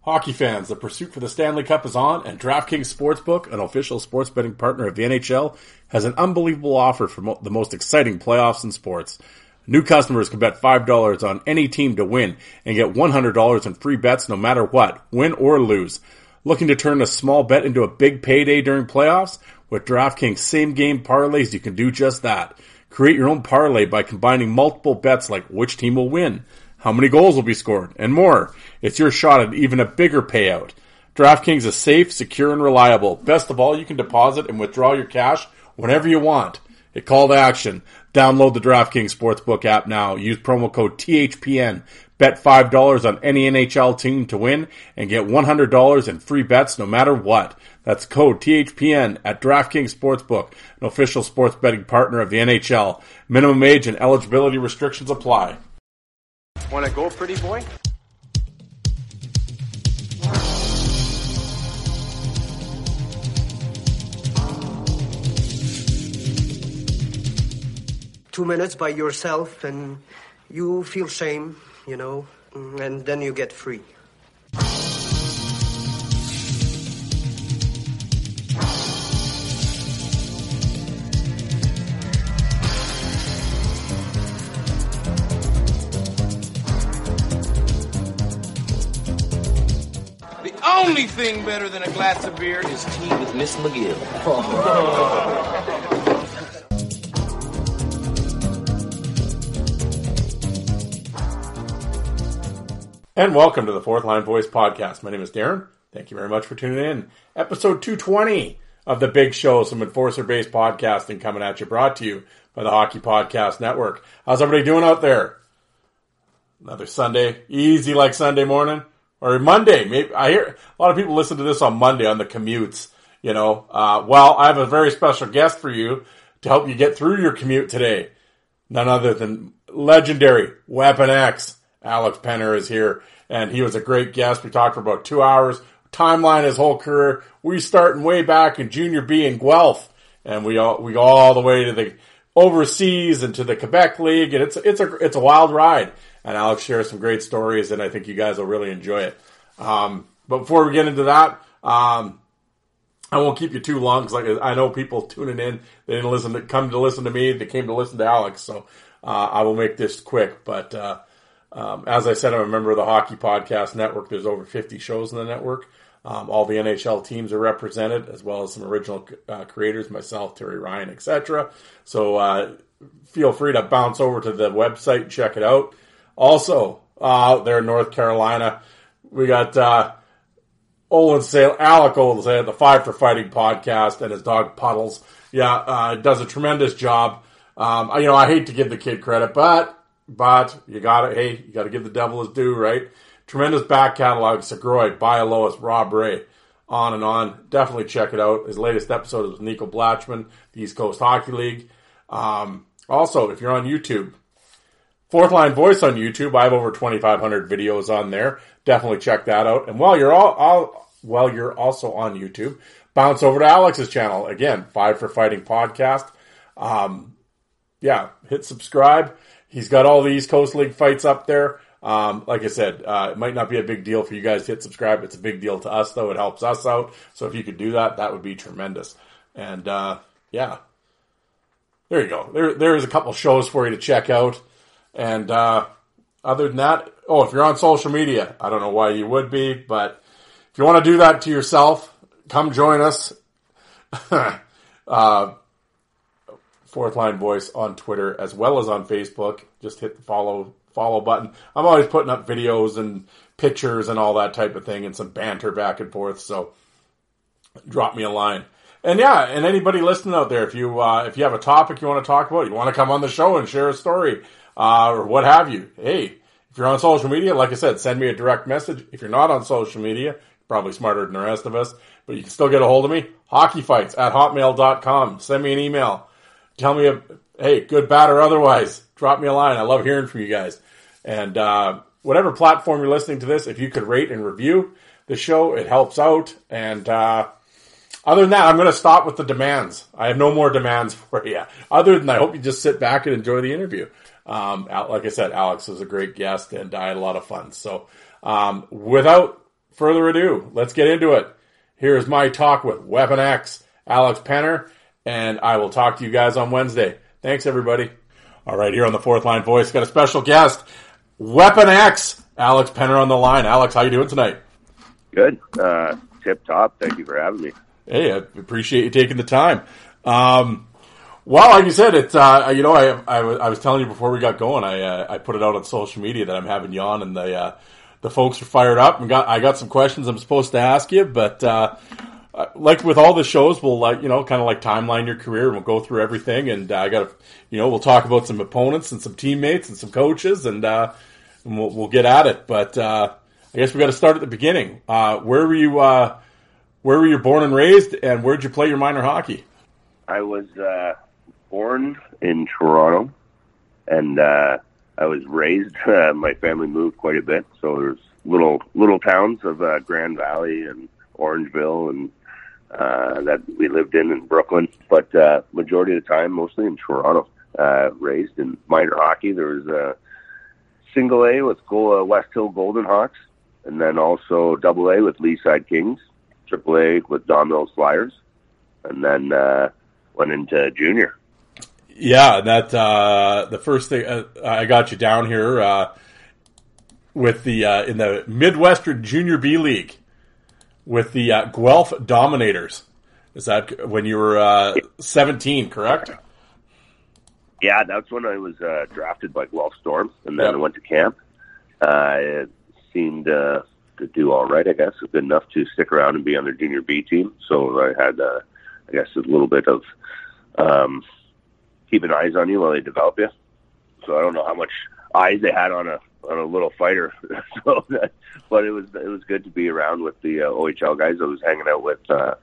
Hockey fans, the pursuit for the Stanley Cup is on, and DraftKings Sportsbook, an official sports betting partner of the NHL, has an unbelievable offer for the most exciting playoffs in sports. New customers can bet $5 on any team to win and get $100 in free bets no matter what, win or lose. Looking to turn a small bet into a big payday during playoffs? With DraftKings same-game parlays, you can do just that. Create your own parlay by combining multiple bets like which team will win, how many goals will be scored, and more. It's your shot at even a bigger payout. DraftKings is safe, secure, and reliable. Best of all, you can deposit and withdraw your cash whenever you want. A call to action. Download the DraftKings Sportsbook app now. Use promo code THPN. Bet $5 on any NHL team to win and get $100 in free bets no matter what. That's code THPN at DraftKings Sportsbook, an official sports betting partner of the NHL. Minimum age and eligibility restrictions apply. Want to go, pretty boy? Two minutes by yourself and you feel shame, and then you get free. Only thing better than a glass of beer is tea with Miss McGill. And welcome to the Fourth Line Voice Podcast. My name is Darren. Thank you very much for tuning in. Episode 220 of the Big Show, some enforcer-based podcasting coming at you, brought to you by the Hockey Podcast Network. How's everybody doing out there? Another Sunday, easy like Sunday morning. Or Monday, maybe. I hear a lot of people listen to this on Monday on the commutes, Well, I have a very special guest for you to help you get through your commute today. None other than legendary Weapon X. Alex Penner is here, and he was a great guest. We talked for about 2 hours. Timeline his whole career. We starting way back in Junior B in Guelph, and we go all the way to the overseas and to the Quebec League, and it's a wild ride. And Alex shares some great stories, and I think you guys will really enjoy it. But before we get into that, I won't keep you too long because I know people tuning in. They didn't come to listen to me. They came to listen to Alex. So I will make this quick. But as I said, I'm a member of the Hockey Podcast Network. There's over 50 shows in the network. All the NHL teams are represented, as well as some original creators, myself, Terry Ryan, etc. So feel free to bounce over to the website and check it out. Also, out there in North Carolina, we got Alec Oldsay at the Five for Fighting podcast and his dog Puddles. Does a tremendous job. I hate to give the kid credit, but you gotta give the devil his due, right? Tremendous back catalog, Segroid, Bialois, Rob Ray, on and on. Definitely check it out. His latest episode is with Nico Blatchman, the East Coast Hockey League. Also, if you're on YouTube, Fourth Line Voice on YouTube. I have over 2,500 videos on there. Definitely check that out. And while you're also on YouTube, bounce over to Alex's channel. Again, Five for Fighting podcast. Hit subscribe. He's got all the East Coast League fights up there. Like I said, it might not be a big deal for you guys to hit subscribe. It's a big deal to us, though. It helps us out. So if you could do that, that would be tremendous. And, there you go. There's a couple shows for you to check out. And other than that, if you're on social media, I don't know why you would be, but if you want to do that to yourself, come join us. Fourth Line Voice on Twitter as well as on Facebook. Just hit the follow button. I'm always putting up videos and pictures and all that type of thing and some banter back and forth, so drop me a line. And and anybody listening out there, if you have a topic you want to talk about, you want to come on the show and share a story, or what have you. Hey, if you're on social media, like I said, send me a direct message. If you're not on social media, probably smarter than the rest of us, but you can still get a hold of me. hockeyfights@hotmail.com. Send me an email. Tell me, hey, good, bad, or otherwise. Drop me a line. I love hearing from you guys. And whatever platform you're listening to this, if you could rate and review the show, it helps out. And other than that, I'm going to stop with the demands. I have no more demands for you. Other than I hope you just sit back and enjoy the interview. Like I said, Alex was a great guest, and I had a lot of fun. So without further ado, let's get into it. Here's my talk with Weapon X, Alex Penner, and I will talk to you guys on Wednesday. Thanks, everybody. All right, here on the Fourth Line Voice, got a special guest, Weapon X, Alex Penner on the line. Alex, how you doing tonight? Good. Tip top. Thank you for having me. Hey, I appreciate you taking the time. Well, like you said, it's I was telling you before we got going, I put it out on social media that I'm having you on, and the folks are fired up, and I got some questions I'm supposed to ask you, but like with all the shows, we'll kind of like timeline your career, and we'll go through everything, and we'll talk about some opponents and some teammates and some coaches, and we'll get at it. But I guess we got to start at the beginning. Where were you born and raised, and where'd you play your minor hockey? I was born in Toronto, and I was raised. My family moved quite a bit, so there's little towns of Grand Valley and Orangeville, and that we lived in Brooklyn. But majority of the time, mostly in Toronto. Raised in minor hockey. There was single A with West Hill Golden Hawks, and then also double A with Leaside Kings, triple A with Don Mills Flyers, and then went into junior. Yeah, that the first thing I got you down here with the in the Midwestern Junior B League with the Guelph Dominators. Is that when you were 17? Correct? Yeah, that's when I was drafted by Guelph Storm, and then I went to camp. It seemed to do all right, I guess. Good enough to stick around and be on their junior B team. So I had, I guess, a little bit of keeping eyes on you while they develop you. So I don't know how much eyes they had on a little fighter. But it was good to be around with the OHL guys. I was hanging out with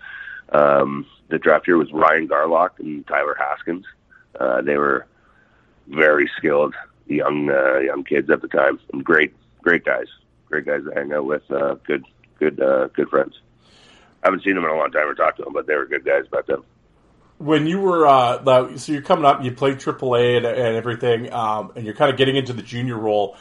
the draft year was Ryan Garlock and Tyler Haskins. They were very skilled young kids at the time, and great guys to hang out with. Good friends. I haven't seen them in a long time or talked to them, but they were good guys back then. When you were so you're coming up, you played AAA and everything, and you're kind of getting into the junior role.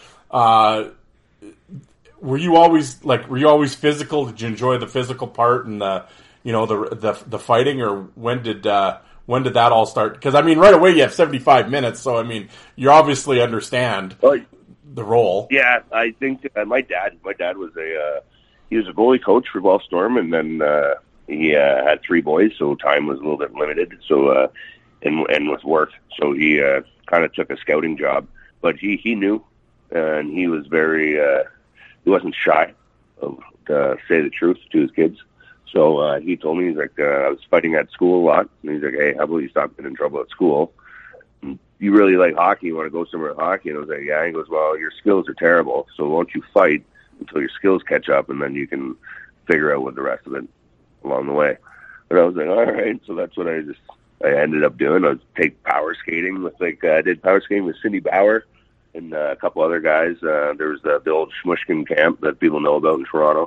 Were you always physical? Did you enjoy the physical part and the fighting, or when did that all start? Because right away you have 75 minutes, so you obviously understand the role. Yeah, I think my dad was he was a goalie coach for Guelph Storm, and then he had 3 boys, so time was a little bit limited. So and with work, so he kind of took a scouting job, but he knew, and he was very he wasn't shy to say the truth to his kids. So he told me, he's like, I was fighting at school a lot. And he's like, hey, how about you stop getting in trouble at school? You really like hockey? You want to go somewhere with hockey? And I was like, yeah. He goes, well, your skills are terrible, so why don't you fight until your skills catch up, and then you can figure out what the rest of it along the way. But I was like, all right. So that's what I ended up doing. I would take power skating with, I did power skating with Cindy Bauer and a couple other guys. There was the old Shmushkin camp that people know about in Toronto.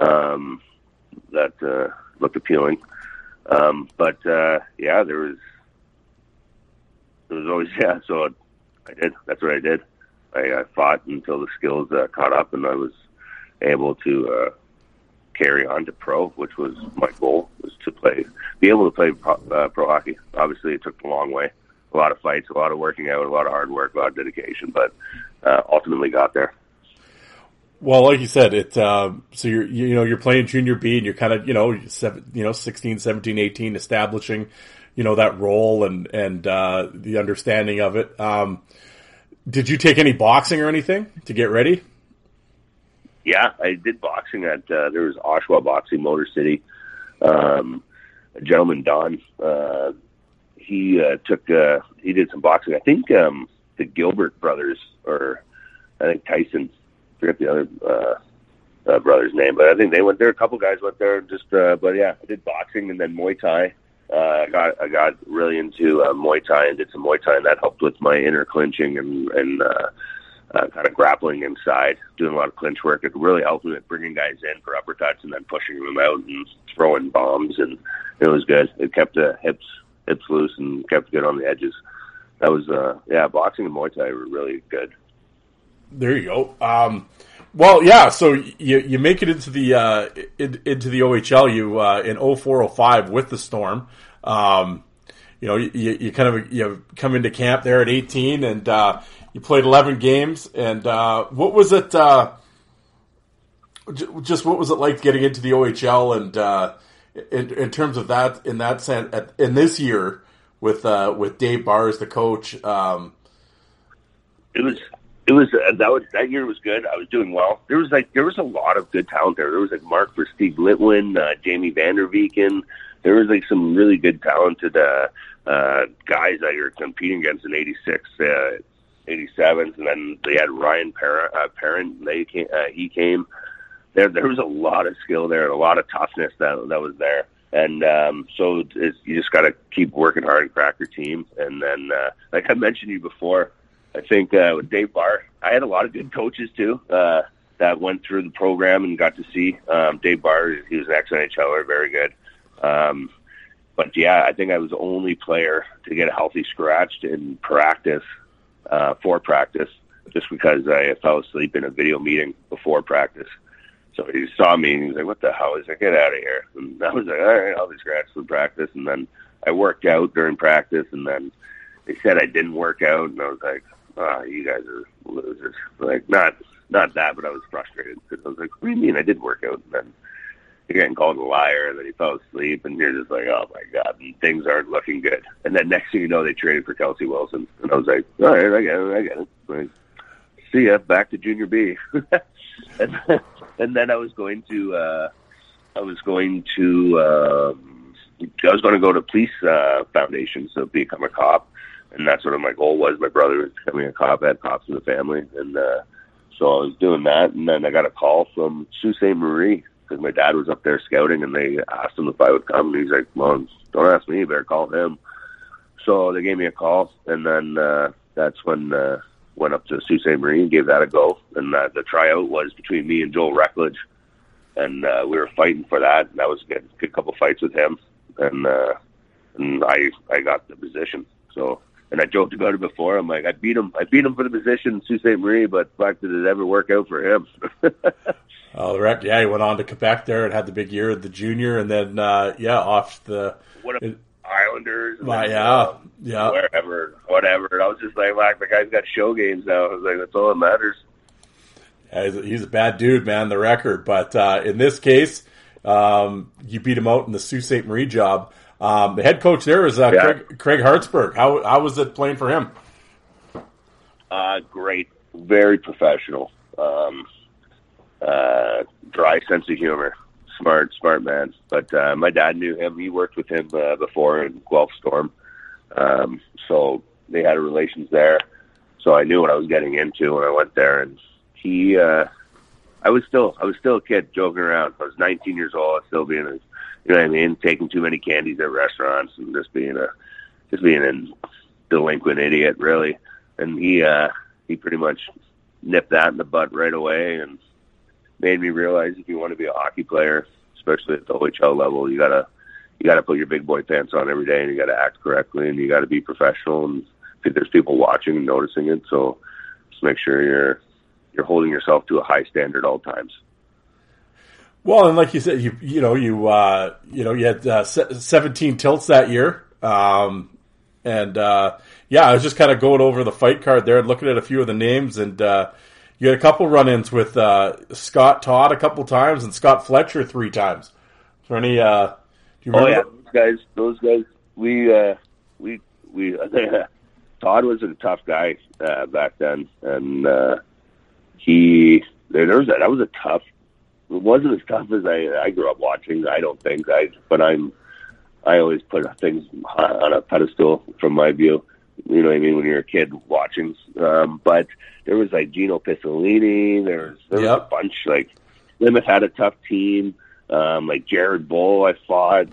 That looked appealing. But yeah, there was always, yeah, so I did. That's what I did. I fought until the skills caught up, and I was able to carry on to pro, which was my goal, was to be able to play pro hockey. Obviously, it took a long way. A lot of fights, a lot of working out, a lot of hard work, a lot of dedication, but ultimately got there. Well, like you said, so you're playing junior B, and you're kind of 16, 17, 18, establishing that role and the understanding of it. Did you take any boxing or anything to get ready? Yeah, I did boxing at there was Oshawa Boxing, Motor City. A gentleman, Don, he did some boxing. I think the Gilbert brothers, or I think Tyson. I forget the other brother's name, but I think they went there. A couple guys went there. But yeah, I did boxing and then Muay Thai. I got really into Muay Thai and did some Muay Thai, and that helped with my inner clinching and kind of grappling inside, doing a lot of clinch work. It really helped me with bringing guys in for uppercuts and then pushing them out and throwing bombs, and it was good. It kept the hips loose and kept good on the edges. That was boxing and Muay Thai were really good. There you go. Well, yeah. So you make it into the OHL. You in 04-05 with the Storm. You kind of come into camp there at 18, and you played 11 games. And what was it? Just what was it like getting into the OHL? And in terms of that, in that sense, in this year with Dave Barr as the coach, that year was good. I was doing well. There was a lot of good talent there. There was Mark for Steve Litwin, Jamie Vanderveken. There was some really good talented guys that you're competing against in 86, 87, and then they had Ryan Parent. He came. There was a lot of skill there and a lot of toughness that was there. And so you just got to keep working hard and crack your team. And then, like I mentioned to you before, I think with Dave Barr, I had a lot of good coaches too that went through the program and got to see. Dave Barr, he was an ex-NHLer, very good. But yeah, I think I was the only player to get a healthy scratch in practice, for practice, just because I fell asleep in a video meeting before practice. So he saw me and he was like, "What the hell?" He's like, "Get out of here." And I was like, "All right, I'll be scratched for practice." And then I worked out during practice, and then they said I didn't work out, and I was like, "Oh, you guys are losers." Like, not that, but I was frustrated because I was like, "What do you mean I did work out?" And then you're getting called a liar, and then he fell asleep, and you're just like, "Oh my God," and things aren't looking good. And then next thing you know, they traded for Kelsey Wilson, and I was like, "All right, I get it. Like, see ya, back to Junior B." And then I was going to go to police foundation, so become a cop, and that's what my goal was. My brother was becoming a cop. I had cops in the family, and so I was doing that. And then I got a call from Sault Ste. Marie because my dad was up there scouting, and they asked him if I would come, and he's like, "Well, don't ask me, you better call him." So they gave me a call, and then that's when went up to Sault Ste. Marie and gave that a go. And the tryout was between me and Joel Reckledge, and we were fighting for that. And that was a good couple fights with him, and I got the position. So, and I joked about it before. I'm like, I beat him for the position in Sault Ste. Marie, but fuck, did it ever work out for him? Oh, he went on to Quebec there and had the big year at the junior, and then off the Islanders, wherever, whatever. And I was just like, the guy's got show games now. I was like, that's all that matters. Yeah, he's a bad dude, man, the record. But in this case, you beat him out in the Sault Ste. Marie job. The head coach there is Craig Hartsburg. How was it playing for him? Great. Very professional. Dry sense of humor. Smart man. But my dad knew him. He worked with him before in Guelph Storm. So they had relations there. So I knew what I was getting into when I went there. And I was still a kid joking around. I was 19 years old. I was still being taking too many candies at restaurants and just being a delinquent idiot, really. And he pretty much nipped that in the butt right away and made me realize if you want to be a hockey player, especially at the OHL level, you gotta put your big boy pants on every day, and you gotta act correctly, and you gotta be professional, and there's people watching and noticing it. So just make sure you're holding yourself to a high standard all times. Well, and like you said, you had 17 tilts that year, I was just kind of going over the fight card there and looking at a few of the names, and you had a couple run-ins with Scott Todd a couple times and Scott Fletcher 3 times. Is there any? Do you remember? Oh yeah, those guys. We Todd was a tough guy back then, and that was a tough. It wasn't as tough as I grew up watching. I don't think but I always put things on a pedestal from my view. You know what I mean? When you're a kid watching. But there was Gino Piccolini. There was a bunch. Plymouth had a tough team. Jared Bull I fought.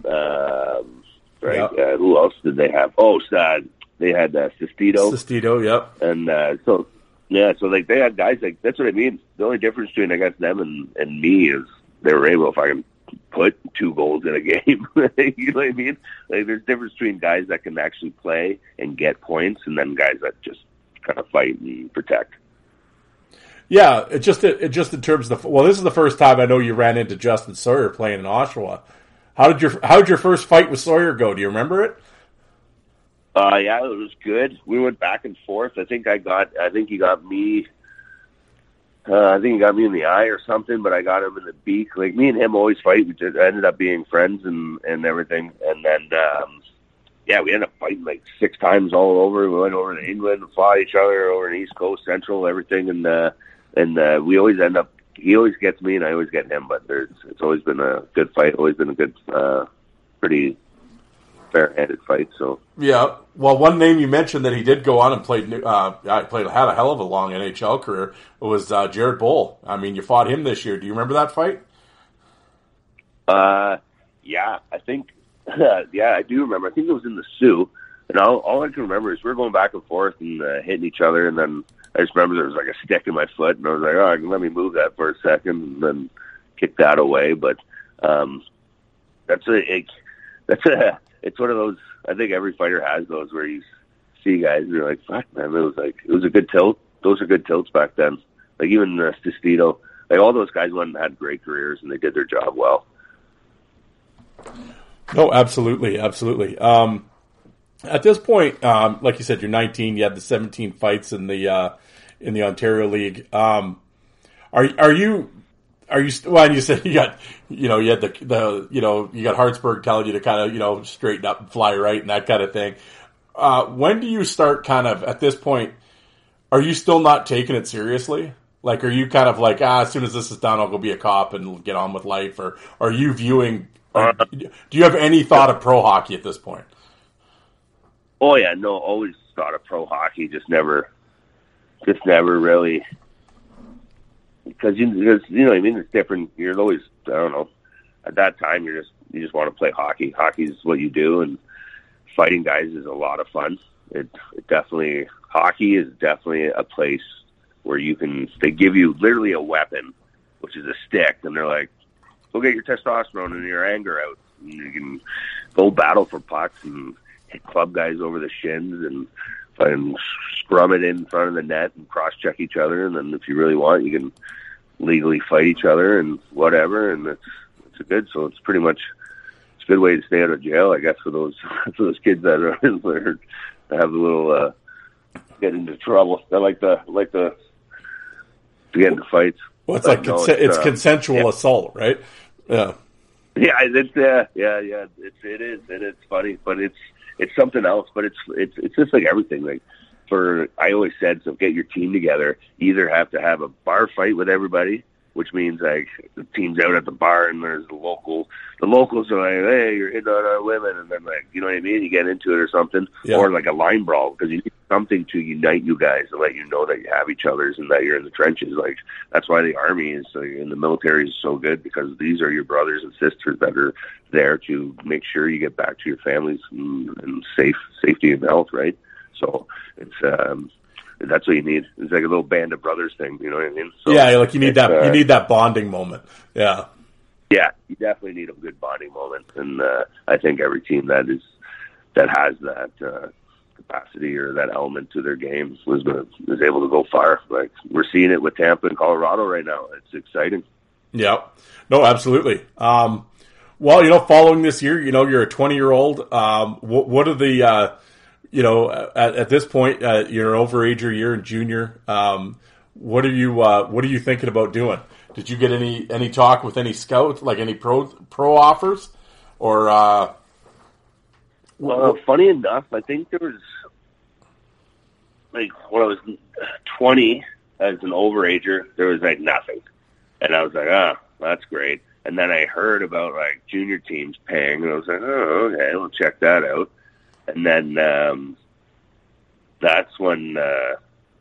Who else did they have? They had Sestito. Sestito, yep. And so they had guys that's what I mean. The only difference between, I guess, them and me is they were able, if I can put 2 goals in a game. You know what I mean? There's a difference between guys that can actually play and get points, and then guys that just kind of fight and protect. Yeah, it just in terms of this is the first time I know you ran into Justin Sawyer playing in Oshawa. How did your first fight with Sawyer go? Do you remember it? Yeah, it was good. We went back and forth. I think he got me. I think he got me in the eye or something, but I got him in the beak. Like, me and him always fight. We ended up being friends and everything. And then, we ended up fighting like 6 times all over. We went over to England and fought each other over in East Coast, Central, everything. And we always end up. He always gets me, and I always get him. But it's always been a good fight. Always been a good, pretty fair-handed fight. So yeah. Well, one name you mentioned that he did go on and had a hell of a long NHL career. It was Jared Boll. I mean, you fought him this year. Do you remember that fight? Yeah, I think. Yeah, I do remember. I think it was in the Sioux, and all I can remember is we were going back and forth and hitting each other, and then I just remember there was like a stick in my foot, and I was like, "Oh, let me move that for a second," and then kick that away. But it's one of those. I think every fighter has those where you see guys and you're like, "Fuck, man!" It was a good tilt. Those are good tilts back then. Like, even Stistito, like, all those guys went and had great careers, and they did their job well. No, absolutely. At this point, like you said, you're 19. You had the 17 fights in the Ontario League. Are you? Well, you said you got, you had you got Hartsburg telling you to kind of, straighten up and fly right and that kind of thing. When do you start kind of, at this point, are you still not taking it seriously? Like, are you kind of like, as soon as this is done, I'll go be a cop and get on with life? Or are you viewing, do you have any thought of pro hockey at this point? Oh yeah, no, always thought of pro hockey, just never really, because you know what I mean. It's different. You're always, I don't know. At that time, you just want to play hockey. Hockey is what you do, and fighting guys is a lot of fun. Hockey is definitely a place where they give you literally a weapon, which is a stick, and they're like, go get your testosterone and your anger out, and you can go battle for pucks and hit club guys over the shins and scrum it in front of the net and cross-check each other, and then if you really want, you can legally fight each other and whatever, and it's good. So it's pretty much, it's a good way to stay out of jail, I guess, for those kids that are that have a little get into trouble. They like to get into fights. Well, it's it's consensual assault, right? Yeah. Yeah, it is, and it's funny, but it's something else. But it's just like everything. Like, I always said, so get your team together. You either have to have a bar fight with everybody, which means like the team's out at the bar and there's the locals are like, hey, you're hitting on our women, and then, like, you know what I mean, you get into it or something, yeah. Or like a line brawl, because you need something to unite you guys and let you know that you have each other's and that you're in the trenches. Like, that's why the army is and the military is so good, because these are your brothers and sisters that are there to make sure you get back to your families and safety and health, right? So it's that's what you need. It's like a little band of brothers thing, you know what I mean? So yeah, like you need that bonding moment. Yeah. Yeah, you definitely need a good bonding moment, and I think every team that has that capacity or that element to their game is able to go far. Like, we're seeing it with Tampa and Colorado right now. It's exciting. Yeah, no, absolutely. Well, following this year, you're a 20-year-old. What are the at this point, you're an overager, you're a junior. What are you thinking about doing? Did you get any talk with any scouts, like any pro offers, or? Funny enough, I think there was, like, when I was 20 as an overager, there was like nothing, and I was like, that's great. And then I heard about like junior teams paying, and I was like, oh, okay, we'll check that out. And then that's when I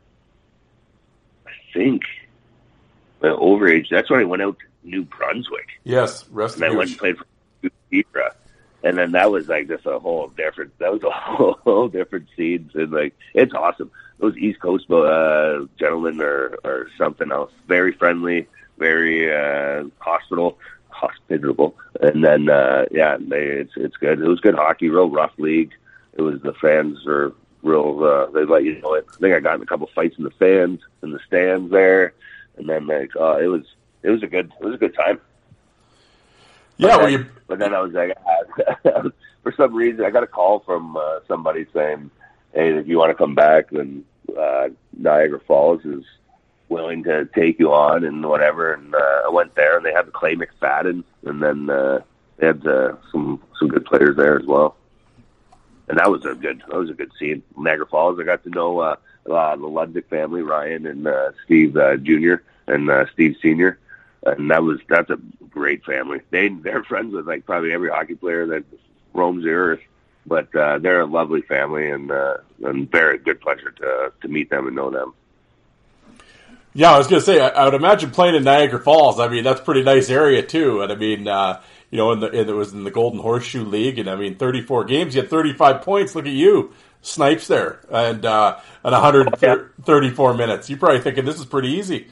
think the overage. That's when I went out to New Brunswick. Yes, and I went and played for Ibra. And then that was like just a whole different. That was a whole different scene, and like, it's awesome. Those East Coast gentlemen are something else. Very friendly, very hospitable, and then it's good. It was good hockey, real rough league. It was, the fans are real. They let you know it. I think I got in a couple fights in the stands there. And then it was a good time. Yeah, but then I was like, for some reason, I got a call from somebody saying, "Hey, if you want to come back, then Niagara Falls is willing to take you on and whatever." And I went there, and they had the Clay McFadden, and then they had some good players there as well. And that was a good scene. Niagara Falls, I got to know the Ludwig family, Ryan and Steve Jr. and Steve Sr. And that's a great family. They're friends with like probably every hockey player that roams the earth. But they're a lovely family, and very good pleasure to meet them and know them. Yeah, I was going to say, I would imagine playing in Niagara Falls. I mean, that's a pretty nice area too. And I mean, it was in the Golden Horseshoe League, and I mean, 34 games, you had 35 points. Look at you, Snipes there, and 134 minutes. You're probably thinking this is pretty easy.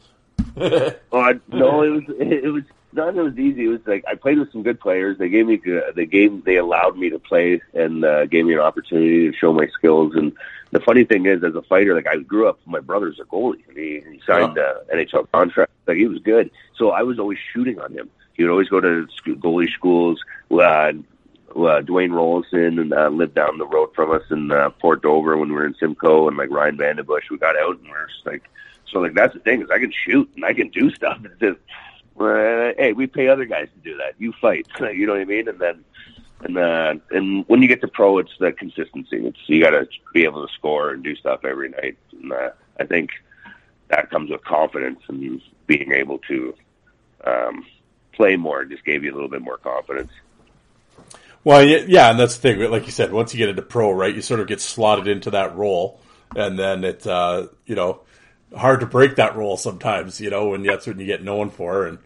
No, it was none. It was easy. It was like I played with some good players. They gave me they allowed me to play and gave me an opportunity to show my skills. And the funny thing is, as a fighter, like I grew up, my brother's a goalie, and he signed an NHL contract. Like he was good, so I was always shooting on him. He would always go to goalie schools. Dwayne Rollison and lived down the road from us in Port Dover when we were in Simcoe, and like Ryan Vandenbush. We got out and we're just like. So, like, that's the thing is I can shoot and I can do stuff. It's just, hey, we pay other guys to do that. You fight. You know what I mean? And when you get to pro, it's the consistency. You got to be able to score and do stuff every night. And I think that comes with confidence and being able to play more. It just gave you a little bit more confidence. Well, yeah, and that's the thing. Like you said, once you get into pro, right, you sort of get slotted into that role. And then it's, hard to break that role sometimes, and that's what you get known for. And,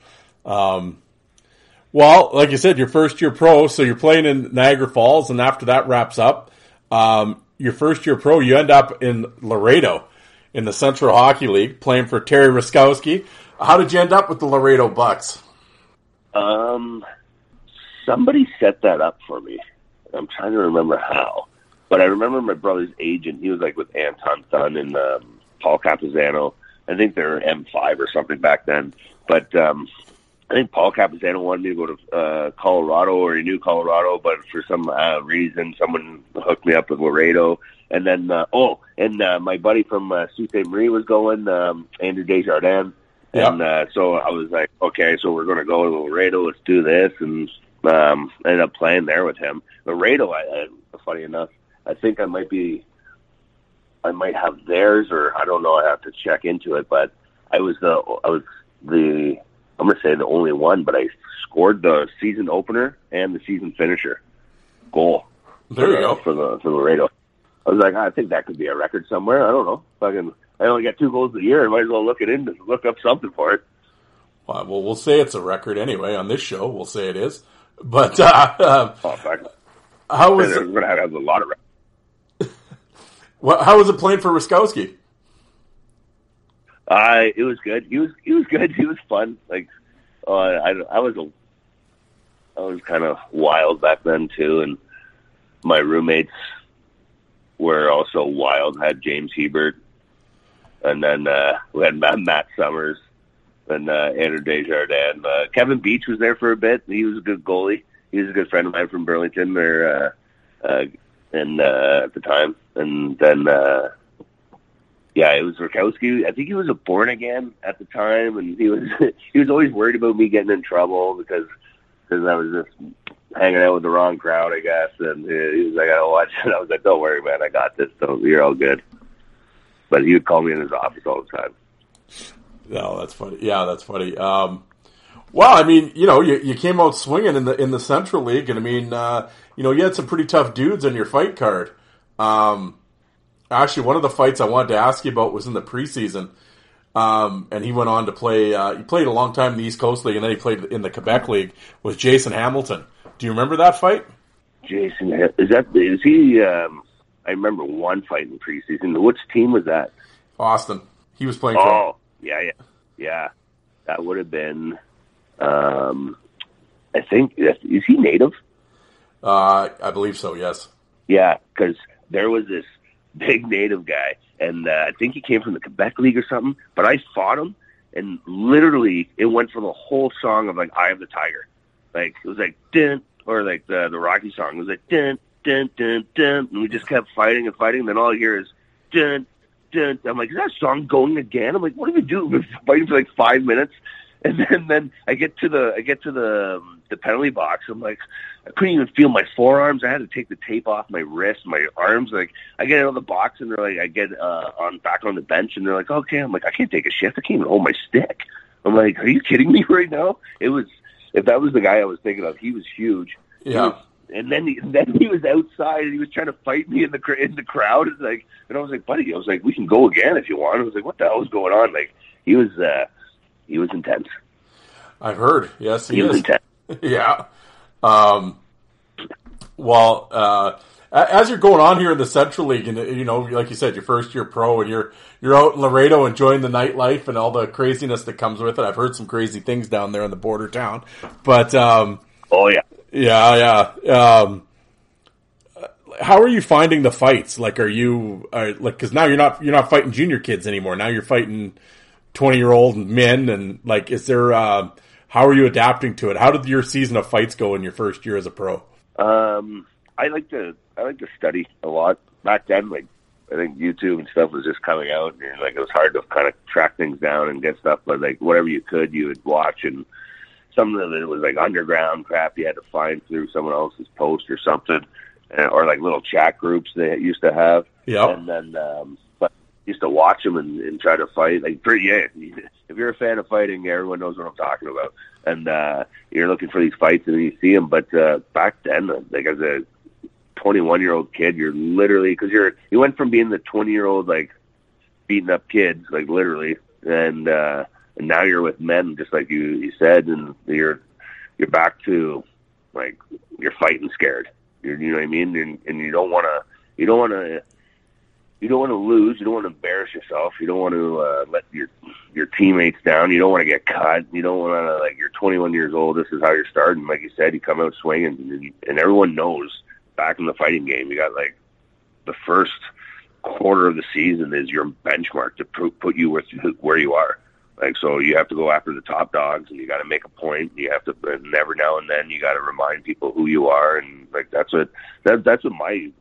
well, like you said, your first year pro, so you're playing in Niagara Falls, and after that wraps up, your first year pro, you end up in Laredo in the Central Hockey League playing for Terry Ruskowski. How did you end up with the Laredo Bucks? Somebody set that up for me. I'm trying to remember how, but I remember my brother's agent. He was like with Anton Thun and, Paul Capizano. I think they're M5 or something back then. But I think Paul Capizano wanted me to go to Colorado, or he knew Colorado, but for some reason, someone hooked me up with Laredo. And then, my buddy from Sault Ste. Marie was going, Andrew Desjardins. Yep. And so I was like, okay, so we're going to go to Laredo. Let's do this. And ended up playing there with him. Laredo, funny enough, I think I might have theirs, or I don't know. I have to check into it. But I'm going to say the only one, but I scored the season opener and the season finisher goal. There you go for Laredo. I was like, I think that could be a record somewhere. I don't know. I only get 2 goals a year. I might as well look up something for it. Well, we'll say it's a record anyway on this show. We'll say it is. But how was it? We're going to have a lot of records. Well, how was it playing for Ruskowski? It was good. He was good. He was fun. Like, I was kind of wild back then too, and my roommates were also wild. Had James Hebert, and then we had Matt Summers, and Andrew Desjardins. Kevin Beach was there for a bit. He was a good goalie. He was a good friend of mine from Burlington. At the time, and then it was Ruskowski. I think he was a born again at the time, and he was always worried about me getting in trouble because I was just hanging out with the wrong crowd, I guess. And he was like, "I don't watch it." I was like, "Don't worry, man, I got this. So you're all good." But he would call me in his office all the time. No, that's funny. Yeah, that's funny. Well, I mean, you came out swinging in the Central League, and I mean, you had some pretty tough dudes on your fight card. Actually, one of the fights I wanted to ask you about was in the preseason, and he went on to play. He played a long time in the East Coast League, and then he played in the Quebec League with Jason Hamilton. Do you remember that fight? Jason, is he? I remember one fight in preseason. Which team was that? Austin. He was playing. Oh, yeah. That would have been. I think, is he native? I believe so, yes. Yeah, because there was this big native guy, and I think he came from the Quebec League or something, but I fought him, and literally it went for the whole song of like Eye of the Tiger. Like it was like dun, or like the Rocky song. It was like dun dun dun dun, and we just kept fighting and fighting. And then all I hear is dun dun. I'm like, is that song going again? I'm like, what do we do? We're fighting for like 5 minutes, and then I get to the penalty box. I'm like, I couldn't even feel my forearms. I had to take the tape off my wrist, my arms. Like I get out of the box, and they're like, I get back on the bench, and they're like, okay. I'm like, I can't take a shift. I can't even hold my stick. I'm like, are you kidding me right now? If that was the guy I was thinking of, he was huge. Yeah. And then he was outside, and he was trying to fight me in the crowd. And I was like, buddy, I was like, we can go again if you want. I was like, what the hell is going on? Like he was intense. I've heard. Yes, he was intense. Yeah. As you're going on here in the Central League, and you know, like you said, your first year pro, and you're out in Laredo enjoying the nightlife and all the craziness that comes with it. I've heard some crazy things down there in the border town, but oh yeah. Yeah. How are you finding the fights? Like, because now you're not fighting junior kids anymore. Now you're fighting 20-year-old men, and like, is there? How are you adapting to it? How did your season of fights go in your first year as a pro? I like to study a lot. Back then, like I think YouTube and stuff was just coming out, and like it was hard to kind of track things down and get stuff. But like whatever you could, you would watch, and some of it was like underground crap you had to find through someone else's post or something, or like little chat groups they used to have. Yeah. And then, but used to watch them and try to fight. Like, if you're a fan of fighting, everyone knows what I'm talking about. And you're looking for these fights and you see them. But back then, like as a 21-year-old kid, you're literally, because you went from being the 20-year-old like beating up kids, like literally, and now you're with men, just like you said, and you're back to like you're fighting scared. You know what I mean? And you don't want to lose. You don't want to embarrass yourself. You don't want to let your teammates down. You don't want to get cut. You don't want to, like, you're 21 years old. This is how you're starting. Like you said, you come out swinging, and everyone knows back in the fighting game, you got like the first quarter of the season is your benchmark to put you where you are. Like, so you have to go after the top dogs, and you got to make a point. You have to, and every now and then, you got to remind people who you are, and like that's what my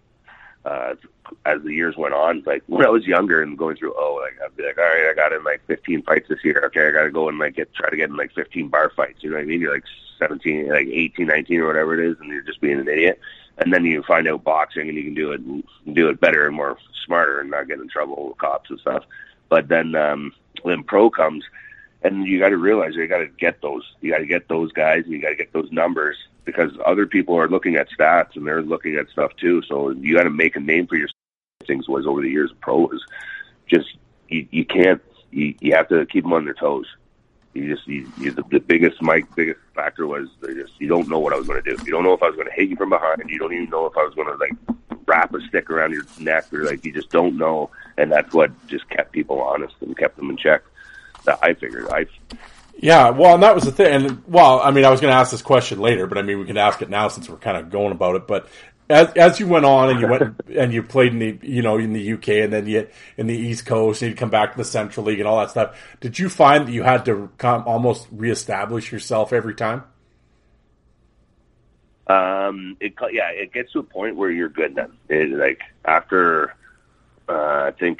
as the years went on. Like when I was younger and going through, I'd be like, all right, I got in like 15 fights this year. Okay, I got to go and like try to get in like 15 bar fights. You know what I mean? You're like 17, like 18, 19, or whatever it is, and you're just being an idiot. And then you find out boxing, and you can do it better and more smarter, and not get in trouble with cops and stuff. But then when pro comes, and you got to realize you got to get those guys, and you got to get those numbers, because other people are looking at stats and they're looking at stuff too. So you got to make a name for yourself. Things was over the years of pro is just you have to keep them on their toes. The biggest factor was you don't know what I was going to do. You don't know if I was going to hit you from behind. You don't even know if I was going to like wrap a stick around your neck, or like you just don't know. And that's what just kept people honest and kept them in check. That I figured. Yeah, well, and that was the thing. And well, I mean, I was going to ask this question later, but I mean, we can ask it now since we're kind of going about it. But as you went on and you went and you played in the UK, and then you in the East Coast, and you'd come back to the Central League and all that stuff, did you find that you had to almost reestablish yourself every time? It gets to a point where you're good then. Like after, I think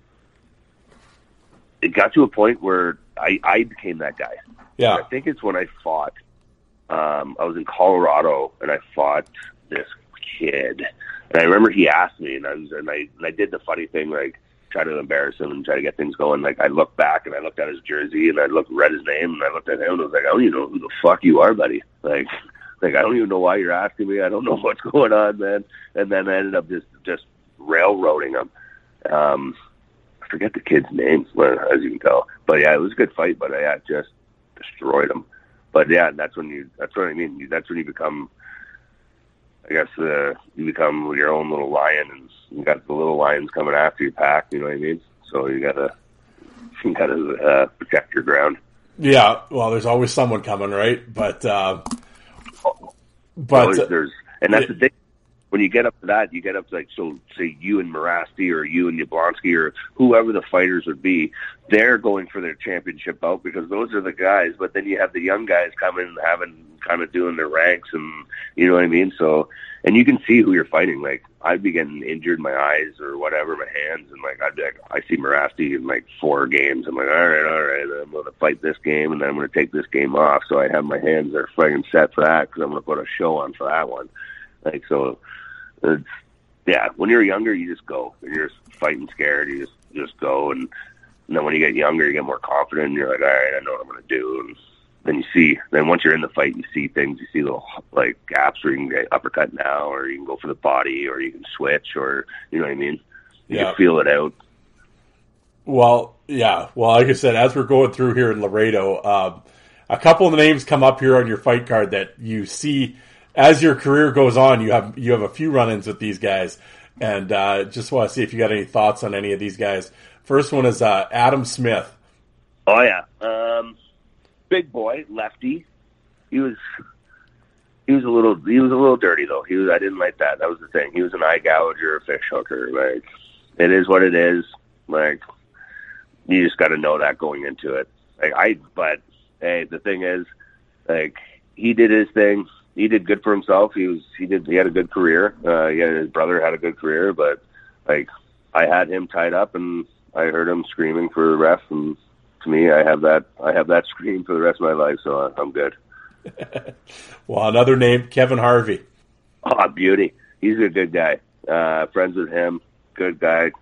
it got to a point where I became that guy. Yeah. And I think it's when I fought. I was in Colorado and I fought this kid, and I remember he asked me, and I did the funny thing, like try to embarrass him and try to get things going. Like I looked back and I looked at his jersey and read his name, and I looked at him and I was like, I don't even know who the fuck you are, buddy. Like I don't even know why you're asking me. I don't know what's going on, man. And then I ended up just railroading him. I forget the kid's name, as you can tell. But yeah, it was a good fight, but I just destroyed him. But yeah, that's what I mean. That's when you become, I guess, you become your own little lion, and you got the little lions coming after your pack. You know what I mean? So you gotta protect your ground. Yeah, well, there's always someone coming, right? But there's, and that's the thing. when you get up to that, you get up to like, so say you and Morasti or you and Yablonski or whoever the fighters would be, they're going for their championship bout because those are the guys. But then you have the young guys coming and having kind of doing their ranks, and you know what I mean. So, and you can see who you're fighting. Like I'd be getting injured in my eyes or whatever, my hands, and like I'd be like, I see Morasti in like 4 games. I'm like, all right, I'm going to fight this game, and then I'm going to take this game off. So I have my hands are fucking set for that because I'm going to put a show on for that one. Like so. It's, yeah, when you're younger, you just go. When you're just fighting scared, you just go. And then when you get younger, you get more confident. And you're like, all right, I know what I'm going to do. And then once you're in the fight, you see things. You see little like gaps where you can get uppercut now, or you can go for the body, or you can switch, or you know what I mean. You can feel it out. Well, yeah. Well, like I said, as we're going through here in Laredo, a couple of the names come up here on your fight card that you see. As your career goes on, you have a few run-ins with these guys, and just want to see if you got any thoughts on any of these guys. First one is Adam Smith. Oh yeah, big boy, lefty. He was a little dirty though. I didn't like that. That was the thing. He was an eye gouger, a fish hooker. Like it is what it is. Like you just got to know that going into it. But hey, the thing is, like he did his thing. He did good for himself. He had a good career. His brother had a good career, but like I had him tied up and I heard him screaming for the ref, and to me, I have that scream for the rest of my life, so I'm good. Well, another name, Kevin Harvey. Oh, beauty. He's a good guy. Friends with him, good guy.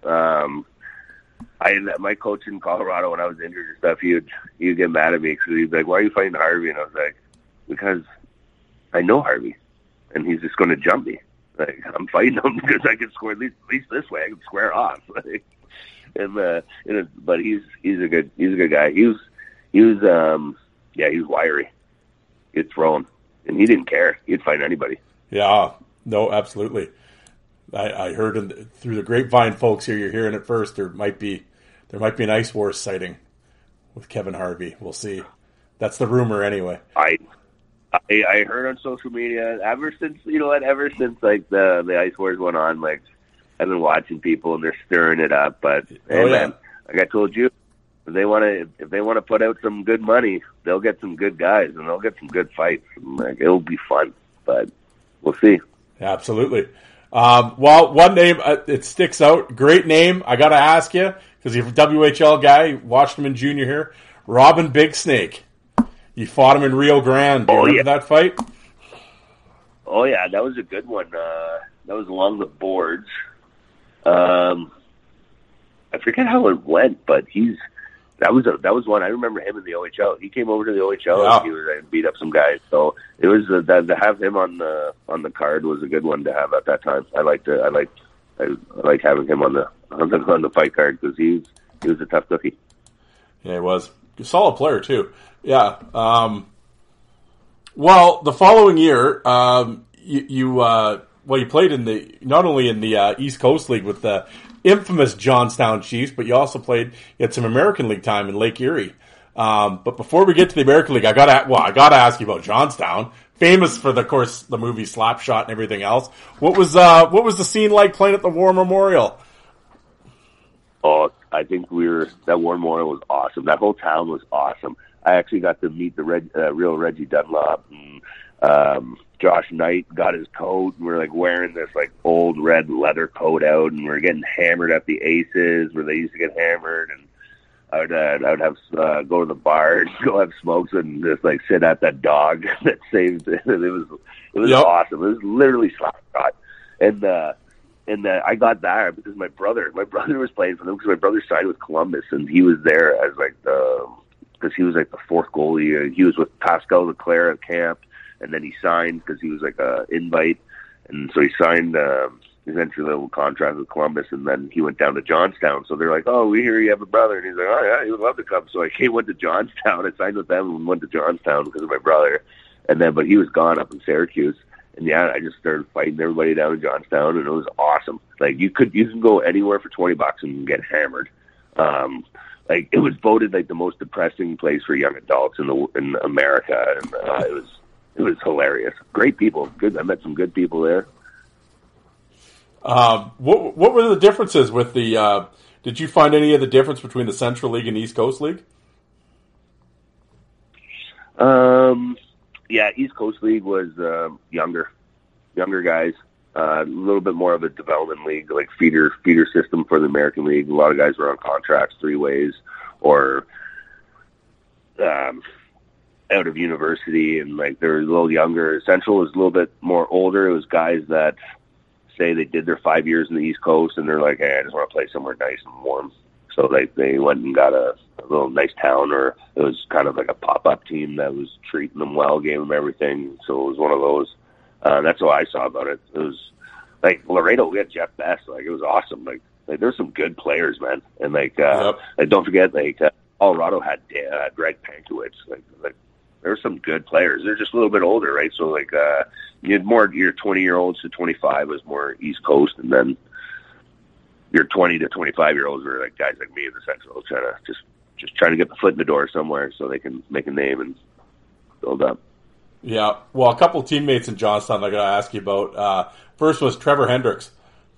My coach in Colorado when I was injured and stuff, he'd get mad at me because he'd be like, "Why are you fighting Harvey?" And I was like, "Because I know Harvey, and he's just going to jump me. Like I'm fighting him because I can score at least this way. I can square off." Like, but he's a good guy. He was wiry. He'd thrown, and he didn't care. He'd fight anybody. Yeah, no, absolutely. I heard through the grapevine, folks. Here, you're hearing it first. There might be an Ice Wars sighting with Kevin Harvey. We'll see. That's the rumor, anyway. I heard on social media ever since like the Ice Wars went on. Like I've been watching people and they're stirring it up. But man, like I told you, if they want to put out some good money, they'll get some good guys and they'll get some good fights. Like it'll be fun. But we'll see. Absolutely. Well, one name it sticks out. Great name. I got to ask you because you're a WHL guy. Watched him in junior here. Robin Big Snake. You fought him in Rio Grande. Do you remember that fight? Oh, yeah. That was a good one. That was along the boards. I forget how it went, but that was one. I remember him in the OHL. He came over to the OHL and he was beat up some guys. So it was to have him on the card was a good one to have at that time. I like having him on the fight card because he was a tough cookie. Yeah, he was. A solid player too. Yeah. Well, the following year, you played not only in the East Coast League with the infamous Johnstown Chiefs, but you also played at some American League time in Lake Erie. But before we get to the American League, I gotta ask you about Johnstown, famous for of course the movie Slapshot and everything else. What was the scene like playing at the War Memorial? Oh, I think that War Memorial was awesome. That whole town was awesome. I actually got to meet the real Reggie Dunlop, and Josh Knight got his coat, and we're like wearing this like old red leather coat out, and we're getting hammered at the Aces where they used to get hammered, and I would have go to the bar and go have smokes and just like sit at that dog that saved it. It was awesome. It was literally Slapshot, and I got that because my brother was playing for them because my brother signed with Columbus, and he was there as because he was like the fourth goalie. He was with Pascal Leclerc at camp, and then he signed because he was like a invite, and so he signed his entry-level contract with Columbus, and then he went down to Johnstown. So they're like, "Oh, we hear you have a brother," and he's like, "Oh yeah, he would love to come." So I went to Johnstown. I signed with them and went to Johnstown because of my brother, but he was gone up in Syracuse. And yeah, I just started fighting everybody down in Johnstown, and it was awesome. Like you can go anywhere for $20 and get hammered. Like it was voted like the most depressing place for young adults in America, and it was hilarious. Great people, good. I met some good people there. What were the differences with the? Did you find any of the difference between the Central League and East Coast League? Yeah, East Coast League was younger guys. A little bit more of a development league, like feeder system for the American League. A lot of guys were on contracts 3 ways or out of university, and like they're a little younger. Central was a little bit more older. It was guys that say they did their 5 years in the East Coast, and they're like, hey, I just want to play somewhere nice and warm. So they went and got a little nice town, or it was kind of like a pop-up team that was treating them well, gave them everything. So it was one of those. That's what I saw about it. It was like Laredo, we had Jeff Best. Like, it was awesome. Like there's some good players, man. And like don't forget, like Colorado had Greg Pankowitz. Like there were some good players. They're just a little bit older, right? So like you had more your 20-year-olds to 25 was more East Coast, and then your 20 to 25-year-olds were like guys like me in the Central, trying to just trying to get the foot in the door somewhere so they can make a name and build up. Yeah, well, a couple of teammates in Johnstown I got to ask you about. First was Trevor Hendricks.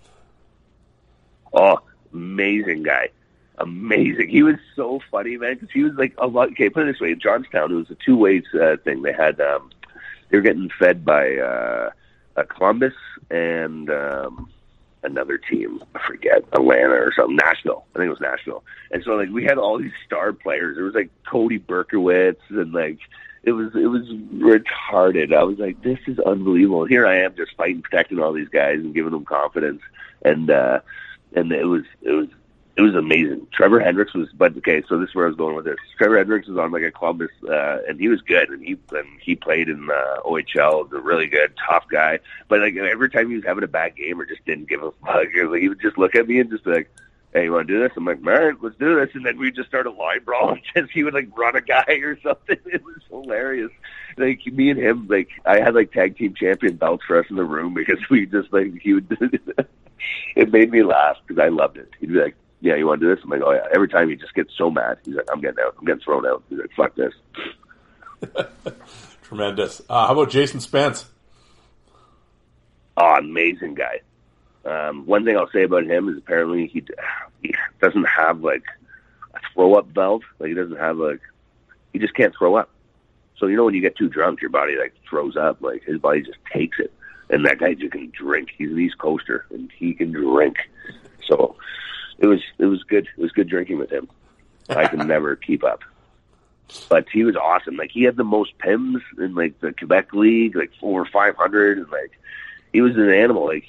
Oh, amazing guy. Amazing. He was so funny, man, because he was like a lot. Okay, put it this way: in Johnstown, it was a 2-way thing. They had they were getting fed by Columbus and another team. I forget, Atlanta or something. Nashville. I think it was Nashville. And so like we had all these star players. There was like Cody Berkowitz, and like it was retarded. I was like, this is unbelievable. And here I am just fighting, protecting all these guys and giving them confidence. And it was amazing. Trevor Hendricks was, but okay, so this is where I was going with this. Trevor Hendricks was on like a Columbus, and he was good, and he played in OHL. Was a really good, tough guy. But like every time he was having a bad game or just didn't give a fuck, he would just look at me and just be like, hey, you want to do this? I'm like, all right, let's do this. And then we just started line brawling because he would like run a guy or something. It was hilarious. Like me and him, like I had like tag team champion belts for us in the room because we just like he would. It made me laugh because I loved it. He'd be like, yeah, you want to do this? I'm like, oh yeah. Every time he just gets so mad. He's like, I'm getting out. I'm getting thrown out. He's like, fuck this. Tremendous. How about Jason Spence? Oh, amazing guy. One thing I'll say about him is apparently he doesn't have like a throw up valve. Like he doesn't have he just can't throw up. So you know when you get too drunk, your body like throws up. Like his body just takes it. And that guy just can drink. He's an East Coaster, and he can drink. So it was good. It was good drinking with him. I can never keep up. But he was awesome. Like he had the most PIMs in like the Quebec League, like 400 or 500, and like he was an animal. Like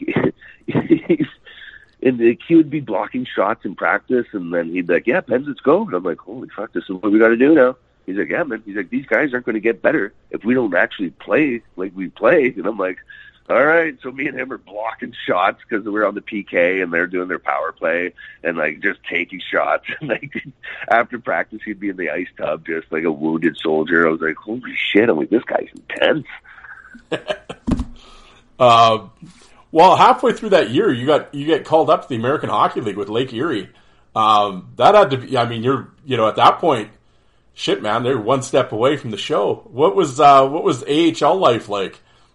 he would be blocking shots in practice, and then he'd be like, "Yeah, PIMs, let's go." And I'm like, "Holy fuck, this is what we got to do now." He's like, "Yeah, man." He's like, "These guys aren't going to get better if we don't actually play like we play." And I'm like, all right, so me and him are blocking shots because we're on the PK and they're doing their power play and like just taking shots. And like after practice, he'd be in the ice tub just like a wounded soldier. I was like, holy shit! I'm like, this guy's intense. Well, halfway through that year, you get called up to the American Hockey League with Lake Erie. That had to be. I mean, you're at that point, shit, man. They're one step away from the show. What was AHL life like?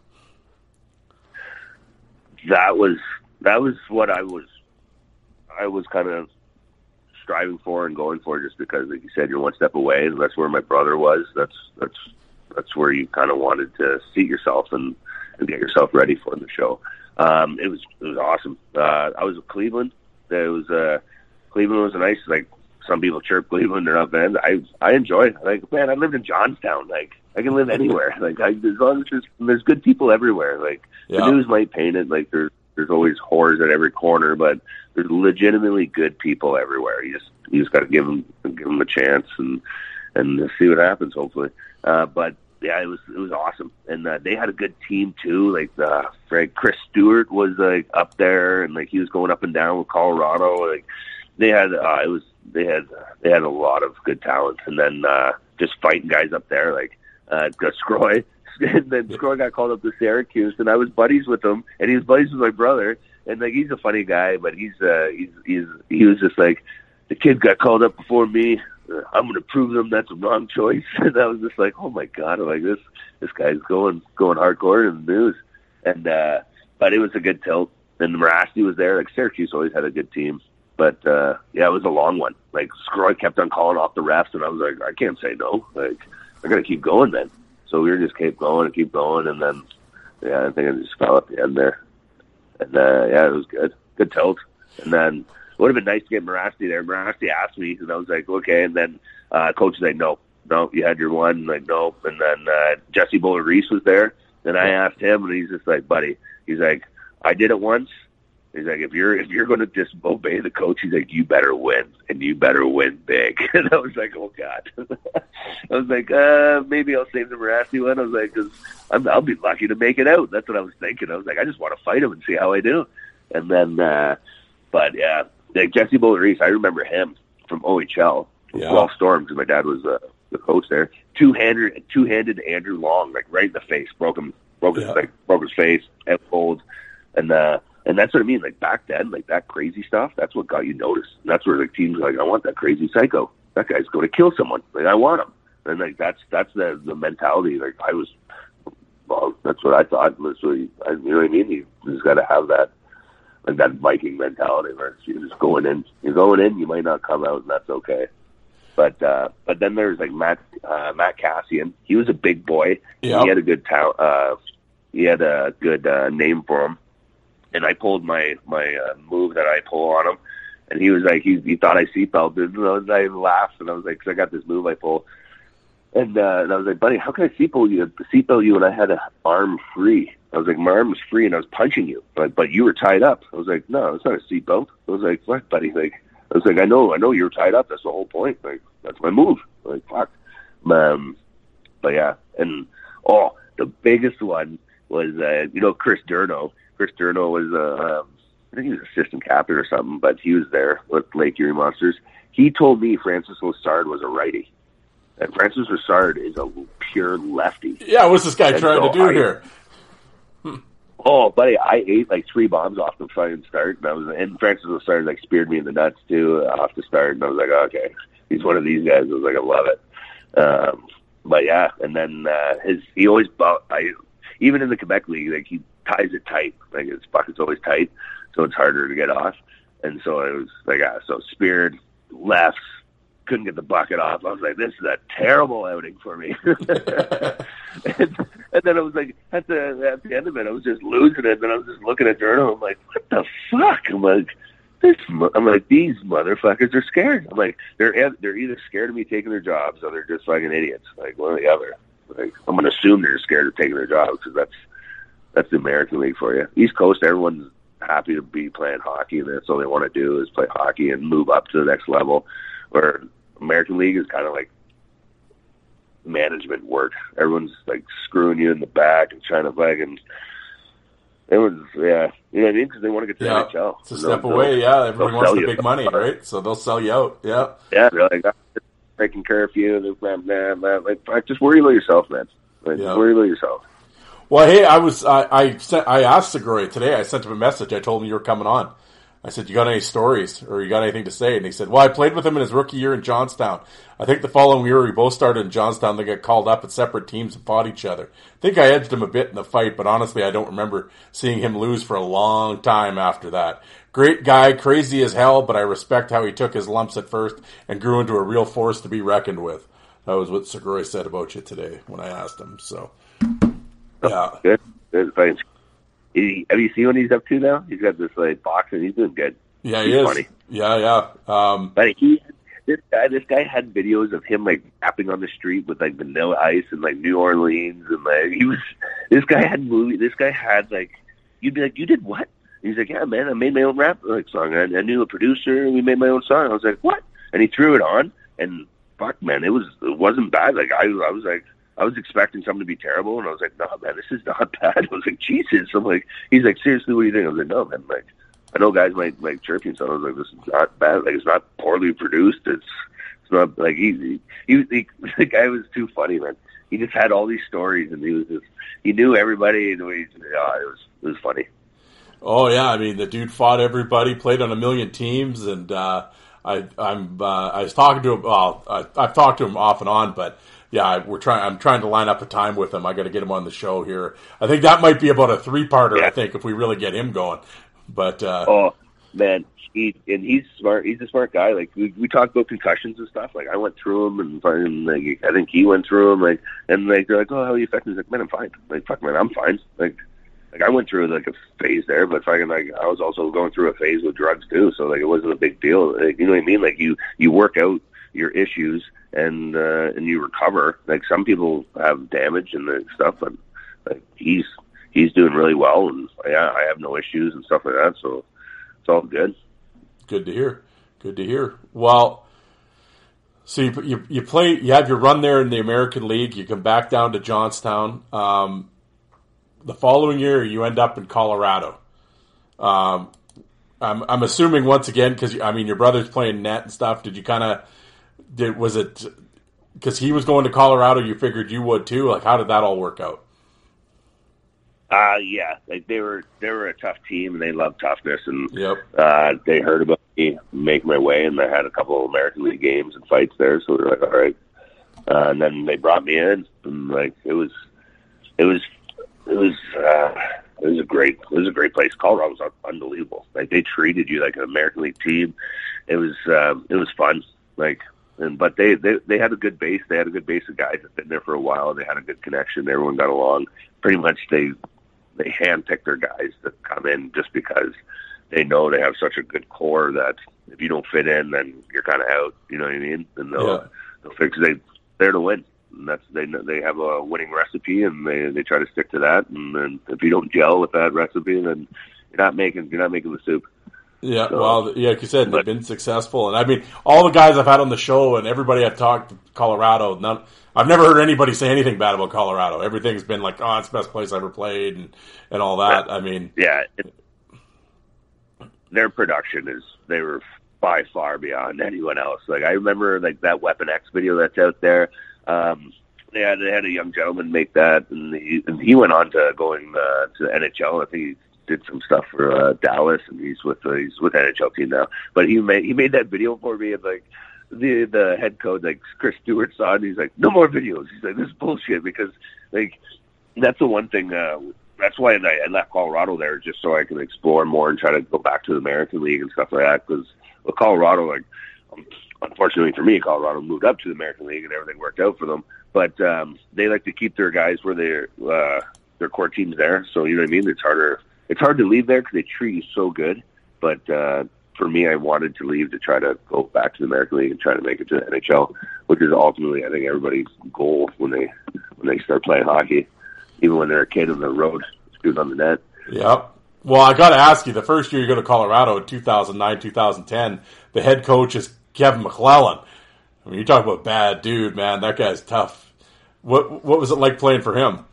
That was what I was kind of striving for and going for, just because, like you said, you're one step away, and that's where my brother was. That's where you kind of wanted to seat yourself and get yourself ready for the show. It was awesome. I was with Cleveland. Cleveland was a nice, like some people chirp Cleveland, they're not fans. I enjoyed it. Like, man, I lived in Johnstown. Like, I can live anywhere. Like, as long as there's good people everywhere. Like, yeah. The news might paint it like there's always whores at every corner, but there's legitimately good people everywhere. You just got to give them a chance and see what happens. Hopefully, but yeah, it was awesome, and they had a good team too. Like Chris Stewart was like up there, and like he was going up and down with Colorado. Like they had a lot of good talent, and then just fighting guys up there like Scroy. And then Scroy got called up to Syracuse, and I was buddies with him, and he was buddies with my brother. And like he's a funny guy, but he was just like, the kid got called up before me. I'm going to prove them that's a wrong choice. And I was just like, oh my god, I'm like this guy's going hardcore in the news. And but it was a good tilt. then Morasti was there. Like, Syracuse always had a good team. But, yeah, it was a long one. Like, Scroy kept on calling off the refs, and I was like, I can't say no. Like, I got to keep going then. So we just kept going, and then, yeah, I think I just fell at the end there. And, yeah, it was good. Good tilt. And then it would have been nice to get Morasti there. Morasti asked me, and I was like, okay. And then coach was like, no, you had your one. Like, no. And then Jesse Bowler-Reese was there. Then I asked him, and he's just like, buddy, he's like, I did it once. He's like, if you're going to just obey the coach, he's like, you better win, and you better win big. And I was like, oh, God. I was like, maybe I'll save the Morasti one. I was like, because I'll be lucky to make it out. That's what I was thinking. I was like, I just want to fight him and see how I do. And then, but, yeah, like Jesse Bowler-Reese, I remember him from OHL, Guelph Storm, because my dad was the coach there. Two-handed Andrew Long, like right in the face, broke his face, and cold. And that's what I mean. Like back then, like that crazy stuff, that's what got you noticed. And that's where the teams were like, I want that crazy psycho. That guy's going to kill someone. Like I want him. And like that's the mentality. Like that's what I thought. Was really, you know what I mean? You just got to have that, like that Viking mentality where you're just going in. You're going in. You might not come out, and that's okay. But then there's like Matt Cassian. He was a big boy. Yep. He had a good he had a good name for him. And I pulled my move that I pull on him, and he was like, he thought I seatbelted, and I laughed, and I was like, because I got this move I pull, and I was like, buddy, how can I seatbelt you when I had an arm free? I was like, my arm was free, and I was punching you, but you were tied up. I was like, no, it's not a seatbelt. I was like, what, buddy? Like, I was like, I know you were tied up. That's the whole point. Like, that's my move. Like, fuck. But yeah, and the biggest one was Chris Durno. Chris Durno was, I think he was assistant captain or something, but he was there with Lake Erie Monsters. He told me Francis Lessard was a righty. And Francis Lessard is a pure lefty. Yeah, what's this guy trying to do here? Oh, buddy, I ate like 3 bombs off the fucking start. And Francis Lessard like speared me in the nuts too off the start. And I was like, okay, he's one of these guys. I was like, I love it. But yeah, and then he always even in the Quebec League, like he ties it tight. Like his bucket's always tight, so it's harder to get off. And so it was like, so speared, lefts, couldn't get the bucket off. I was like, this is a terrible outing for me. and then I was like, at the end of it, I was just losing it. And I was just looking at Durno. I'm like, what the fuck? I'm like, these motherfuckers are scared. I'm like, they're either scared of me taking their jobs or they're just fucking idiots. Like one or the other. Like I'm gonna assume they're scared of taking their jobs because that's the American League for you. East Coast, everyone's happy to be playing hockey, and that's all they want to do is play hockey and move up to the next level. Where American League is kind of like management work. Everyone's like screwing you in the back and trying to fucking. Everyone's, yeah, you know what I mean? Because they want to get to the NHL. It's a step away, Everyone wants the big money, right? So they'll sell you out, Yeah, they're like, taking care of you. Like, just worry about yourself, man. Like, worry about yourself. Well, hey, I asked Segura today. I sent him a message. I told him you were coming on. I said, you got any stories or you got anything to say? And he said, well, I played with him in his rookie year in Johnstown. I think the following year we both started in Johnstown. They got called up at separate teams and fought each other. I think I edged him a bit in the fight, but honestly, I don't remember seeing him lose for a long time after that. Great guy, crazy as hell, but I respect how he took his lumps at first and grew into a real force to be reckoned with. That was what Segura said about you today when I asked him. So, yeah. Good. Have you seen what he's up to now? He's got this like boxing. He's doing good. Yeah, he's funny. Yeah. But this guy had videos of him like rapping on the street with like Vanilla Ice and like New Orleans and like this guy had like you'd be like, you did what? And he's like, yeah, man, I made my own rap like song. I knew a producer and we made my own song. I was like, what? And he threw it on and fuck, man, it wasn't bad. Like I was like. I was expecting something to be terrible, and I was like, no, man, this is not bad. I was like, Jesus. I'm like, he's like, seriously, what do you think? I was like, no, man, like, I know guys might like chirp you and stuff. I was like, this is not bad. Like, it's not poorly produced. It's not like the guy was too funny, man. He just had all these stories, and he knew everybody. And it was funny. Oh yeah, I mean, the dude fought everybody, played on a million teams, and I was talking to him. Well, I've talked to him off and on, but. Yeah, I'm trying to line up a time with him. I got to get him on the show here. I think that might be about a 3-parter. Yeah. I think if we really get him going, But oh man, he's smart. He's a smart guy. Like we talked about concussions and stuff. Like I went through them, and fucking, like I think he went through them. Like and like they're like, oh, how are you affected? He's like, man, I'm fine. Like fuck, man, I'm fine. Like I went through like a phase there, but fucking like I was also going through a phase with drugs too. So like it wasn't a big deal. Like, you know what I mean? Like you work out your issues and you recover. Like some people have damage and stuff, but like he's doing really well, and yeah, I have no issues and stuff like that. So it's all good. Good to hear. Good to hear. Well, so you play. You have your run there in the American League. You come back down to Johnstown. The following year, you end up in Colorado. I'm assuming once again because I mean your brother's playing net and stuff. Did you was it because he was going to Colorado? You figured you would too. Like how did that all work out? Yeah, like they were a tough team and they loved toughness, and yep. They heard about me making my way, and I had a couple of American League games and fights there, so they're like, all right. And then they brought me in, and like it was a great place. Colorado was unbelievable. Like they treated you like an American League team. It was fun. Like, but they had a good base. They had a good base of guys that been there for a while. They had a good connection. Everyone got along. Pretty much they handpick their guys that come in just because they know they have such a good core that if you don't fit in, then you're kind of out. You know what I mean? And they'll fix. They're there to win. And that's they have a winning recipe, and they try to stick to that. And then if you don't gel with that recipe, then you're not making the soup. Yeah, so, well, yeah, like you said, they've been successful, and I mean, all the guys I've had on the show, and everybody I've talked to Colorado, I've never heard anybody say anything bad about Colorado. Everything's been like, oh, it's the best place I ever played, and all that. I mean, yeah, their production they were by far beyond anyone else. Like I remember, like that Weapon X video that's out there. They had a young gentleman make that, and he went on to going to the NHL. I think he did some stuff for Dallas, and he's with NHL team now. But he made that video for me, and like the head coach, like Chris Stewart, saw it, and he's like, no more videos. He's like, this is bullshit, because like that's the one thing. That's why I left Colorado there, just so I can explore more and try to go back to the American League and stuff like that. Because with Colorado, like unfortunately for me, Colorado moved up to the American League and everything worked out for them. But they like to keep their guys where their core team's there. So you know what I mean. It's hard to leave there because they treat you so good. But for me, I wanted to leave to try to go back to the American League and try to make it to the NHL, which is ultimately, I think, everybody's goal when they start playing hockey, even when they're a kid on the road, shooting on the net. Yep. Well, I got to ask you, the first year you go to Colorado in 2009, 2010, the head coach is Kevin McClellan. I mean, you talk about bad dude, man. That guy's tough. What was it like playing for him?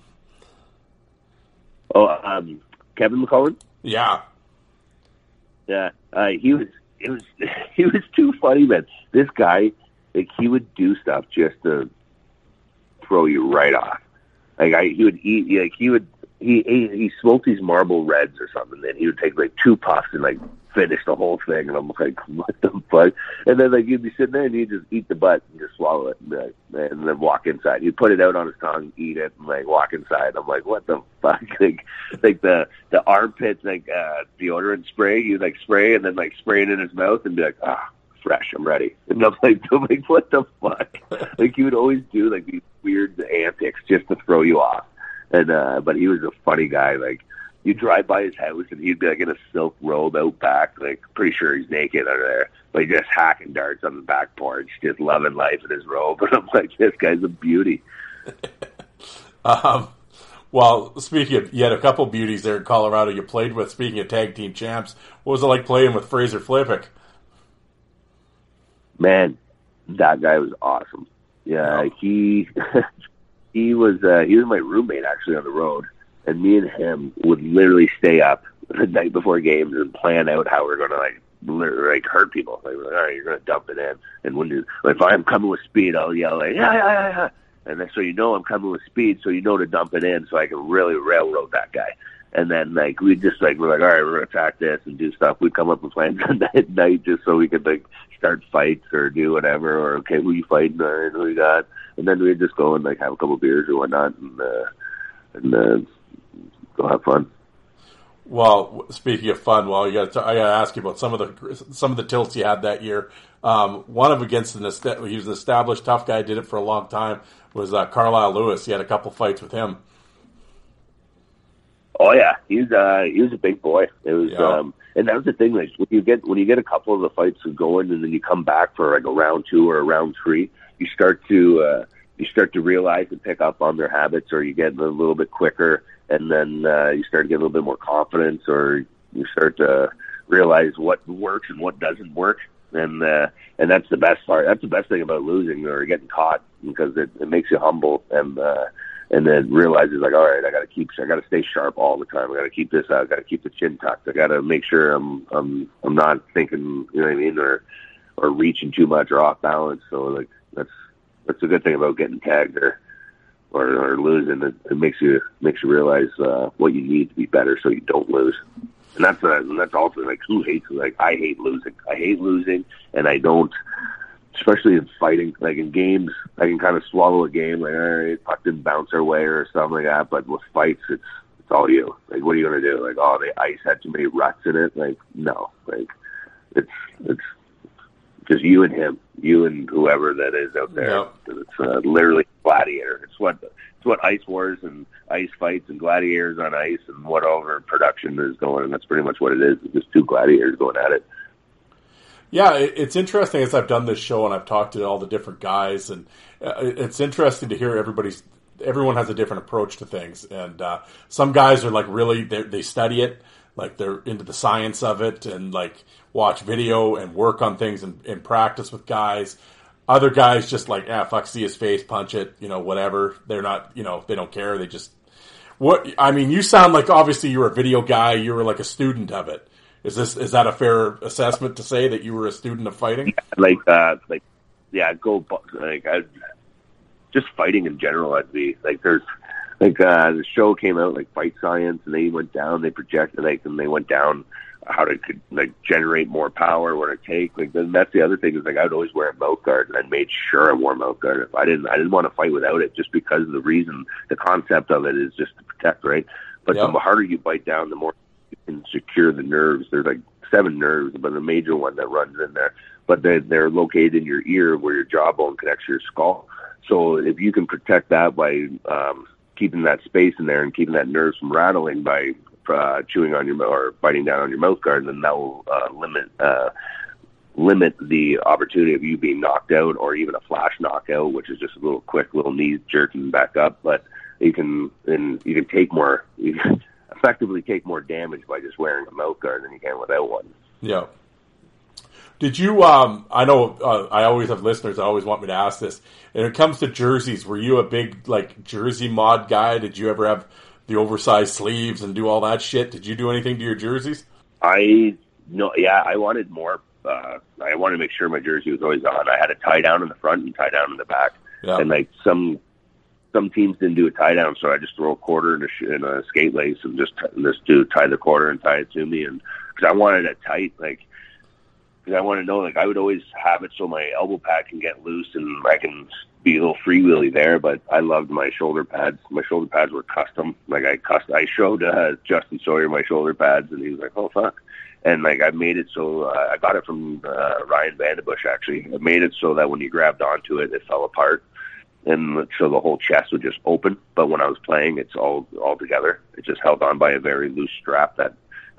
Oh, Kevin McClellan? Yeah. Yeah. He was too funny, man. This guy, like, he would do stuff just to throw you right off. Like he would eat, like he smoked these Marlboro Reds or something, and he would take like 2 puffs and like finish the whole thing, and I'm like, what the fuck? And then like you'd be sitting there and he'd just eat the butt and just swallow it, and then walk inside. He'd put it out on his tongue, eat it, and like walk inside. I'm like, what the fuck? Like the armpits, like deodorant spray. You'd like spray and then like spray it in his mouth and be like, fresh, I'm ready. And I'm like, what the fuck? Like he would always do like these weird antics just to throw you off. And but he was a funny guy. Like you drive by his house and he'd be like in a silk robe out back, like pretty sure he's naked under there, but just hacking darts on the back porch, just loving life in his robe. And I'm like, this guy's a beauty. Well, speaking of, you had a couple beauties there in Colorado you played with. Speaking of tag team champs, what was it like playing with Fraser Flippick? Man, that guy was awesome. Yeah, he was my roommate actually on the road, and me and him would literally stay up the night before games and plan out how we're gonna like hurt people. Like, all right, you're gonna dump it in, and when if I'm coming with speed, I'll yell like yeah, and then so you know I'm coming with speed, so you know to dump it in, so I can really railroad that guy. And then like we just like we're like, all right, we're gonna attack this and do stuff. We'd come up with plans at night just so we could like start fights or do whatever, or okay, who you fighting, or who you got, and then we'd just go and like have a couple beers or whatnot, and go have fun. Well, speaking of fun, well, I got to ask you about some of the tilts you had that year. One of against he was an established tough guy, did it for a long time. Was Carlisle Lewis? He had a couple fights with him. Oh yeah, he was a big boy. It was, and that was the thing. Like when you get a couple of the fights going, and then you come back for like a round 2 or a round 3, you start to realize and pick up on their habits, or you get a little bit quicker, and then you start to get a little bit more confidence, or you start to realize what works and what doesn't work, and that's the best part. That's the best thing about losing or getting caught, because it makes you humble, and then realizes like, all right, I got to stay sharp all the time. I got to keep this out. I got to keep the chin tucked. I got to make sure I'm not thinking, you know what I mean, or reaching too much or off balance. So like that's a good thing about getting tagged or losing. It makes you realize what you need to be better so you don't lose. And that's also like, who hates it? Like, I hate losing. I hate losing, and I don't. Especially in fighting, like in games, I can kind of swallow a game, like, all right, puck didn't bounce our way or something like that. But with fights, it's all you. Like, what are you gonna do? Like, oh, the ice had too many ruts in it. Like, no, like it's just you and him, you and whoever that is out there. Yep. It's literally gladiator. It's what ice wars and ice fights and gladiators on ice and whatever production is going. And that's pretty much what it is. It's just two gladiators going at it. Yeah, it's interesting as I've done this show and I've talked to all the different guys, and it's interesting to hear everyone has a different approach to things. And some guys are like really, they study it, like they're into the science of it and like watch video and work on things and practice with guys. Other guys just like, fuck, see his face, punch it, whatever. They're not, they don't care. They just, you sound like obviously you were a video guy, you were like a student of it. Is that a fair assessment to say that you were a student of fighting? Just fighting in general. I'd be like, there's like the show came out like Fight Science, and they went down. They projected and they went down how to generate more power, what it take. Like, then that's the other thing is like I'd always wear a mouth guard, and I made sure I wore a mouth guard. I didn't want to fight without it, just because the concept of it is just to protect, right? But the harder you bite down, the more and secure the nerves. There's like 7 nerves, but a major one that runs in there. But they're located in your ear where your jawbone connects to your skull. So if you can protect that by keeping that space in there and keeping that nerve from rattling by chewing on your or biting down on your mouth guard, then that will limit the opportunity of you being knocked out, or even a flash knockout, which is just a quick little knee jerking back up. But you can take more. You can effectively take more damage by just wearing a mouth guard than you can without one. Yeah. Did you, I know I always have listeners that always want me to ask this. When it comes to jerseys, were you a big, jersey mod guy? Did you ever have the oversized sleeves and do all that shit? Did you do anything to your jerseys? I wanted more. I wanted to make sure my jersey was always on. I had a tie down in the front and tie down in the back. Yeah. And, some teams didn't do a tie down, so I just throw a quarter in a skate lace and just tie the quarter and tie it to me. And because I wanted it tight, because I want to know, I would always have it so my elbow pad can get loose and I can be a little freewheely there. But I loved my shoulder pads. My shoulder pads were custom. I showed Justin Sawyer my shoulder pads, and he was like, "Oh fuck!" And I made it so I got it from Ryan Vandenbush. Actually, I made it so that when you grabbed onto it, it fell apart. And so the whole chest would just open, but when I was playing, it's all together. It's just held on by a very loose strap that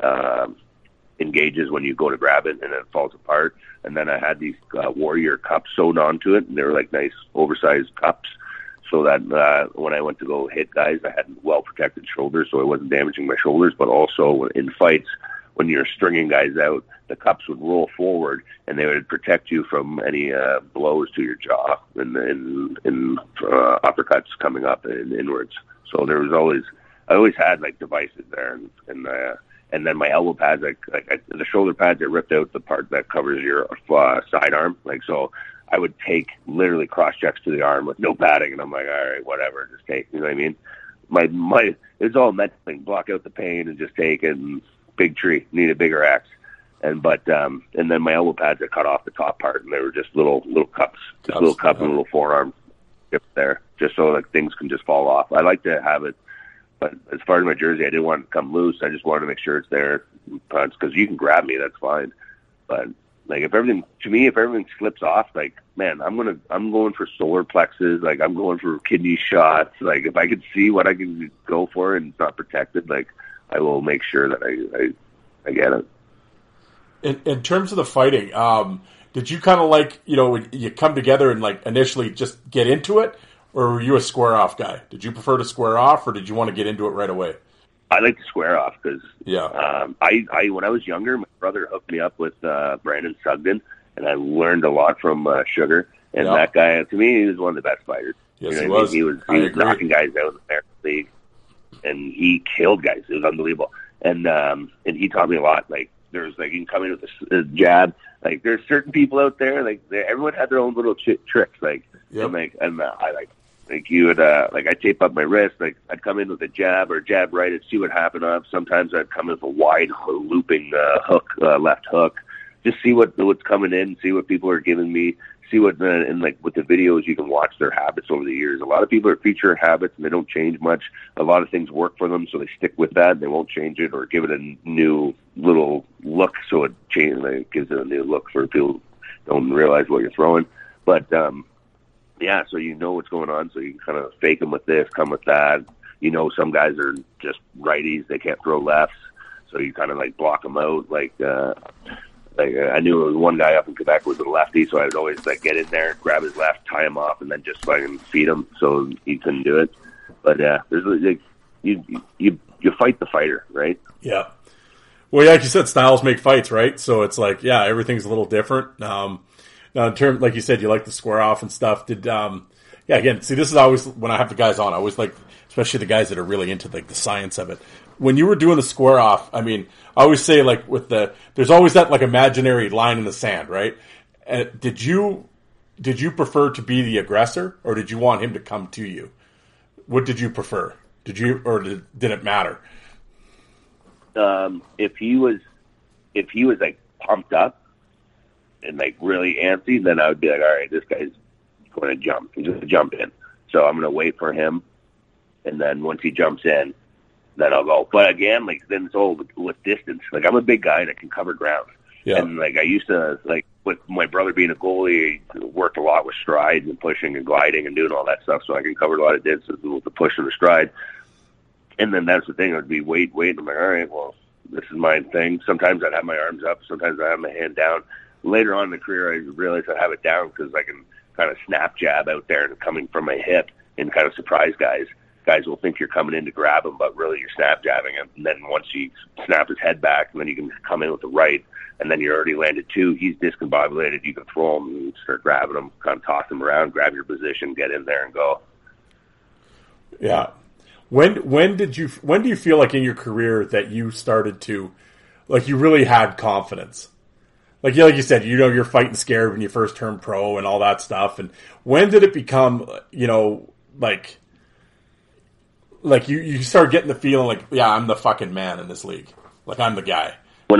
engages when you go to grab it, and it falls apart. And then I had these Warrior cups sewed onto it, and they were like nice oversized cups, so that when I went to go hit guys, I had well-protected shoulders, so I wasn't damaging my shoulders. But also in fights, when you're stringing guys out, the cups would roll forward, and they would protect you from any blows to your jaw and uppercuts coming up and inwards. So I always had devices there, and then my elbow pads, the shoulder pads, I ripped out the part that covers your sidearm. So I would take literally cross checks to the arm with no padding, and I'm like, all right, whatever, just take. You know what I mean? My it's all meant to block out the pain and just take it. And big tree, need a bigger axe. And then my elbow pads I cut off the top part, and they were just little cups, and a little forearm tip there, just so things can just fall off. I like to have it But as far as my jersey, I didn't want it to come loose. I just wanted to make sure it's there. Because you can grab me, that's fine. But like if everything slips off, like man, I'm going for solar plexus. Like I'm going for kidney shots. Like if I could see what I can go for and it's not protected, like I will make sure that I get it. In terms of the fighting, did you kind of like, you come together and like initially just get into it, or were you a square off guy? Did you prefer to square off, or did you want to get into it right away? I like to square off because yeah. I when I was younger, my brother hooked me up with Brandon Sugden, and I learned a lot from Sugar. And that guy, to me, he was one of the best fighters. Yes, he was. He was knocking guys out in the American League, and he killed guys. It was unbelievable. And he taught me a lot. Like there's like you can come in with a jab. Like there's certain people out there. Like everyone had their own little tricks. Like and I like you would like I tape up my wrist. Like I'd come in with a jab or jab right and see what happened. Sometimes I'd come in with a wide looping hook, left hook. Just see what's coming in. See what people are giving me. See what and like with the videos you can watch their habits over the years. A lot of people are feature habits and they don't change much. A lot of things work for them, so they stick with that. And they won't change it or give it a new little look, so it gives it a new look for people who don't realize what you're throwing. But yeah, so you know what's going on, so you can kind of fake them with this, come with that. Some guys are just righties; they can't throw lefts, so you kind of like block them out. Like I knew there was one guy up in Quebec was a lefty, so I would always like get in there, grab his left, tie him off, and then just fucking feed him so he couldn't do it. But there's like you fight the fighter, right? Yeah. Well, like you said, styles make fights, right? So it's like, yeah, everything's a little different. Now, in terms, like you said, you like to square off and stuff. Again, see, this is always when I have the guys on. I always like, especially the guys that are really into like the science of it. When you were doing the square off, I mean, I always say like there's always that like imaginary line in the sand, right? Did you prefer to be the aggressor, or did you want him to come to you? What did you prefer? Did it matter? If he was like pumped up and like really antsy, then I would be like, all right, this guy's going to jump. He's going to jump in. So I'm going to wait for him. And then once he jumps in, then I'll go. But again, like then it's all with distance. Like I'm a big guy that can cover ground. Yeah. And like I used to, like with my brother being a goalie, he worked a lot with strides and pushing and gliding and doing all that stuff. So I can cover a lot of distance with the push and the stride. And then that's the thing. I'd be wait. I'm like, all right, well, this is my thing. Sometimes I'd have my arms up. Sometimes I'd have my hand down. Later on in the career, I realized I have it down because I can kind of snap jab out there and coming from my hip and kind of surprise guys. Guys will think you're coming in to grab him, but really you're snap jabbing him. And then once you snap his head back, and then you can come in with the right, and then you're already landed two. He's discombobulated. You can throw him and start grabbing him, kind of toss him around, grab your position, get in there, and go. Yeah. When do you feel like in your career that you started to, like you really had confidence? Like you said, you're fighting scared when you first turned pro and all that stuff. And when did it become, like you start getting the feeling like, yeah, I'm the fucking man in this league. Like I'm the guy.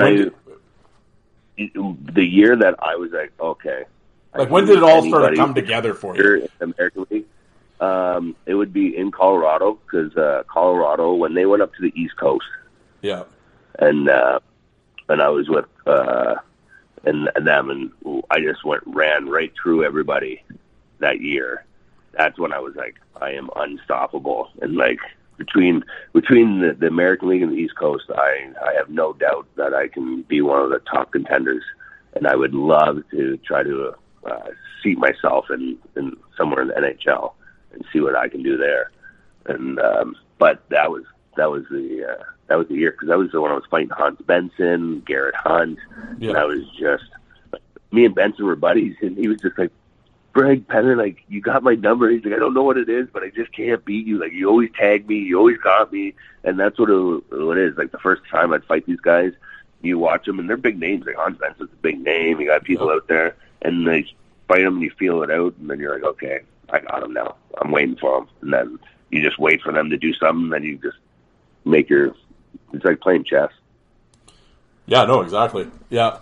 The year that I was like, okay. Like when did it all start to come together for you? In the American League, it would be in Colorado because Colorado, when they went up to the East Coast, yeah, and I was with and them, and I just ran right through everybody that year. That's when I was like, I am unstoppable. And like between the American League and the East Coast, I have no doubt that I can be one of the top contenders. And I would love to try to seat myself in somewhere in the NHL and see what I can do there. And but that was the year because that was the one I was fighting Hans Benson, Garrett Hunt, and I was just me and Benson were buddies, and he was just like, Greg Penner, like, you got my number. He's like, I don't know what it is, but I just can't beat you. Like, you always tag me. You always got me. And that's what it is. Like, the first time I'd fight these guys, you watch them, and they're big names. Like, Hans Benson's a big name. You got people out there, and they fight them, and you feel it out, and then you're like, okay, I got him now. I'm waiting for him. And then you just wait for them to do something, and then you just make it's like playing chess. Yeah, no, exactly. Yeah.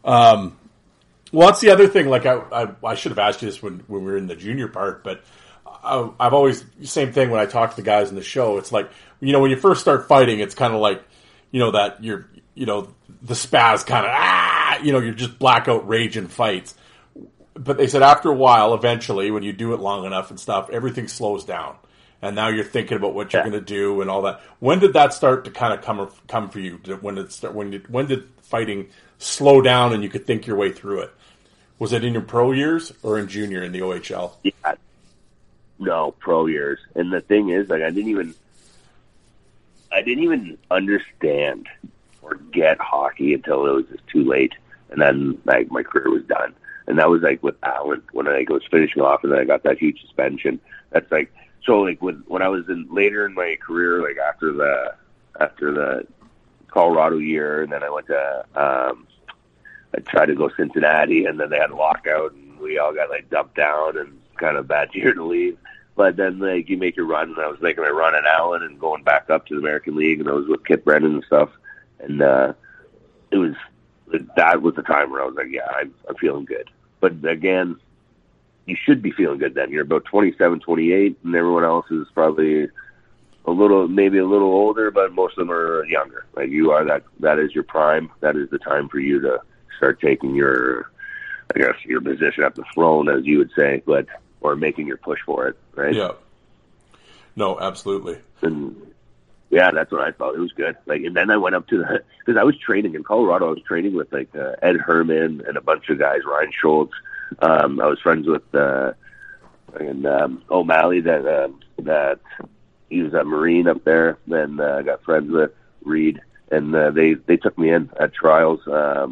Well, that's the other thing. Like I should have asked you this when we were in the junior part, but I've always, same thing when I talk to the guys in the show. It's like, when you first start fighting, it's kind of like, that you're, the spaz kind of, you're just blackout rage in fights. But they said after a while, eventually, when you do it long enough and stuff, everything slows down. And now you're thinking about what you're going to do and all that. When did that start to kind of come for you? When did fighting slow down and you could think your way through it? Was it in your pro years or in junior in the OHL? Yeah. No, pro years. And the thing is, like, I didn't even understand or get hockey until it was just too late. And then, like, my career was done. And that was, like, with Allen when I was finishing off, and then I got that huge suspension. That's, like, so, like, when I was later in my career, like, after the Colorado year, and then I went to, I tried to go Cincinnati, and then they had a lockout, and we all got, like, dumped down, and kind of bad year to leave. But then, like, you make your run, and I was making my run at Allen and going back up to the American League, and I was with Kip Brennan and stuff. And that was the time where I was like, yeah, I'm feeling good. But again, you should be feeling good then. You're about 27, 28, and everyone else is probably maybe a little older, but most of them are younger. Like, you are that is your prime. That is the time for you to start taking your position at the throne, as you would say, or making your push for it, right? Yeah. No, absolutely. And yeah, that's what I thought. It was good. Like, and then I went up to because I was training in Colorado. I was training with like Ed Herman and a bunch of guys, Ryan Schultz. I was friends with O'Malley that he was a Marine up there. Then I got friends with Reed, and they took me in at trials.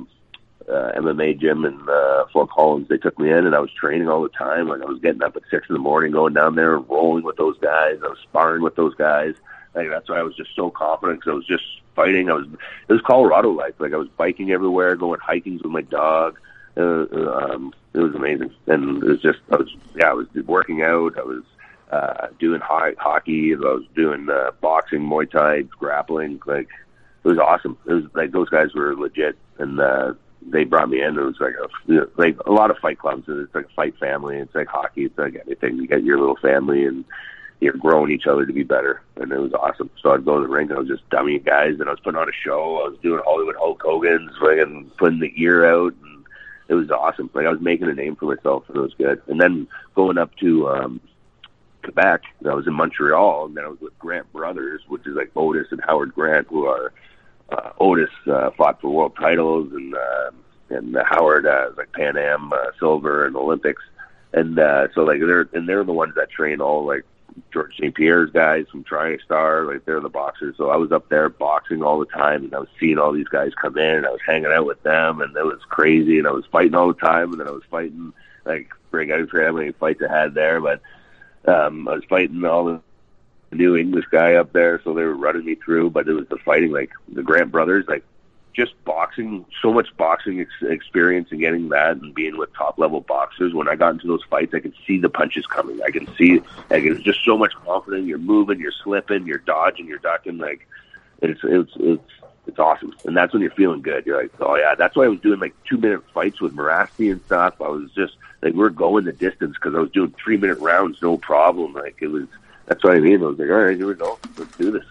MMA gym in Fort Collins. They took me in, and I was training all the time. Like, I was getting up at 6 a.m, going down there and rolling with those guys. I was sparring with those guys. Like, that's why I was just so confident, because I was just fighting. It was Colorado life. Like, I was biking everywhere, going hikings with my dog. It was amazing, and it was just I was working out. I was doing hockey. I was doing boxing, Muay Thai, grappling. Like, it was awesome. It was like those guys were legit, and they brought me in. It was like a lot of fight clubs. It's like a fight family. It's like hockey. It's like anything. You get your little family, and you're growing each other to be better. And it was awesome. So I'd go to the ring, and I was just dummying guys, and I was putting on a show. I was doing Hollywood Hulk Hogan's, and putting the ear out, and it was awesome. Like, I was making a name for myself, and it was good. And then going up to Quebec, I was in Montreal, and then I was with Grant Brothers, which is like Otis and Howard Grant, who are Otis fought for world titles, and Howard like Pan Am silver and Olympics, and so like they're the ones that train all like George St. Pierre's guys from TriStar. Like, they're the boxers. So I was up there boxing all the time, and I was seeing all these guys come in, and I was hanging out with them, and it was crazy. And I was fighting all the time, and then I was fighting like I didn't forget how many fights I had there, but I was fighting all the new English guy up there, so they were running me through. But it was the fighting, like the Grant brothers, like just boxing, so much boxing experience, and getting that and being with top level boxers. When I got into those fights, I could see the punches coming. I can see, like, it's just so much confidence. You're moving, you're slipping, you're dodging, you're ducking. Like, it's awesome. And that's when you're feeling good. You're like, oh yeah, that's why I was doing like 2-minute fights with Morasti and stuff. I was just like, we're going the distance, because I was doing 3-minute rounds, no problem. Like, it was. That's what I mean. I was like, all right, here we go. Let's do this.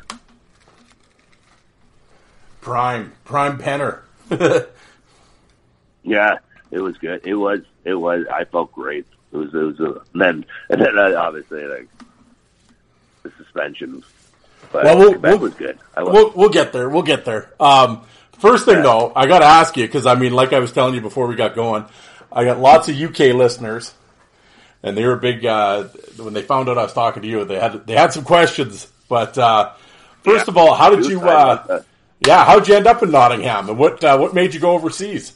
Prime Penner. Yeah, it was good. It was. I felt great. It was. And then obviously, like, the suspension. But that was good. We'll get there. We'll get there. First thing though, I got to ask you, because I mean, like I was telling you before we got going, I got lots of UK listeners. And they were big when they found out I was talking to you. They had some questions. But first of all, how did you? How'd you end up in Nottingham? And what made you go overseas?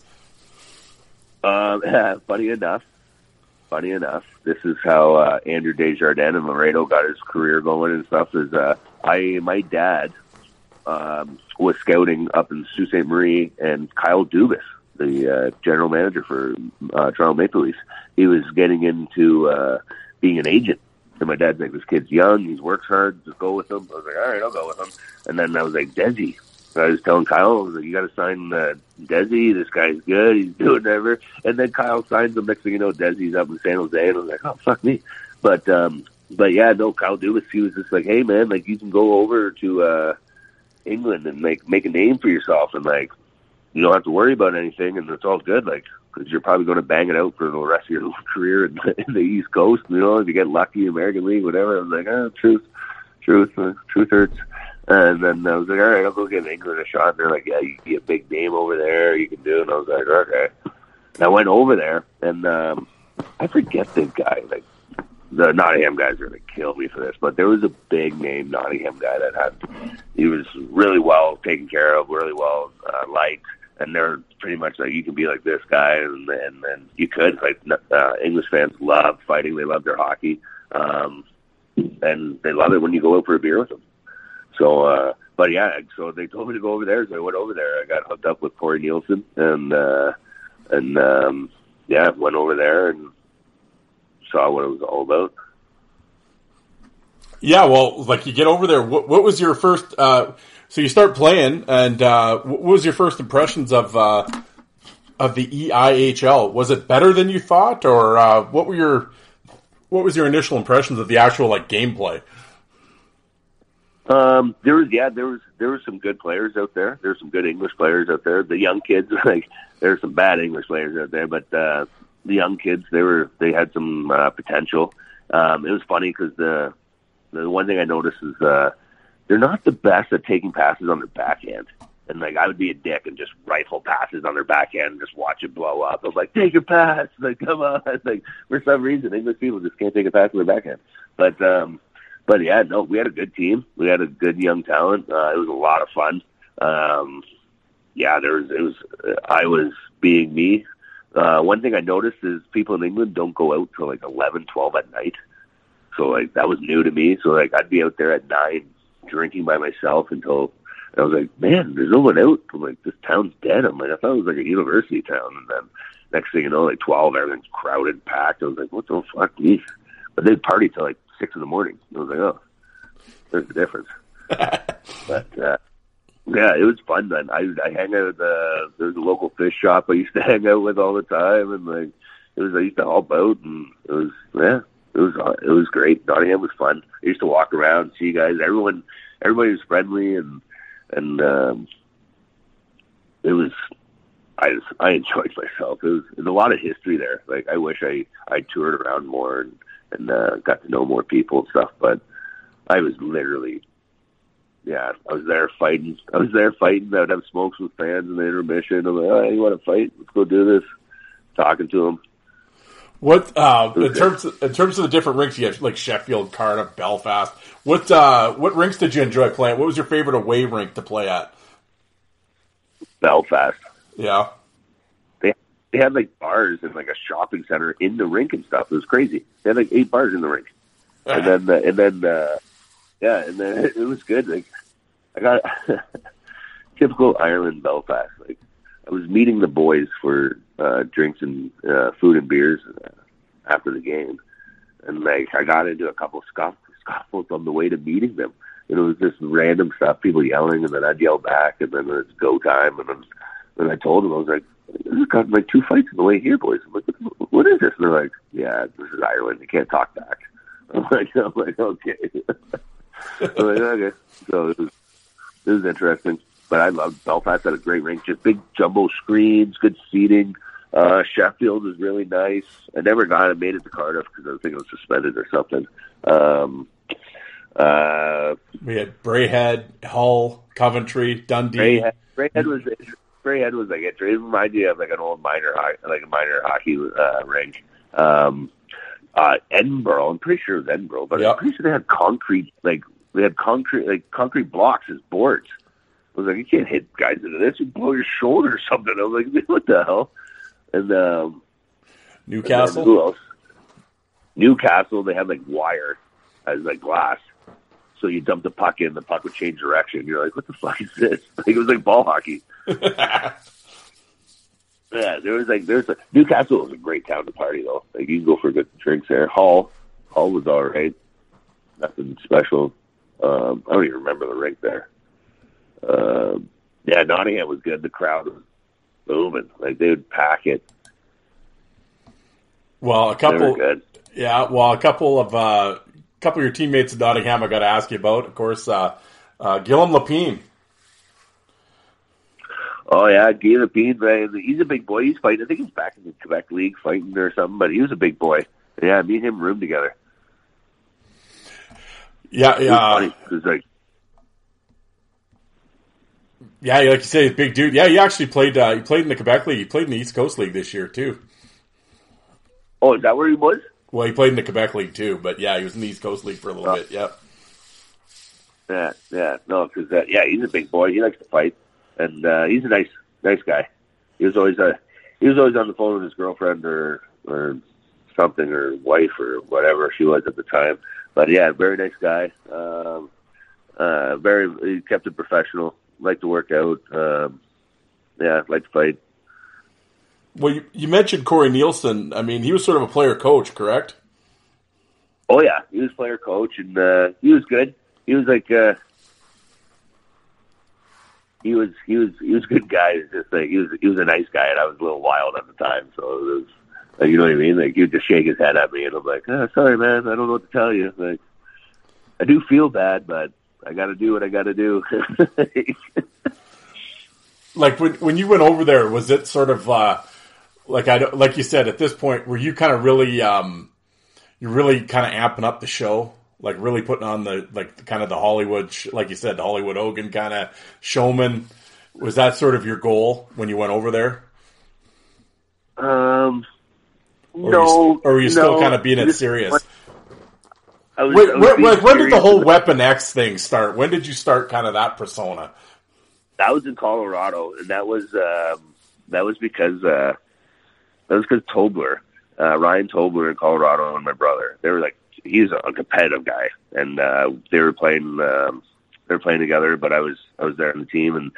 Funny enough, this is how Andrew Desjardins and Laredo got his career going and stuff. Is my dad was scouting up in Sault Ste. Marie, and Kyle Dubas, the general manager for Toronto Maple Leafs, he was getting into being an agent. And my dad's like, this kid's young, he works hard, just go with him. I was like, all right, I'll go with him. And then I was like, Desi. So I was telling Kyle, I was like, you got to sign Desi. This guy's good. He's doing whatever. And then Kyle signs him. Next thing you know, Desi's up in San Jose. And I was like, oh, fuck me. But but yeah, no, Kyle Dubas, he was just like, hey man, like you can go over to England and like make a name for yourself, and like you don't have to worry about anything, and it's all good, like because you're probably going to bang it out for the rest of your career in the East Coast, you know, if you get lucky, American League, whatever. I was like, truth hurts. And then I was like, all right, I'll go give England a shot. And they're like, yeah, you can be a big name over there. You can do it. And I was like, okay. And I went over there, and I forget this guy. Like, the Nottingham guys are going to kill me for this, but there was a big name Nottingham guy he was really well taken care of, really well liked. And they're pretty much like, you can be like this guy, and you could. Like, English fans love fighting. They love their hockey. And they love it when you go out for a beer with them. So, but yeah, so they told me to go over there, so I went over there. I got hooked up with Corey Nielsen, and went over there and saw what it was all about. Yeah, well, like you get over there. What was your first? So you start playing, and what was your first impressions of the EIHL? Was it better than you thought, or what was your initial impressions of the actual like gameplay? There was some good players out there. There's some good English players out there. The young kids, like there's some bad English players out there, but the young kids, they had some potential. It was funny because the one thing I noticed is they're not the best at taking passes on their backhand. And like I would be a dick and just rifle passes on their backhand and just watch it blow up. I was like, take your pass, like come on. Like for some reason, English people just can't take a pass on their backhand. But yeah, no, we had a good team. We had a good young talent. It was a lot of fun. I was being me. One thing I noticed is people in England don't go out till like 11, 12 at night. So like that was new to me. So like I'd be out there at 9 drinking by myself until I was like, man, there's no one out. I'm like, this town's dead. I'm like, I thought it was like a university town. And then next thing you know, like 12, everything's crowded, packed. I was like, what the fuck, geez? But they'd party till like 6 in the morning. I was like, oh, there's a difference. But yeah, it was fun. Then I hang out at there's a local fish shop I used to hang out with all the time, and like I used to help out, and it was great. Nottingham was fun. I used to walk around, see guys. Everybody was friendly, and it was. I enjoyed myself. There's a lot of history there. Like I wish I toured around more and got to know more people and stuff. But I was literally, I was there fighting. I would have smokes with fans in the intermission. I'm like, oh, you want to fight? Let's go do this. Talking to them. What in terms of the different rinks you have, like Sheffield, Cardiff, Belfast? What rinks did you enjoy playing? What was your favorite away rink to play at? Belfast. Yeah. They had like bars and like a shopping center in the rink and stuff. It was crazy. They had like 8 bars in the rink, and then it was good. Like I got typical Ireland Belfast. Like I was meeting the boys for drinks and food and beers after the game, and like I got into a couple of scuffles on the way to meeting them. And it was just random stuff, people yelling, and then I'd yell back, and then it's go time, and then I told them, I was like, this has got like 2 fights on the way here, boys. I'm like, what is this? And they're like, yeah, this is Ireland. You can't talk back. I'm like, okay. I'm like, okay. So it was interesting. But I loved Belfast. Had a great rink, just big jumbo screens, good seating. Sheffield was really nice. I never made it to Cardiff because I think it was suspended or something. We had Braehead, Hull, Coventry, Dundee. Braehead was like it reminded me of like an old minor hockey rink. Edinburgh, I'm pretty sure it was Edinburgh, but I'm pretty sure they had concrete blocks as boards. I was like, you can't hit guys into this, you blow your shoulder or something. I was like, what the hell? And Newcastle. And who else? Newcastle, they had like wire as like glass. So you dump the puck in, the puck would change direction. You're like, what the fuck is this? Like, it was like ball hockey. Yeah, Newcastle was a great town to party though. Like you can go for good drinks there. Hull was all right. Nothing special. I don't even remember the rink there. Nottingham was good. The crowd was booming. Like they would pack it. Well, a couple of couple of your teammates in Nottingham I got to ask you about. Of course, Guillaume Lapine. Oh, yeah, Guy Lapine, man. He's a big boy. He's fighting. I think he's back in the Quebec League fighting or something, but he was a big boy. Yeah, me and him roomed together. Yeah, yeah. Funny, 'cause, like, yeah, like you say, big dude. Yeah, he actually played. He played in the Quebec League. He played in the East Coast League this year too. oh, is that where he was? Well, he played in the Quebec League too, but yeah, he was in the East Coast League for a little bit. Yeah. Yeah. No, because he's a big boy. He likes to fight, and he's a nice guy. He was always on the phone with his girlfriend or something, or wife or whatever she was at the time. But yeah, very nice guy. He kept it professional. Liked to work out. Liked to fight. Well, you mentioned Corey Nielsen. I mean, he was sort of a player coach, correct? Oh yeah, he was player coach, and he was good. He was like he was a good guy. It's just like he was a nice guy, and I was a little wild at the time, so it was like, you know what I mean. Like, he would just shake his head at me, and I'm like, sorry, man, I don't know what to tell you. Like, I do feel bad, but I got to do what I got to do. Like when you went over there, was it sort of like you said, at this point, were you kind of really you're really kind of amping up the show, like really putting on the kind of the Hollywood, like you said, the Hollywood Hogan kind of showman? Was that sort of your goal when you went over there? No. Or were you still kind of being it serious? When did the whole Weapon X thing start? When did you start kind of that persona? That was in Colorado, and that was because Tobler, Ryan Tobler in Colorado, and my brother. They were like, he's a competitive guy, and they were playing together. But I was there on the team, and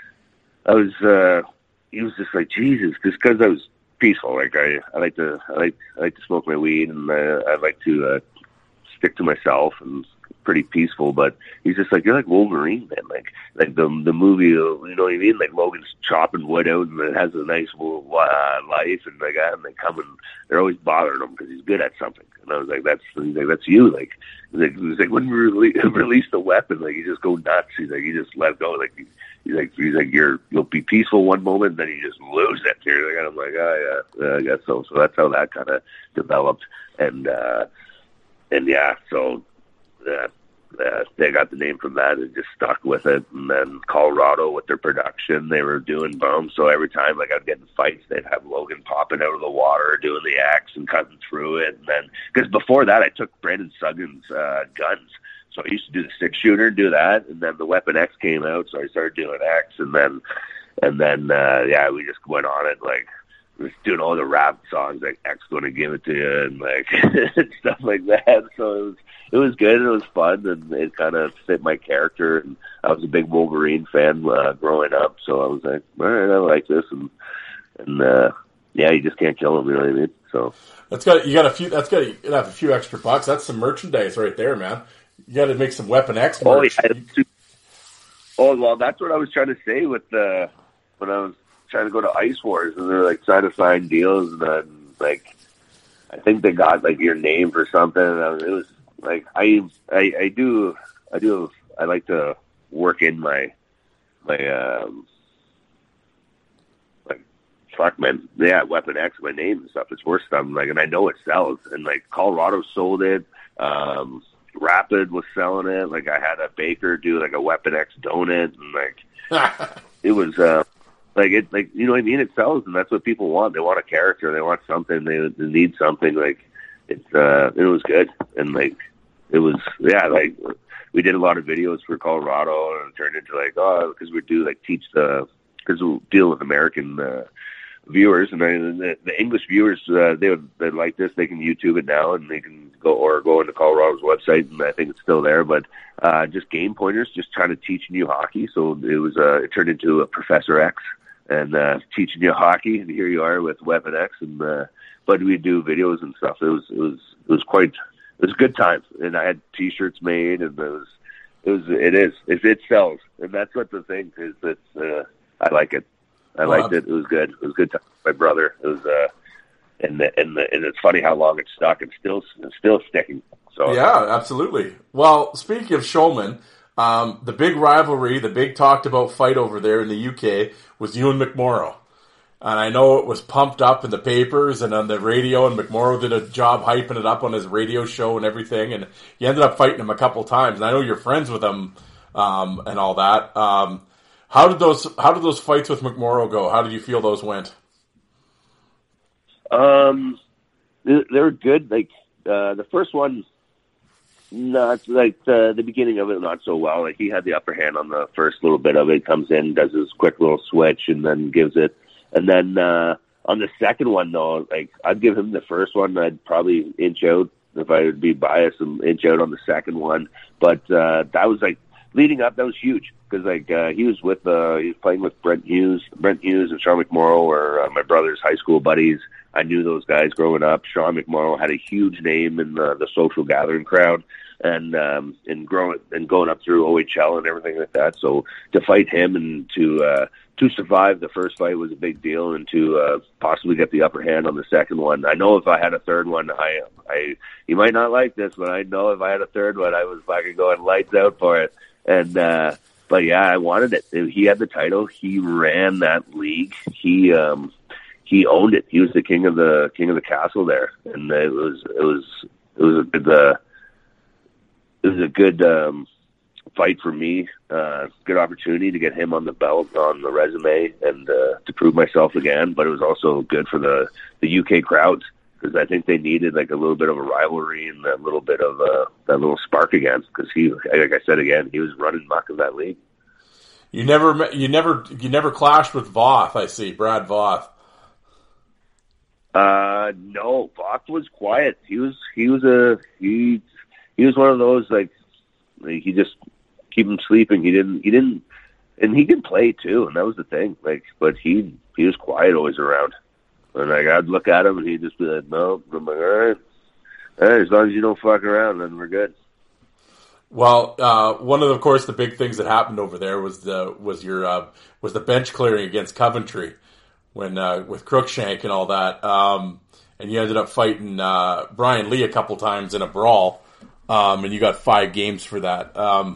he was just like, Jesus, just because I was peaceful. Like I like to smoke my weed, and I like to stick to myself and pretty peaceful. But he's just like, you're like Wolverine, man. Like the movie, you know what I mean? Like Logan's chopping wood out and it has a nice life, and they come and they're always bothering him because he's good at something. And I was like, that's you. He's like when we release the weapon, like you just go nuts. He's like, you just let go. Like he's like you'll be peaceful one moment, and then you just lose it. And I'm like, oh yeah, I guess so. So that's how that kind of developed, and yeah, so. They got the name from that and just stuck with it. And then Colorado, with their production, they were doing bumps. So every time like I'd get in fights, they'd have Logan popping out of the water, doing the X and cutting through it. And then, because before that, I took Brandon Suggan's guns. So I used to do the 6-shooter, do that. And then the Weapon X came out, so I started doing X. And then we just went on it, like, was doing all the rap songs like X Gonna Give It To You and like stuff like that. So it was good and it was fun, and it kind of fit my character. And I was a big Wolverine fan growing up, so I was like, all right, I like this, and yeah, you just can't kill him. You know what I mean? So you have a few extra bucks. That's some merchandise right there, man. You got to make some Weapon X merch. Oh, well, that's what I was trying to say with when I was trying to go to Ice Wars, and they're like trying to sign deals, and then like I think they got like your name for something, and it was like I like to work in my like fuck, man, yeah, Weapon X, my name and stuff. It's worth something, like, and I know it sells, and like Colorado sold it, Rapid was selling it, like I had a baker do like a Weapon X donut, and like it was like you know what I mean? It sells, and that's what people want. They want a character. They want something. They need something. Like it was good, and like it was, yeah. Like we did a lot of videos for Colorado, and it turned into like, because we do like because we deal with American viewers, and the English viewers they like this. They can YouTube it now, and they can go into Colorado's website, and I think it's still there. But just game pointers, just trying to teach new hockey. So it turned into a Professor X. And teaching you hockey, and here you are with Weapon X, and but we do videos and stuff. It was a good time, and I had T-shirts made, and it sells, and that's what the thing is. I like it. I liked it. It was good. It was good time. My brother, it was and it's funny how long it stuck, and still sticking. So yeah, absolutely. Well, speaking of Showman, the big rivalry, the big talked about fight over there in the UK was you and McMorrow. And I know it was pumped up in the papers and on the radio, and McMorrow did a job hyping it up on his radio show and everything. And you ended up fighting him a couple times. And I know you're friends with him and all that. How did those fights with McMorrow go? How did you feel those went? They were good. Like the first one, not like the beginning of it, not so well. Like he had the upper hand on the first little bit of it. Comes in, does his quick little switch, and then gives it. And then on the second one, though, like I'd give him the first one. I'd probably inch out if I would be biased and inch out on the second one. But that was like leading up. That was huge because like he was playing with Brent Hughes and Sean McMorrow were my brother's high school buddies. I knew those guys growing up. Sean McMorrow had a huge name in the social gathering crowd, and going up through OHL and everything like that. So to fight him and to survive the first fight was a big deal, and to possibly get the upper hand on the second one. I know if I had a third one, you might not like this, but I know if I had a third one, I was fucking going lights out for it. And but yeah, I wanted it. He had the title. He ran that league. He owned it. He was the king of the castle there, and it was a good fight for me. Good opportunity to get him on the belt, on the resume, and to prove myself again. But it was also good for the UK crowds because I think they needed like a little bit of a rivalry and that little bit of that little spark again. Because he, like I said again, he was running muck of that league. You never clashed with Voth. I see Brad Voth. No, Voth was quiet. He was one of those like he just keep him sleeping. He didn't, and he could play too, and that was the thing. Like, but he was quiet always around, and like I'd look at him and he'd just be like, "No," I'm like, "All right, as long as you don't fuck around, then we're good." Well, one of course, the big things that happened over there was the bench clearing against Coventry when with Crookshank and all that, and you ended up fighting Brian Lee a couple times in a brawl, and you got 5 games for that.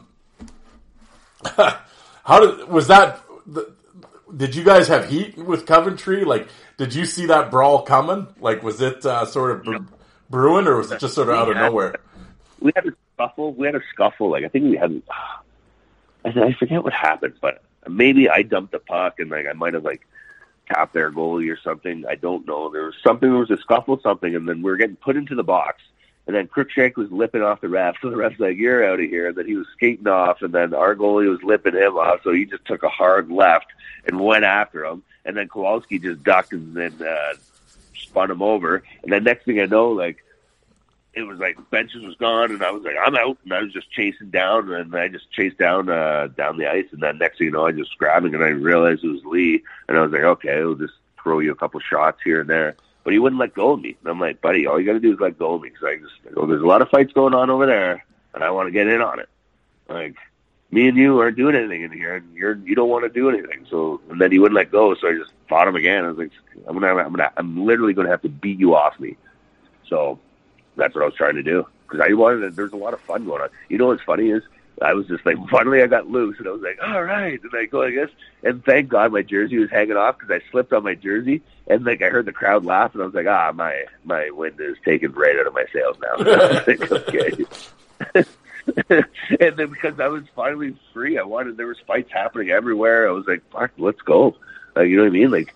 Did you guys have heat with Coventry? Like, did you see that brawl coming? Like, was it sort of brewing, or was it just sort of out of nowhere? We had a scuffle. Like, I think we had. I forget what happened, but maybe I dumped the puck and like I might have like tapped their goalie or something. I don't know. There was a scuffle, and then we were getting put into the box. And then Crookshank was lipping off the ref. So the ref's like, "You're out of here." And then he was skating off. And then our goalie was lipping him off. So he just took a hard left and went after him. And then Kowalski just ducked and then spun him over. And then next thing I know, like, it was like benches was gone. And I was like, "I'm out." And I was just chasing down. And I just chased down the ice. And then next thing you know, I just grabbed him. And I realized it was Lee. And I was like, "Okay, we'll just throw you a couple shots here and there." But he wouldn't let go of me. And I'm like, "Buddy, all you got to do is let go of me." Because there's a lot of fights going on over there, and I want to get in on it. Like, me and you aren't doing anything in here, and you don't want to do anything. So, and then he wouldn't let go, so I just fought him again. I was like, I'm literally going to have to beat you off me. So that's what I was trying to do because there's a lot of fun going on. You know what's funny is I was just like, finally I got loose, and I was like, "All right," and I go like this, and thank God my jersey was hanging off because I slipped on my jersey, and like I heard the crowd laugh, and I was like, my wind is taken right out of my sails now. I was like, okay. And then because I was finally free, there was fights happening everywhere. I was like, "Fuck, let's go!" You know what I mean? Like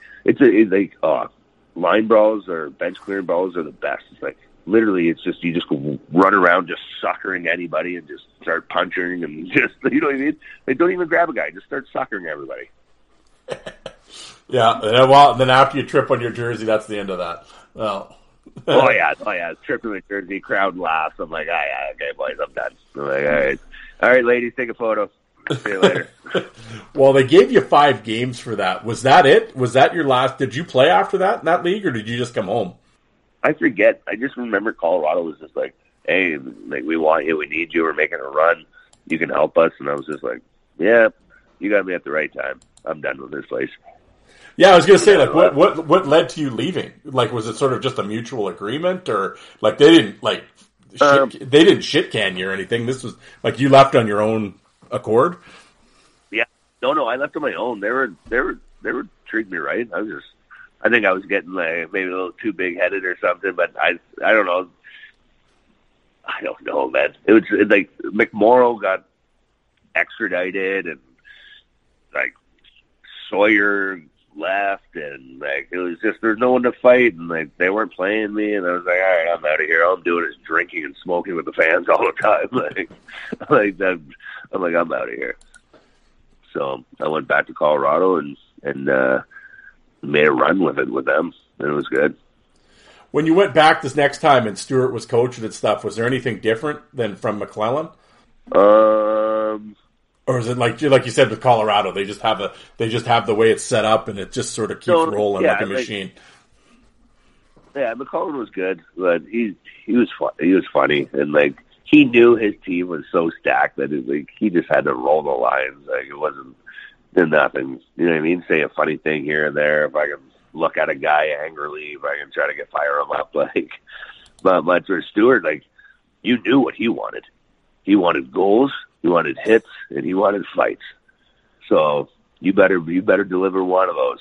line brawls or bench clearing brawls are the best. It's like. Literally, it's just you just run around just suckering anybody and just start punching and just, you know what I mean? They don't even grab a guy, just start suckering everybody. Yeah, well, then after you trip on your jersey, that's the end of that. Well. oh yeah, tripping my jersey, crowd laughs. I'm like, yeah, okay, boys, I'm done. I'm like, all right, ladies, take a photo. See you later. Well, they gave you 5 games for that. Was that it? Was that your last? Did you play after that in that league, or did you just come home? I forget. I just remember Colorado was just like, "Hey, like we want you, we need you, we're making a run. You can help us." And I was just like, "Yeah, you got me at the right time. I'm done with this place." Yeah, I was going to say, like, what led to you leaving? Like, was it sort of just a mutual agreement, or like they didn't like they didn't shit can you or anything. This was like you left on your own accord. Yeah, no, I left on my own. They were treating me right. I think I was getting like maybe a little too big headed or something, but I don't know. I don't know, man. It was like McMorrow got extradited and like Sawyer left, and like it was just there's no one to fight, and like they weren't playing me, and I was like, all right, I'm out of here. All I'm doing is drinking and smoking with the fans all the time. I'm out of here. So I went back to Colorado and made a run with them, and it was good. When you went back this next time and Stewart was coaching and stuff, was there anything different than from McClellan? Or is it like you said with Colorado? They just have the way it's set up, and it just sort of keeps rolling like a machine. Yeah, McClellan was good, but he was funny, and like he knew his team was so stacked that he just had to roll the lines. Like it wasn't nothing. You know what I mean? Say a funny thing here and there. If I can look at a guy angrily, if I can try to fire him up, but for Stewart, like you knew what he wanted. He wanted goals. He wanted hits, and he wanted fights. So you better deliver one of those.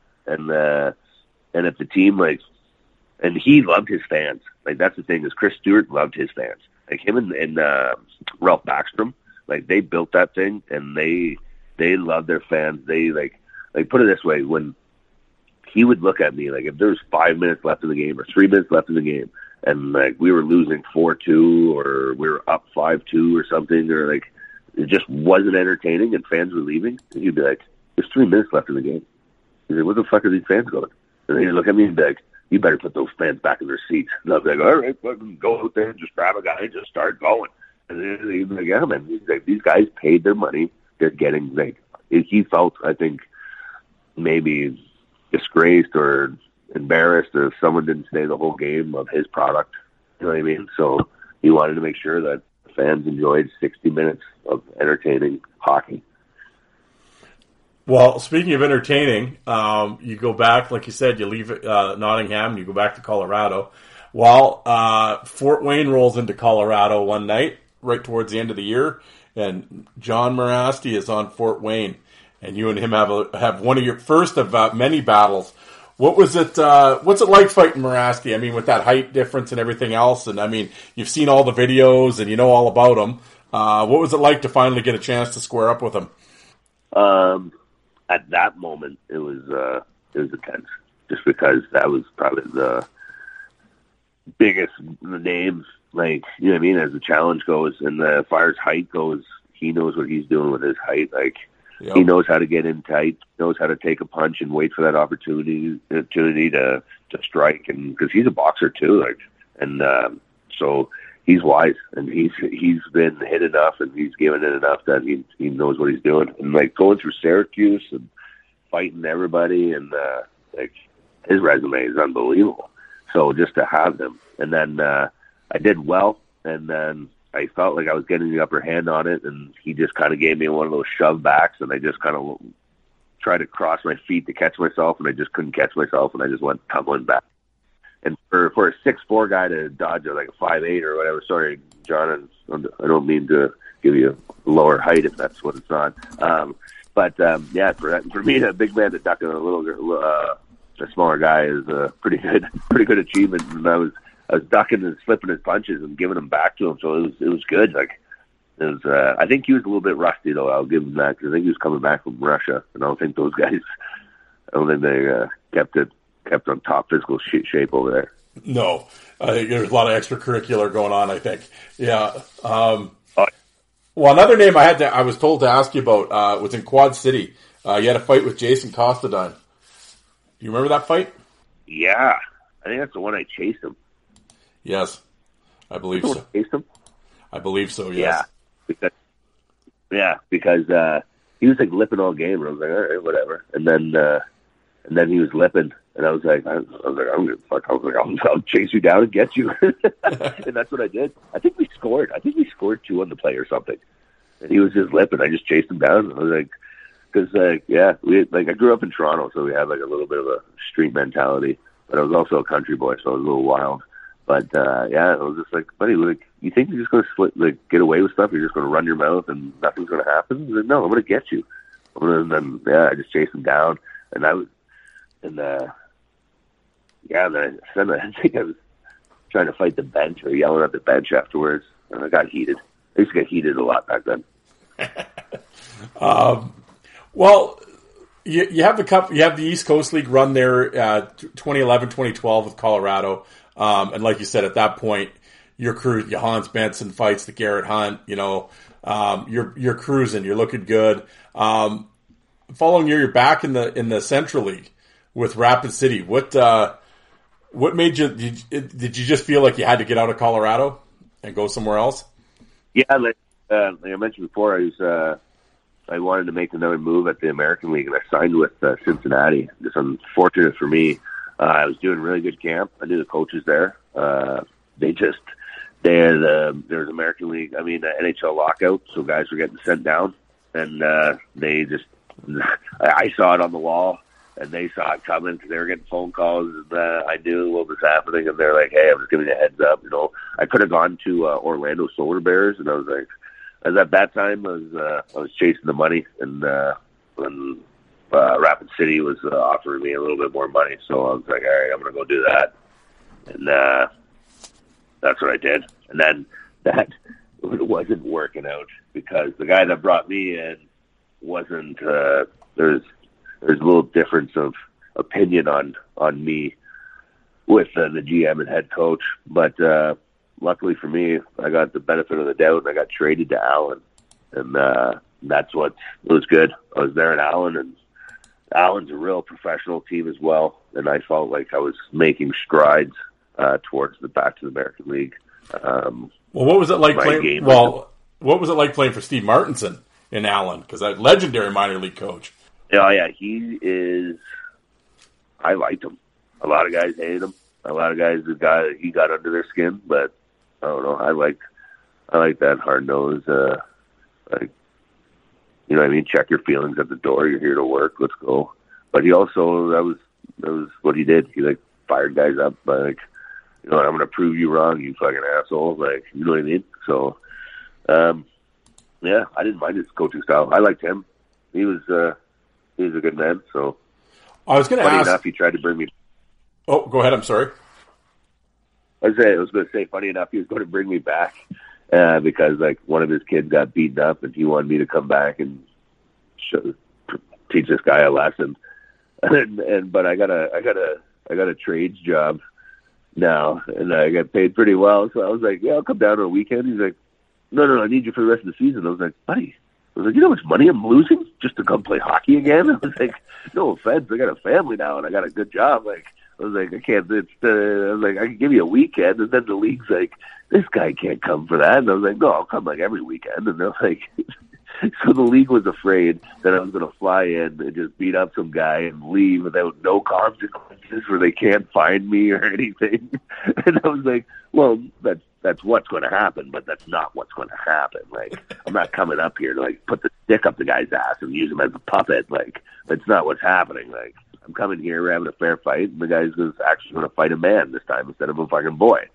And if the team and he loved his fans. Like that's the thing is Chris Stewart loved his fans. Like him and Ralph Backstrom, like they built that thing, and they loved their fans. They like put it this way, when he would look at me, like if there was 5 minutes left in the game or 3 minutes left in the game, and like we were losing 4-2 or we were up 5-2 or something, or like it just wasn't entertaining and fans were leaving, and he'd be like, there's 3 minutes left in the game. He's like, where the fuck are these fans going? And then he'd look at me and be like, you better put those fans back in their seats. And I'd be like, all right, fucking go out there and just grab a guy and just start going. And then he'd be like, yeah, man, he's like, these guys paid their money. They're getting, like, he felt, I think, maybe disgraced or embarrassed if someone didn't stay the whole game of his product. You know what I mean? So he wanted to make sure that fans enjoyed 60 minutes of entertaining hockey. Well, speaking of entertaining, you go back, like you said, you leave Nottingham and you go back to Colorado. Well, Fort Wayne rolls into Colorado one night, right towards the end of the year, and John Mirasty is on Fort Wayne, and you and him have one of your first of many battles. What was it? What's it like fighting Mirasty? I mean, with that height difference and everything else, and I mean, you've seen all the videos and you know all about him. What was it like to finally get a chance to square up with him? At that moment, it was intense, just because that was probably the biggest name. Like, you know what I mean? As the challenge goes, and as far as height goes, he knows what he's doing with his height. Like, yep. He knows how to get in tight, knows how to take a punch and wait for that opportunity to strike, and because he's a boxer too, like, and so he's wise, and he's been hit enough, and he's given it enough that he knows what he's doing, and like going through Syracuse and fighting everybody, and like his resume is unbelievable. So just to have him, and then I did well, and then I felt like I was getting the upper hand on it, and he just kind of gave me one of those shove backs, and I just kind of tried to cross my feet to catch myself, and I just couldn't catch myself, and I just went tumbling back. And for a 6'4" guy to dodge like a 5'8" or whatever, sorry, John, I don't mean to give you a lower height if that's what it's on. Yeah, for me, a big man to duck a a smaller guy is a pretty good achievement. And I was ducking and slipping his punches and giving them back to him, so it was good. Like it was. I think he was a little bit rusty though. I'll give him that, because I think he was coming back from Russia, and I don't think those guys. I don't think they kept on top physical shape over there. No, I think there's a lot of extracurricular going on, I think. Yeah. Well, another name I was told to ask you about was in Quad City. You had a fight with Jason Constantine. Do you remember that fight? Yeah. I think that's the one I chased him. Yes. I believe so. Chased him? I believe so, yes. Because he was like lipping all game, and I was like, all right, whatever. And then he was lipping, and I was like, I'm gonna fuck. I was like, I'll chase you down and get you, and that's what I did. I think we scored 2 on the play or something, and he was just lipping. I just chased him down. I was like, because I grew up in Toronto, so we had like a little bit of a street mentality, but I was also a country boy, so I was a little wild. But yeah, I was just like, buddy, like, you think you're just going to get away with stuff? You're just going to run your mouth and nothing's going to happen? He's like, no, I'm going to get you. And then I just chased him down, and I think I was trying to fight the bench or yelling at the bench afterwards, and I got heated. I used to get heated a lot back then. Well, you have the East Coast League run there, 2011, 2012 with Colorado. And like you said, at that point, your crew, Hans Benson fights the Garrett Hunt, you're cruising, you're looking good. Following year, you're back in the Central League with Rapid City. What made you, did you just feel like you had to get out of Colorado and go somewhere else? Yeah. Like I mentioned before, I wanted to make another move at the American League, and I signed with Cincinnati. Just unfortunate for me. I was doing really good camp. I knew the coaches there. There was American League, NHL lockout, so guys were getting sent down, and I saw it on the wall, and they saw it coming. They were getting phone calls, and I knew what was happening, and they're like, "Hey, I'm just giving you a heads up." I could have gone to Orlando Solar Bears, and I was like, as at that time, I was chasing the money, and when Rapid City was offering me a little bit more money, so I was like, all right, I'm going to go do that. And that's what I did. And then that wasn't working out because the guy that brought me in wasn't, there's a little difference of opinion on me with the GM and head coach. But luckily for me, I got the benefit of the doubt, and I got traded to Allen. And that's what was good. I was there in Allen, and Allen's a real professional team as well, and I felt like I was making strides towards back to the American League. What was it like playing? What was it like playing for Steve Martinson in Allen? Because that legendary minor league coach. Yeah, he is. I liked him. A lot of guys hated him. A lot of guys he got under their skin, but I don't know. I like that hard nose. You know what I mean? Check your feelings at the door. You're here to work. Let's go. But he also, that was what he did. He fired guys up. I'm going to prove you wrong, you fucking asshole. You know what I mean? So, yeah, I didn't mind his coaching style. I liked him. He was a good man. So, I was going to ask. Enough, he tried to bring me. Oh, go ahead. I'm sorry. I was going to say, funny enough, he was going to bring me back. Because one of his kids got beaten up, and he wanted me to come back and teach this guy a lesson. But I got a trades job now, and I get paid pretty well. So I was like, yeah, I'll come down on a weekend. He's like, no, I need you for the rest of the season. I was like, buddy, you know how much money I'm losing just to come play hockey again? I was like, no offense, I got a family now, and I got a good job. I was like, I can't. I was like, I can give you a weekend, and then the league's like, this guy can't come for that. And I was like, no, I'll come every weekend. And they're like, so the league was afraid that I was going to fly in and just beat up some guy and leave without no consequences, where they can't find me or anything. And I was like, well, that's what's going to happen, but that's not what's going to happen. I'm not coming up here to put the stick up the guy's ass and use him as a puppet. That's not what's happening. I'm coming here, we're having a fair fight, and the guy's actually going to fight a man this time instead of a fucking boy.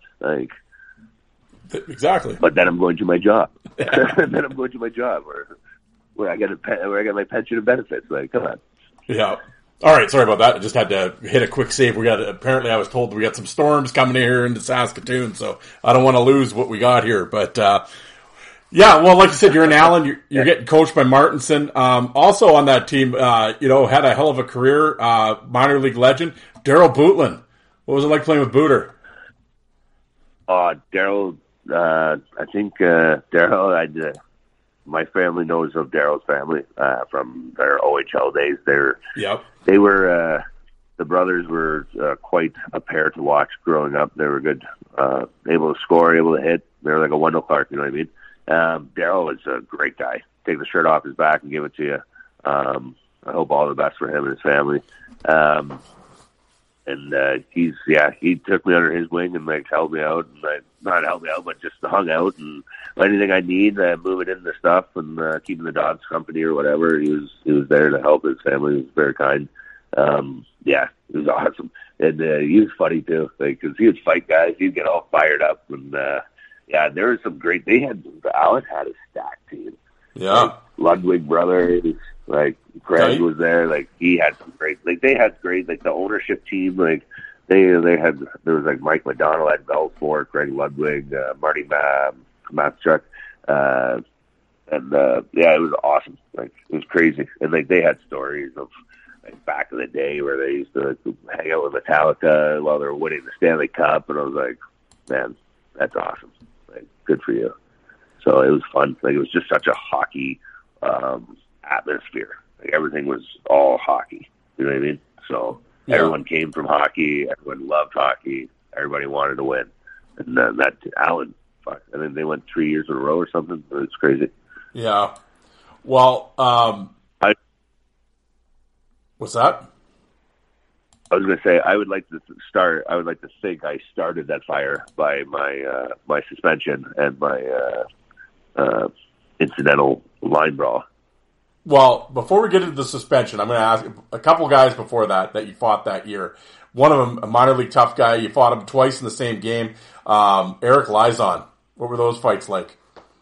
Exactly. But then I'm going to my job. And then I'm going to my job where I get my pension and benefits. Come on. Yeah. All right. Sorry about that. I just had to hit a quick save. Apparently I was told we got some storms coming here into Saskatoon, so I don't want to lose what we got here. But, yeah, well, like you said, you're in Allen. You're getting coached by Martinson. Also on that team, had a hell of a career, minor league legend, Daryl Bootlin. What was it like playing with Booter? Daryl, I think Daryl, my family knows of Daryl's family from their OHL days. They were the brothers were quite a pair to watch growing up. They were good, able to score, able to hit. They were like a Wendell Clark, you know what I mean? Daryl was a great guy. Take the shirt off his back and give it to you. I hope all the best for him and his family. He took me under his wing and helped me out, and not helped me out, but just hung out and anything I need, moving into stuff and keeping the dogs company or whatever. He was there to help his family. He was very kind. yeah, it was awesome. And he was funny too, because he would fight guys. He'd get all fired up. And yeah, there was some great. Allen had a stacked team. Yeah, like Ludwig brothers, like Craig was there. Like he had some great. Like they had great. Like the ownership team. Like they had. There was like Mike McDonald at Belfort, Craig Ludwig, Marty Matchuk. And yeah, it was awesome. Like it was crazy. And like they had stories of like back in the day where they used to hang out with Metallica while they were winning the Stanley Cup, and I was like, man, that's awesome. Like good for you. So it was fun. Like it was just such a hockey atmosphere. Like everything was all hockey. You know what I mean? So everyone came from hockey. Everyone loved hockey. Everybody wanted to win. And that Allen, fuck. And then they went 3 years in a row or something. It's crazy. Yeah. Well, what's that? I was going to say I would like to think I started that fire by my my suspension and my incidental line brawl. Well, before we get into the suspension, I'm going to ask a couple guys before that you fought that year. One of them, a minor league tough guy. You fought him twice in the same game. Eric Lizon. What were those fights like?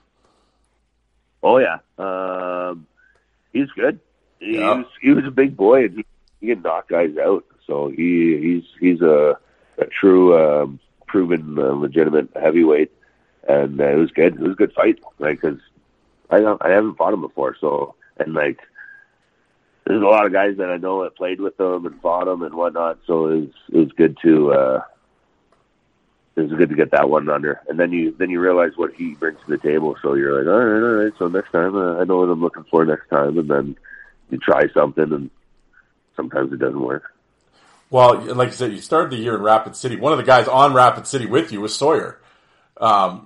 Oh yeah, he's good. He was a big boy, and he can knock guys out. So he's a true proven legitimate heavyweight, and it was good. It was a good fight, like because I haven't fought him before. So and like there's a lot of guys that I know that played with him and fought him and whatnot. So it was good to. It was good to get that one under, and then you realize what he brings to the table. So you're like, all right. So next time, I know what I'm looking for next time, and then you try something, and sometimes it doesn't work. Well, like you said, you started the year in Rapid City. One of the guys on Rapid City with you was Sawyer. Was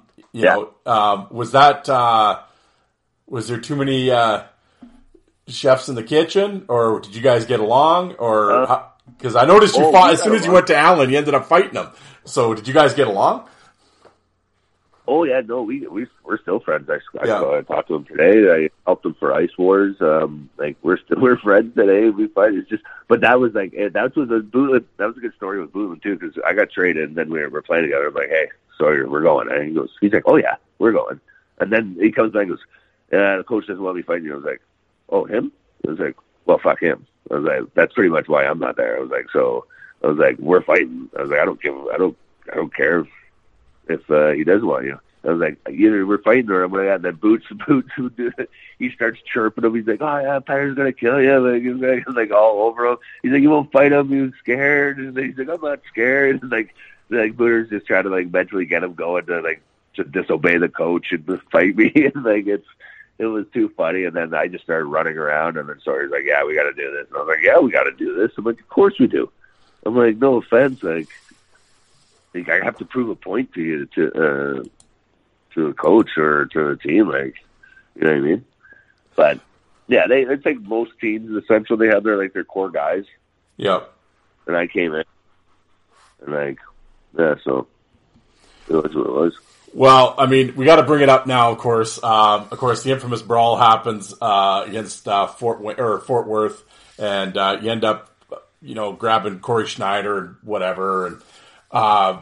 that? Was there too many chefs in the kitchen, or did you guys get along? Or because I noticed you fought as soon as you went to Allen, you ended up fighting him. So, did you guys get along? Oh yeah, no, we're still friends. I talked to him today. I helped him for Ice Wars. Like we're friends today. We fight. It's just, but that was like that was a good story with Bootman too, because I got traded and then we were playing together. I'm like, hey, sorry, we're going. And he's like, oh yeah, we're going. And then he comes back and goes, the coach doesn't want me fighting you. I was like, oh, him? I was like, well, fuck him. I was like, that's pretty much why I'm not there. I was like, we're fighting. I was like, I don't care if he doesn't want you. I was like, either we're fighting or I'm gonna have that boots. He starts chirping him. He's like, oh yeah, Tyler's gonna kill you. Like he's like all over him. He's like, you won't fight him. He was scared. And he's like, I'm not scared. And like Booter's just trying to like mentally get him going to disobey the coach and just fight me. And like it was too funny. And then I just started running around, and then Sawyer's like, yeah, we got to do this. And I was like, yeah, we got to do this. I'm like, of course we do. I'm like, no offense, like I have to prove a point to you, to a coach or to a team, like, you know what I mean? But yeah, I think most teams in the Central, they have their core guys. Yeah. And I came in, and like, yeah, so it was what it was. Well, I mean, we got to bring it up now. Of course, the infamous brawl happens against Fort Worth, and you end up, grabbing Corey Schneider and whatever. And I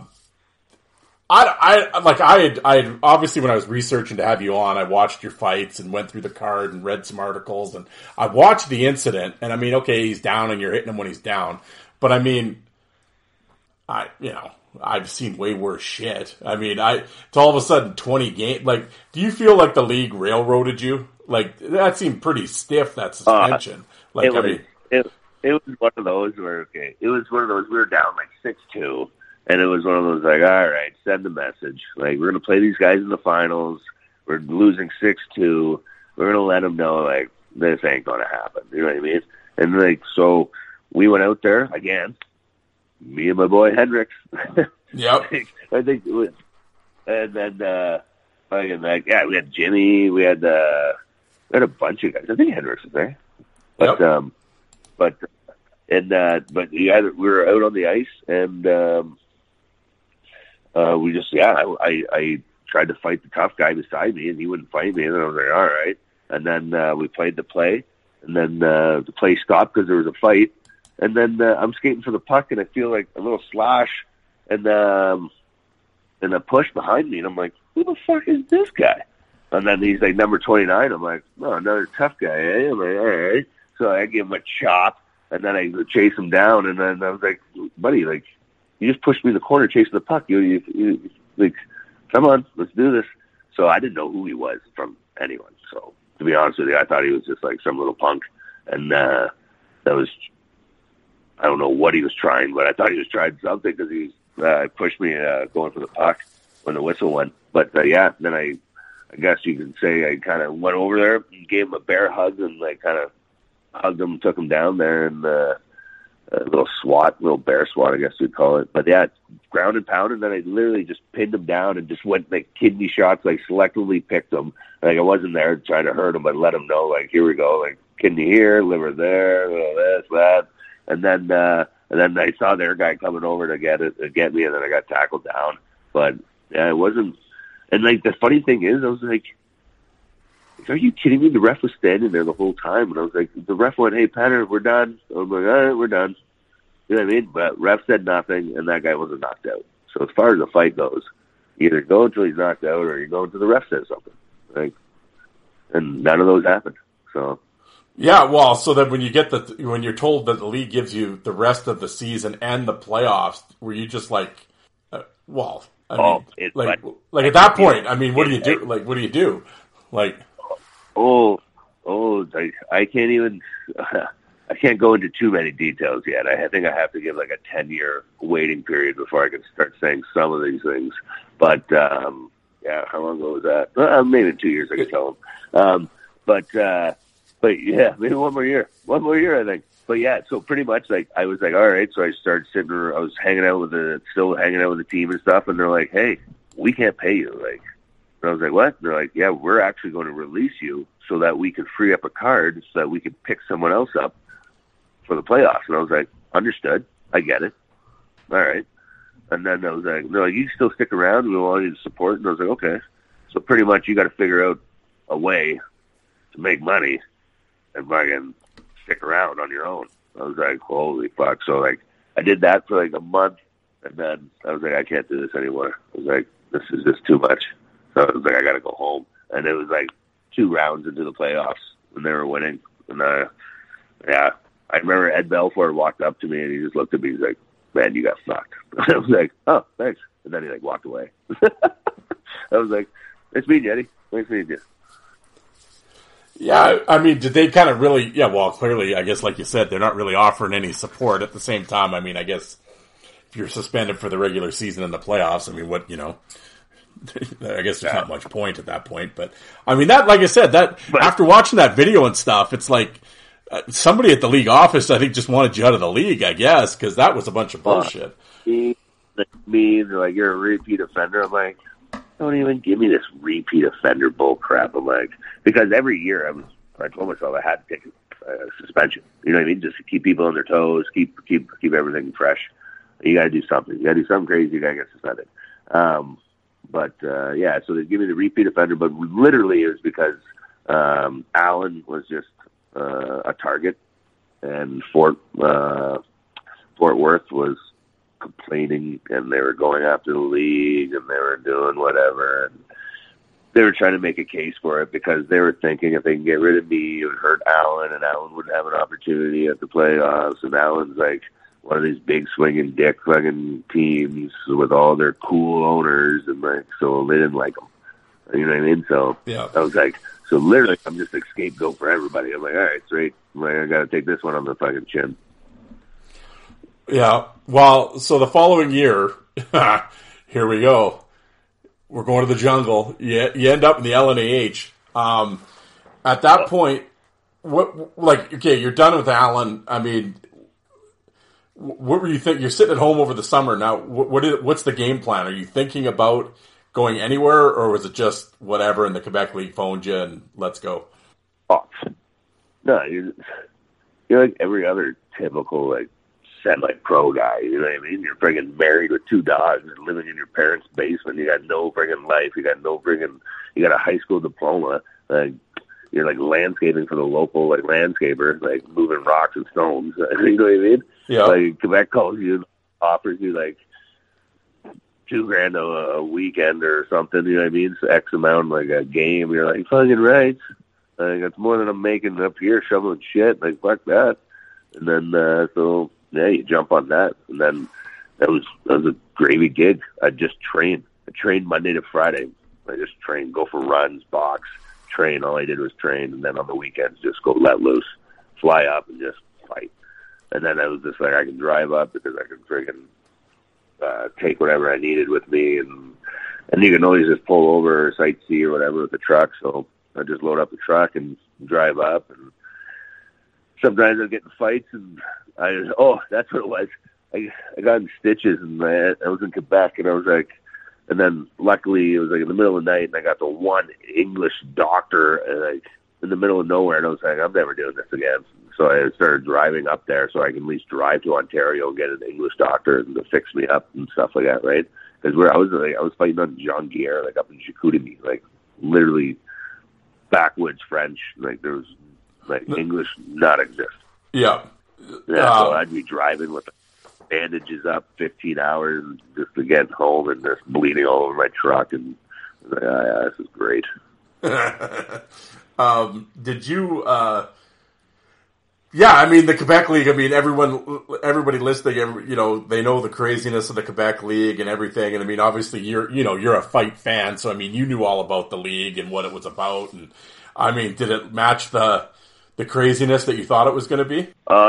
had obviously, when I was researching to have you on, I watched your fights and went through the card and read some articles, and I watched the incident. And I mean, okay, he's down and you're hitting him when he's down, but I mean, I've seen way worse shit. I mean, it's all of a sudden 20 games. Like, do you feel like the league railroaded you? Like, that seemed pretty stiff, that suspension. It was one of those where, we were down like 6-2, and it was one of those like, all right, send the message. Like, we're going to play these guys in the finals. We're losing 6-2. We're going to let them know, like, this ain't going to happen. You know what I mean? And, like, so we went out there again. Me and my boy Hendricks. Yep. I think it was, and then we had Jimmy, we had a bunch of guys. I think Hendricks was there. But yep. But we were out on the ice, and we just I tried to fight the tough guy beside me, and he wouldn't fight me, and then I was like, all right. And then we played the play, and then the play stopped because there was a fight. And then I'm skating for the puck, and I feel like a little slosh, and a push behind me, and I'm like, who the fuck is this guy? And then he's like number 29. I'm like, oh, another tough guy, eh? I'm like, all right. So I give him a chop, and then I chase him down, and then I was like, buddy, like, you just pushed me in the corner chasing the puck. You like, come on, let's do this. So I didn't know who he was from anyone. So to be honest with you, I thought he was just like some little punk, and that was, I don't know what he was trying, but I thought he was trying something because he pushed me going for the puck when the whistle went. But yeah, then I guess you can say I kind of went over there and gave him a bear hug and like kind of hugged him, took him down there, and a little bear swat, I guess you'd call it. But yeah, ground and pound, and then I literally just pinned him down and just went like kidney shots, like selectively picked him. Like I wasn't there trying to hurt him, but let him know, like, here we go, like kidney here, liver there, this, that. And then I saw their guy coming over to get me, and then I got tackled down. But yeah, it wasn't. And like the funny thing is, I was like, are you kidding me? The ref was standing there the whole time, and I was like, the ref went, hey, Patter, we're done. I was like, all right, we're done. You know what I mean? But ref said nothing, and that guy wasn't knocked out. So as far as the fight goes, either go until he's knocked out, or you go until the ref says something. Like, and none of those happened. So. Yeah, well, so that when you're told that the league gives you the rest of the season and the playoffs, were you just like, like at that point, I mean, what do you do? Like, what do you do? Like, I can't even. I can't go into too many details yet. I think I have to give like a 10-year waiting period before I can start saying some of these things. But yeah, how long ago was that? Maybe 2 years. I could tell them. But yeah, maybe one more year, I think. But yeah, so pretty much like I was like, all right. So I started I was still hanging out with the team and stuff, and they're like, hey, we can't pay you. Like, and I was like, what? And they're like, yeah, we're actually going to release you so that we can free up a card so that we can pick someone else up for the playoffs. And I was like, understood, I get it, all right. And then I was like, they're like, you can still stick around. We want you to support. And I was like, okay. So pretty much you got to figure out a way to make money and fucking stick around on your own. I was like, holy fuck. So like I did that for like a month, and then I was like, I can't do this anymore. I was like, this is just too much. So I was like, I gotta go home. And it was like 2 rounds into the playoffs when they were winning. And yeah, I remember Ed Belfort walked up to me and he just looked at me. He's like, man, you got fucked. I was like, oh, thanks. And then he like walked away. I was like, nice meeting you, Eddie. Nice meeting you. Yeah, I mean, did they kind of really, yeah, well, clearly, I guess, like you said, they're not really offering any support at the same time. I mean, I guess if you're suspended for the regular season and the playoffs, I mean, what, I guess there's not much point at that point. But, I mean, that, like I said, after watching that video and stuff, it's like somebody at the league office, I think, just wanted you out of the league, I guess, because that was a bunch of bullshit. They're like, you're a repeat offender. I'm like, don't even give me this repeat offender bull crap. I'm like, because every year I told myself I had to take a suspension. You know what I mean? Just to keep people on their toes, keep everything fresh. You got to do something. You got to do something crazy. You got to get suspended. Yeah, so they give me the repeat offender, but literally it was because Allen was just a target, and Fort Worth was complaining, and they were going after the league, and they were doing whatever, and they were trying to make a case for it because they were thinking if they can get rid of me, it would hurt Allen, and Allen would have an opportunity at the playoffs, and Allen's like one of these big swinging dick fucking teams with all their cool owners, and like, so they didn't like them. You know what I mean? So yeah. I was like, so literally I'm just a scapegoat for everybody. I'm like, all right, straight. I'm like, I got to take this one on the fucking chin. Yeah, well, so the following year, here we go. We're going to the jungle. You end up in the LNAH. At that point, you're done with Allen. I mean, what were you thinking? You're sitting at home over the summer now. What's the game plan? Are you thinking about going anywhere, or was it just whatever? And the Quebec League phoned you and let's go. Oh, no, you're like every other typical like pro guy, you know what I mean? You're friggin' married with 2 dogs and living in your parents' basement. You got no friggin' life. You got a high school diploma. Like, you're like landscaping for the local like landscaper, like moving rocks and stones. You know what I mean? Yeah. Like Quebec calls you, offers you like $2,000 a weekend or something. You know what I mean? It's X amount, like a game. You're like, fucking right. Like, that's more than I'm making up here shoveling shit. Like, fuck that. And then so yeah, you jump on that, and then that was a gravy gig. I just trained. I trained Monday to Friday. I just trained, go for runs, box, train. All I did was train, and then on the weekends just go let loose, fly up, and just fight. And then I was just like, I can drive up because I can friggin' take whatever I needed with me, and you can always just pull over or sightsee or whatever with the truck. So I just load up the truck and drive up, and sometimes I get in fights, and that's what it was. I got in stitches, and I was in Quebec, and I was like, and then luckily it was like in the middle of the night, and I got the one English doctor, and like in the middle of nowhere, and I was like, I'm never doing this again. So I started driving up there so I can at least drive to Ontario and get an English doctor to fix me up and stuff like that, right? Because I was fighting on Jean Guerre, like up in Chicoutimi, like literally backwoods French, like there was like English not exist. Yeah. So I'd be driving with bandages up 15 hours just to get home and just bleeding all over my truck, and this is great. Did you yeah, I mean the Quebec League, I mean everybody listening, you know, they know the craziness of the Quebec League and everything, and I mean obviously you're a fight fan, so I mean you knew all about the league and what it was about, and I mean did it match the craziness that you thought it was going to be?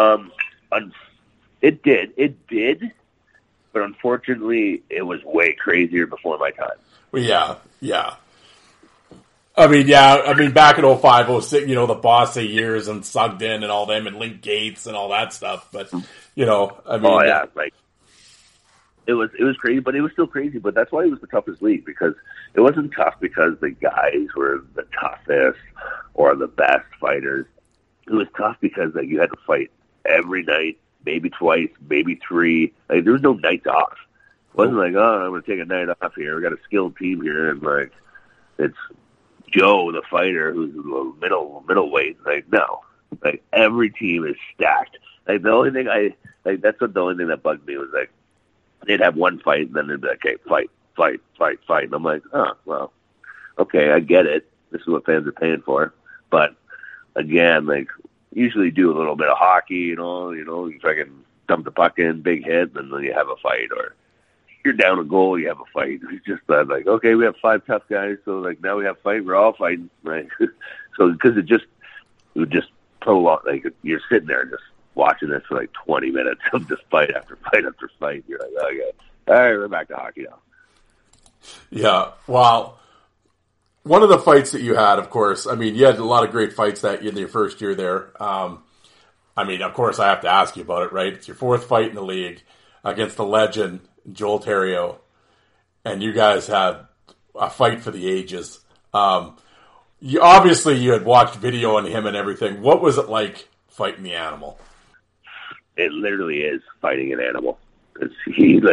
It did, but unfortunately, it was way crazier before my time. Well, yeah. I mean, back in 05, 06, you know, the Bosse years and Sugden and all them and Link Gates and all that stuff. But, you know, I mean. Oh, yeah, like, it was crazy, but it was still crazy. But that's why it was the toughest league, because it wasn't tough because the guys were the toughest or the best fighters. It was tough because like, you had to fight every night, maybe twice, maybe three. Like there was no nights off. It wasn't like, oh, I'm going to take a night off here. We got a skilled team here, and like it's Joe, the fighter, who's middleweight. Like no, like every team is stacked. Like the only thing the only thing that bugged me was like they'd have one fight, and then they'd be like, okay, fight, and I'm like, oh well, okay, I get it. This is what fans are paying for, but again, like usually do a little bit of hockey, you fucking dump the puck in, big hit, and then you have a fight, or you're down a goal, you have a fight. It's just like, okay, we have 5 tough guys, so like now we have a fight, we're all fighting, right? So because it would just prolong, like you're sitting there just watching this for like 20 minutes of just fight after fight after fight. You're like, okay, all right, we're back to hockey now. Yeah, well. One of the fights that you had, of course, I mean, you had a lot of great fights that in your first year there. I mean, of course, I have to ask you about it, right? It's your 4th fight in the league against the legend, Joel Theriault, and you guys had a fight for the ages. You had watched video on him and everything. What was it like fighting the animal? It literally is fighting an animal. Because he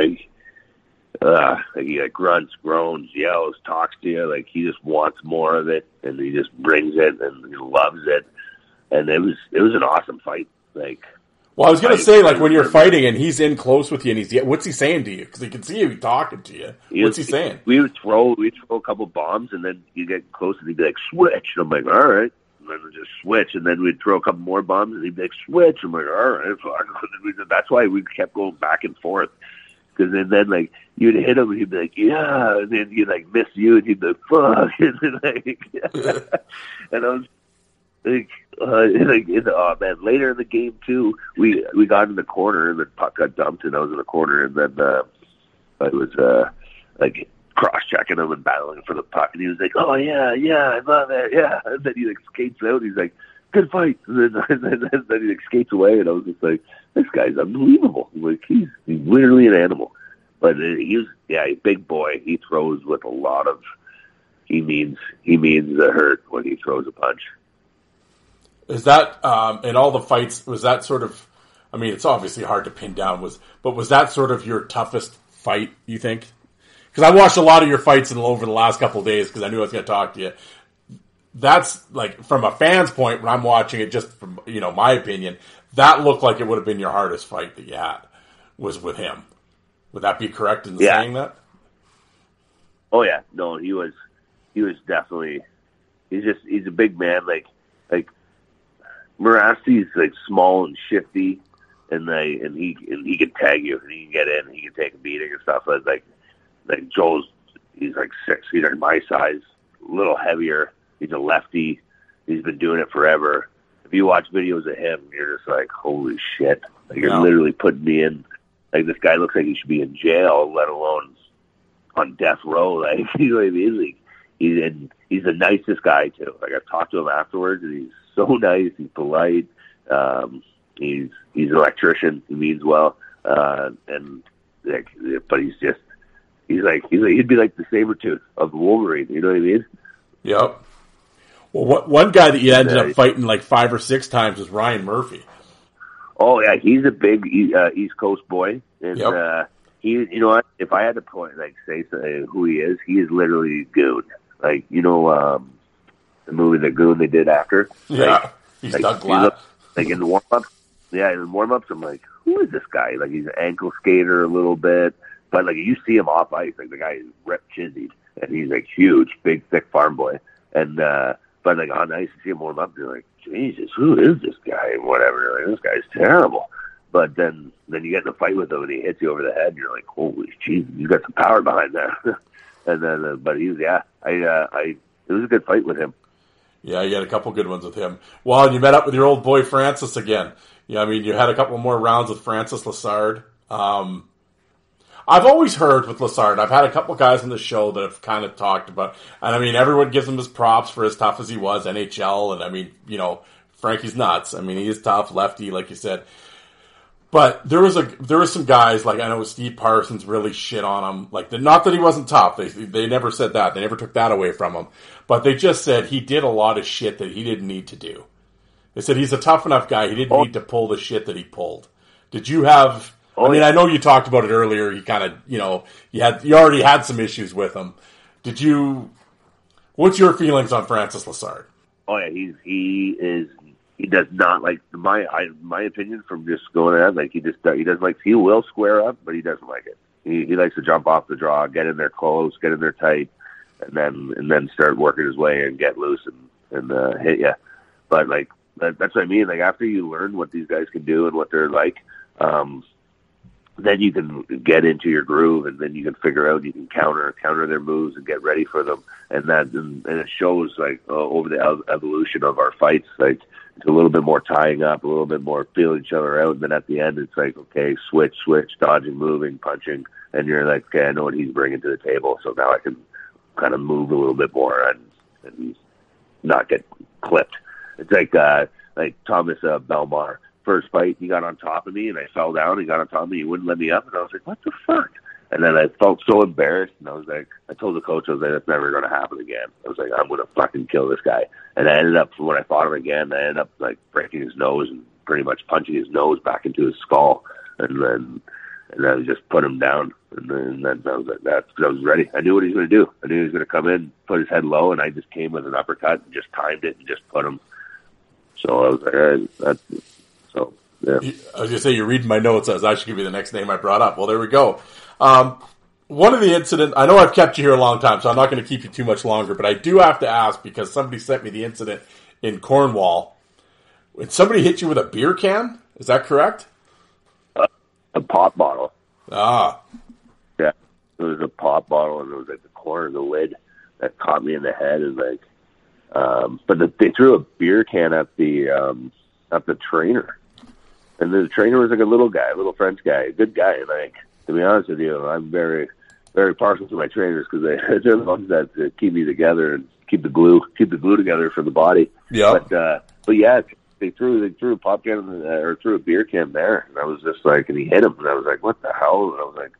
grunts, groans, yells, talks to you. Like he just wants more of it, and he just brings it, and he loves it. And it was an awesome fight. Like, well, I was gonna say, like when you're fighting and he's in close with you, and what's he saying to you? Because he can see you talking to you. What's he saying? We'd throw a couple bombs, and then you get close, and he'd be like, "Switch." And I'm like, "All right." And then we'd just switch, and then we'd throw a couple more bombs, and he'd be like, "Switch." I'm like, "All right." That's why we kept going back and forth. Because then, like, you'd hit him, and he'd be like, yeah, and then you'd, like, miss you, and he'd be like, fuck, and then, like, and I was, oh, man, later in the game, too, we got in the corner, and the puck got dumped, and I was in the corner, and then I was, like, cross-checking him and battling for the puck, and he was like, oh, yeah, I love it, yeah, and then he, like, skates out, and he's like, good fight, and then he, like, skates away, and I was just like, this guy's unbelievable. Like he's literally an animal, but he's a big boy. He throws with a lot of. He means the hurt when he throws a punch. Is that in all the fights? Was that sort of? I mean, it's obviously hard to pin down. But was that sort of your toughest fight? You think? Because I watched a lot of your fights over the last couple of days because I knew I was going to talk to you. that's like from a fan's point when I'm watching it, just from my opinion, that looked like it would have been your hardest fight that you had was with him. Would that be correct in saying that? Oh yeah, no, he was definitely. He's a big man. Like Morasti's like small and shifty, and he can tag you, and he can get in, and he can take a beating and stuff. But like Joel's, he's like 6 feet or my size, a little heavier. He's a lefty. He's been doing it forever. If you watch videos of him, you're just like, holy shit! Like you're literally putting me in. Like this guy looks like he should be in jail, let alone on death row. Like you know what I mean? Like, he's the nicest guy too. Like I've talked to him afterwards, and he's so nice. He's polite. He's an electrician. He means well. And like, but he's like he'd be like the Sabretooth of Wolverine. You know what I mean? Yep. Well, one guy that you ended up fighting like 5 or 6 times was Ryan Murphy. Oh yeah, he's a big East Coast boy, and he. You know what? If I had to point, like say who he is literally Goon. Like the movie The Goon they did after. Yeah, he's Doug Glass. Like in the warm ups. Yeah, in the warm ups, I'm like, who is this guy? Like he's an ankle skater a little bit, but like you see him off ice, like the guy is ripped chizzied, and he's like huge, big, thick farm boy, and but like on ice, you see him warm up, and you're like, Jesus, who is this guy? And whatever, like, this guy's terrible. But then you get in a fight with him, and he hits you over the head, and you're like, holy Jesus, he's got some power behind that. And then, but he was, it was a good fight with him. Yeah, you had a couple good ones with him. Well, and you met up with your old boy Francis again. Yeah, I mean, you had a couple more rounds with Francis Lessard. I've always heard with Lessard, I've had a couple guys on the show that have kind of talked about, and I mean, everyone gives him his props for as tough as he was, NHL, and I mean, Frankie's nuts. I mean, he is tough, lefty, like you said. But there was some guys, like I know Steve Parsons really shit on him. Like, not that he wasn't tough. They never said that. They never took that away from him. But they just said he did a lot of shit that he didn't need to do. They said he's a tough enough guy. He didn't need to pull the shit that he pulled. Did you have... I mean, I know you talked about it earlier. You kind of, you already had some issues with him. Did you... What's your feelings on Francis Lessard? Oh, yeah, he does not like my opinion from just going ahead. Like he doesn't like. He will square up, but he doesn't like it. He likes to jump off the draw, get in there close, get in there tight, and then start working his way and get loose and hit you. But like that's what I mean. Like after you learn what these guys can do and what they're like, then you can get into your groove, and then you can figure out you can counter their moves and get ready for them. And it shows like over the evolution of our fights, like. It's a little bit more tying up, a little bit more feeling each other out, and then at the end it's like, okay, switch, dodging, moving, punching, and you're like, okay, I know what he's bringing to the table, so now I can kind of move a little bit more and not get clipped. It's like Thomas Belmar, first fight, he got on top of me, and I fell down, he got on top of me, he wouldn't let me up, and I was like, what the fuck? And then I felt so embarrassed, and I was like, I told the coach, I was like, that's never going to happen again. I was like, I'm going to fucking kill this guy. And I ended up, when I fought him again, I ended up like breaking his nose and pretty much punching his nose back into his skull. And then I just put him down. And then I was like, that's because I was ready. I knew what he was going to do. I knew he was going to come in, put his head low, and I just came with an uppercut and just timed it and just put him. So I was like, so, yeah. I was going to say, you're reading my notes. I should give you the next name I brought up. Well, there we go. One of the incidents, I know I've kept you here a long time, so I'm not going to keep you too much longer, but I do have to ask because somebody sent me the incident in Cornwall. When somebody hit you with a beer can, is that correct? A pop bottle. Ah. Yeah. It was a pop bottle, and it was like the corner of the lid that caught me in the head. And like, they threw a beer can at the trainer. And the trainer was like a little guy, a little French guy, a good guy. And like, to be honest with you, I'm very, very partial to my trainers because they're the ones that keep me together and keep the glue together for the body. Yeah. But yeah, they threw a pop can or threw a beer can there, and I was just like, and he hit him, and I was like, what the hell? And I was like,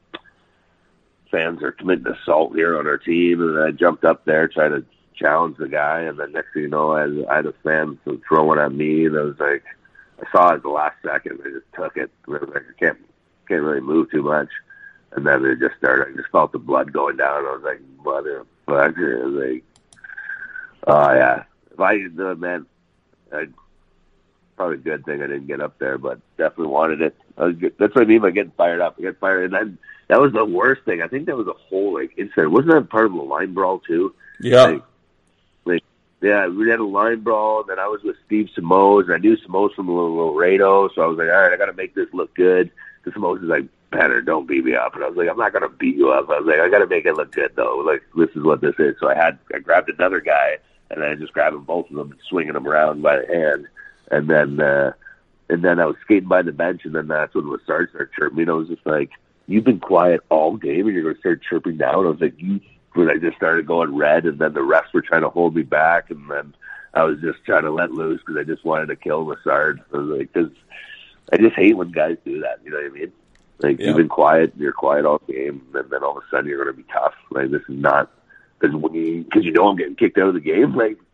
fans are committing assault here on our team, and I jumped up there, tried to challenge the guy, and then next thing you know, I had a fan throwing at me, and I was like, I saw it at the last second, I just took it, and I was like, I can't really move too much. And then it just started. I just felt the blood going down. I was like, motherfucker. I was like, oh, yeah. Man, probably a good thing I didn't get up there, but definitely wanted it. That's what I mean by getting fired up. I get fired, and then that was the worst thing. I think that was a whole incident. Wasn't that part of the line brawl too? Yeah. Yeah, we had a line brawl, and then I was with Steve Simoes, and I knew Simoes from Laredo, so I was like, all right, I got to make this look good. Because Simoes is like, Penner, don't beat me up. And I was like, I'm not going to beat you up. I was like, I got to make it look good, though. Like, this is what this is. So I grabbed another guy, and I just grabbed them, both of them, swinging them around by the hand. And then I was skating by the bench, and then that's when Lassard started chirping. I was just like, you've been quiet all game, and you're going to start chirping now? And I was like, when I just started going red, and then the refs were trying to hold me back, and then I was just trying to let loose because I just wanted to kill Lassard. I was like, because I just hate when guys do that. You know what I mean? Like, you've been quiet, you're quiet all game, and then all of a sudden you're going to be tough. Like, this is not because you know I'm getting kicked out of the game.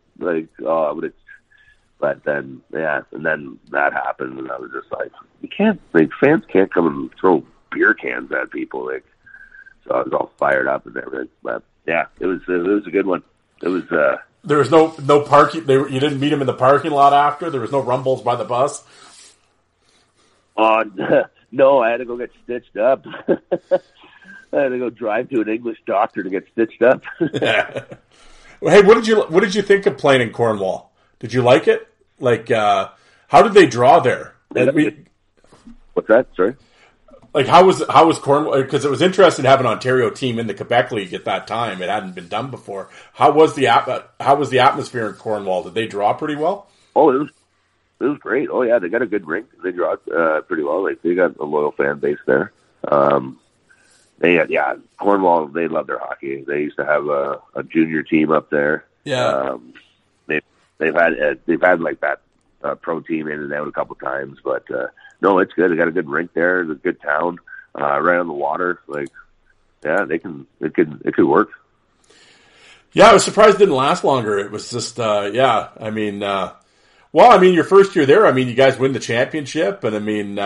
But then and then that happened, and I was just like, fans can't come and throw beer cans at people, like. So I was all fired up and everything. But yeah, it was a good one. It was. There was no parking. You didn't meet him in the parking lot after. There was no rumbles by the bus. No, I had to go get stitched up. I had to go drive to an English doctor to get stitched up. Hey, what did you think of playing in Cornwall? Did you like it? Like, how did they draw there? What's that? Sorry. Like, how was Cornwall? Because it was interesting to have an Ontario team in the Quebec League at that time. It hadn't been done before. How was the atmosphere in Cornwall? Did they draw pretty well? Oh, it was great. Oh yeah, they got a good rink. They draw pretty well. Like, they got a loyal fan base there. Cornwall, they love their hockey. They used to have a junior team up there. Yeah. They've had like that pro team in and out a couple times, but no, it's good. They got a good rink there. It's a good town, right on the water. Like, yeah, it could work. Yeah, I was surprised it didn't last longer. It was just, yeah. I mean, your first year there, I mean, you guys win the championship, and I mean,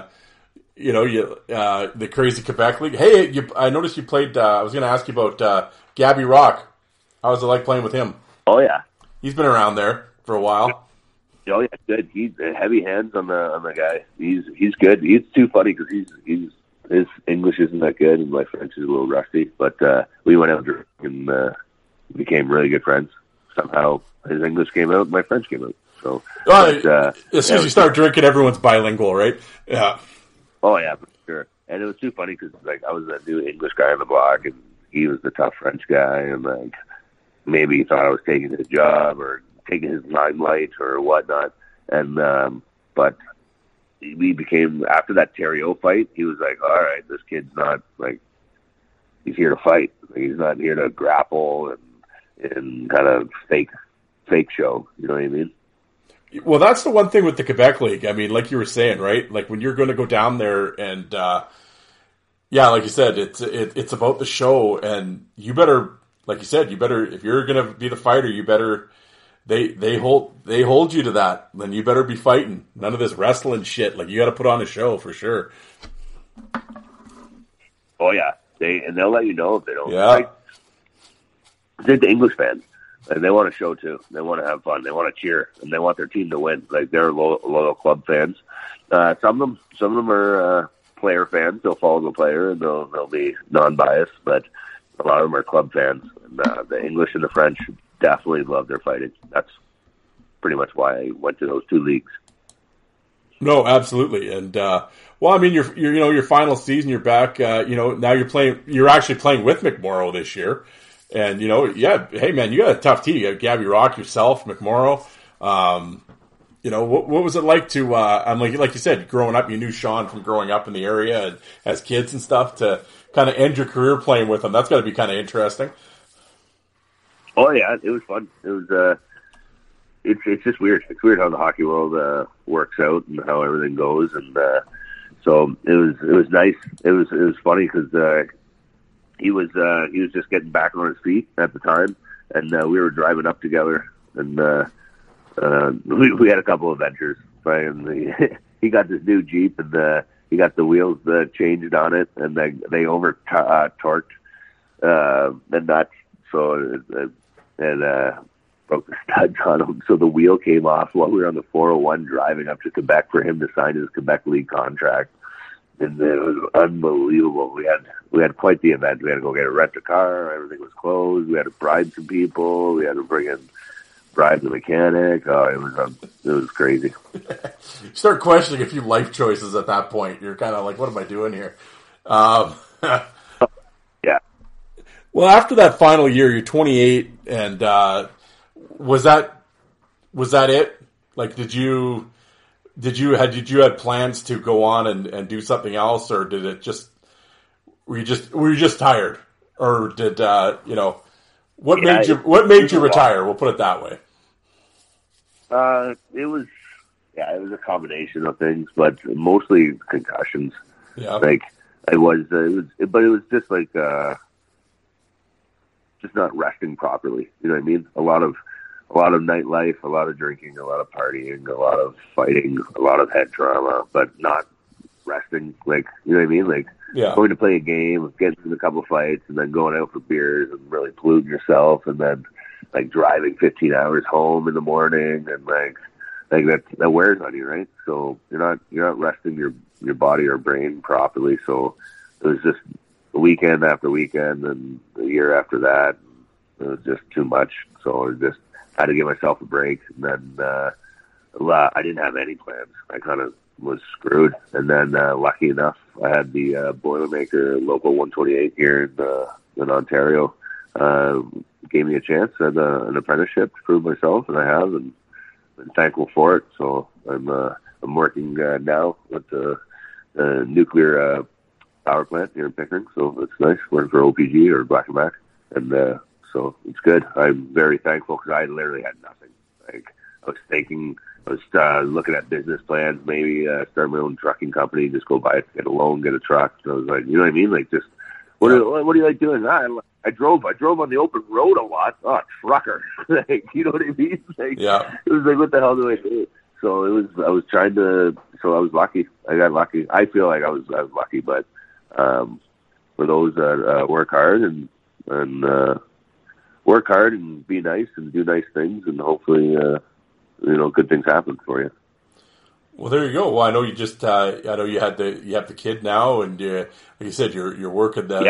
the crazy Quebec League. Hey, I noticed you played. I was going to ask you about Gabby Rock. How was it like playing with him? Oh yeah, he's been around there for a while. Oh yeah, good. He's heavy hands on the guy. He's good. He's too funny because his English isn't that good and my French is a little rusty. But we went out and became really good friends. Somehow his English came out, and my French came out. So as soon as you start drinking, everyone's bilingual, right? Yeah. Oh yeah, for sure. And it was too funny because like I was a new English guy on the block, and he was the tough French guy, and like maybe he thought I was taking his job or taking his limelight or whatnot. And but we became, after that Theriault fight, he was like, all right, this kid's not like, he's here to fight. Like, he's not here to grapple and kind of fake show. You know what I mean? Well, that's the one thing with the Quebec League. I mean, like you were saying, right? Like when you're going to go down there and, like you said, it's about the show, and you better, like you said, if you're going to be the fighter, you better, they hold you to that. Then you better be fighting. None of this wrestling shit. Like, you got to put on a show for sure. Oh yeah, they'll let you know if they don't. Yeah, like, they're the English fans. And they want to show too. They want to have fun. They want to cheer, and they want their team to win. Like, they're loyal club fans. Some of them are player fans. They'll follow the player, and they'll be non-biased. But a lot of them are club fans. And the English and the French definitely love their fighting. That's pretty much why I went to those two leagues. No, absolutely. And your final season, you're back. Now you're actually playing with McMorrow this year. And, hey, man, you got a tough team. You got Gabby Rock, yourself, McMorrow. What was it like to, like you said, growing up, you knew Sean from growing up in the area and as kids and stuff, to kind of end your career playing with him? That's got to be kind of interesting. Oh, yeah, it was fun. It was, it's just weird. It's weird how the hockey world works out and how everything goes. And so it was nice. It was funny because he was just getting back on his feet at the time, and we were driving up together, and we had a couple of adventures. Right? And he got this new Jeep, and he got the wheels changed on it, and they over torqued the nuts. So broke the studs on him. So the wheel came off while we were on the 401 driving up to Quebec for him to sign his Quebec League contract. And it was unbelievable. We had quite the event. We had to go get a rent-a-car. Everything was closed. We had to bribe some people. We had to bribe the mechanic. Oh, it was crazy. You start questioning a few life choices at that point. You're kind of like, what am I doing here? Yeah. Well, after that final year, you're 28, and was that it? Like, did you had plans to go on and do something else, or did it just were you just tired, or did what made you retire? We'll put it that way. It was a combination of things, but mostly concussions. Yeah, like it was just like just not resting properly. You know what I mean? A lot of nightlife, a lot of drinking, a lot of partying, a lot of fighting, a lot of head trauma, but not resting. Like, you know what I mean? Like, going to play a game, getting in a couple of fights, and then going out for beers and really polluting yourself, and then like driving 15 hours home in the morning, and like that wears on you, right? So you're not resting your body or brain properly. So it was just weekend after weekend, and the year after that, it was just too much. So it just had to give myself a break, and then I didn't have any plans. I kind of was screwed, and then lucky enough, I had the Boilermaker Local 128 here in Ontario. Gave me a chance at an apprenticeship to prove myself, and I have, and I'm thankful for it. So I'm working now with the nuclear power plant here in Pickering. So it's nice working for OPG or Black & Mac, and so it's good. I'm very thankful because I literally had nothing. Like, I was looking at business plans, maybe start my own trucking company, just go buy it, get a loan, get a truck. So I was like, you know what I mean? Like, just what do you like doing? I drove on the open road a lot. Oh, trucker. Like, you know what I mean? Like, it was like, what the hell do I do? So I was lucky. I got lucky. I feel like I was lucky, but for those that work hard and work hard and be nice and do nice things, and hopefully good things happen for you. Well, there you go. Well, I know you just I know you have the kid now, and like you said, you're working that.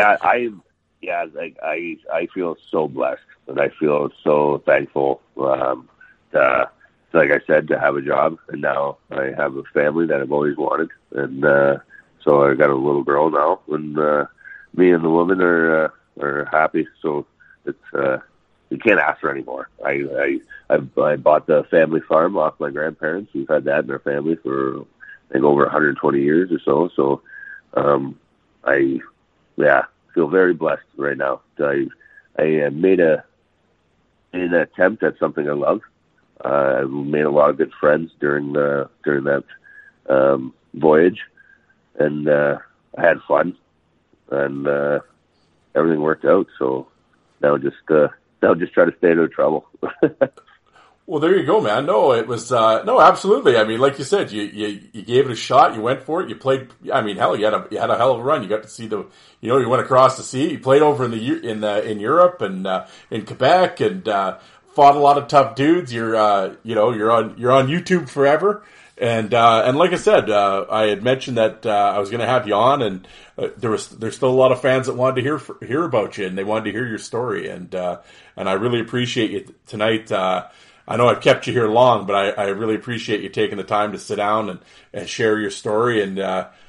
I feel so blessed, and I feel so thankful. Like I said, to have a job, and now I have a family that I've always wanted, and so I got a little girl now, and me and the woman are happy. So it's you can't ask for any more. I bought the family farm off my grandparents. We've had that in our family for I think over 120 years or so. So I feel very blessed right now. I made an attempt at something I love. I made a lot of good friends during that voyage, and I had fun, and everything worked out. So now just try to stay out of trouble. Well, there you go, man. No, it was no, absolutely. I mean, like you said, you gave it a shot. You went for it. You played. I mean, hell, you had a hell of a run. You got to see you went across the sea. You played over in Europe and in Quebec, and fought a lot of tough dudes. You're on YouTube forever. And like I said, I had mentioned that I was going to have you on, and there's still a lot of fans that wanted to hear about you, and they wanted to hear your story, and I really appreciate you tonight. I know I've kept you here long, but I really appreciate you taking the time to sit down and share your story, and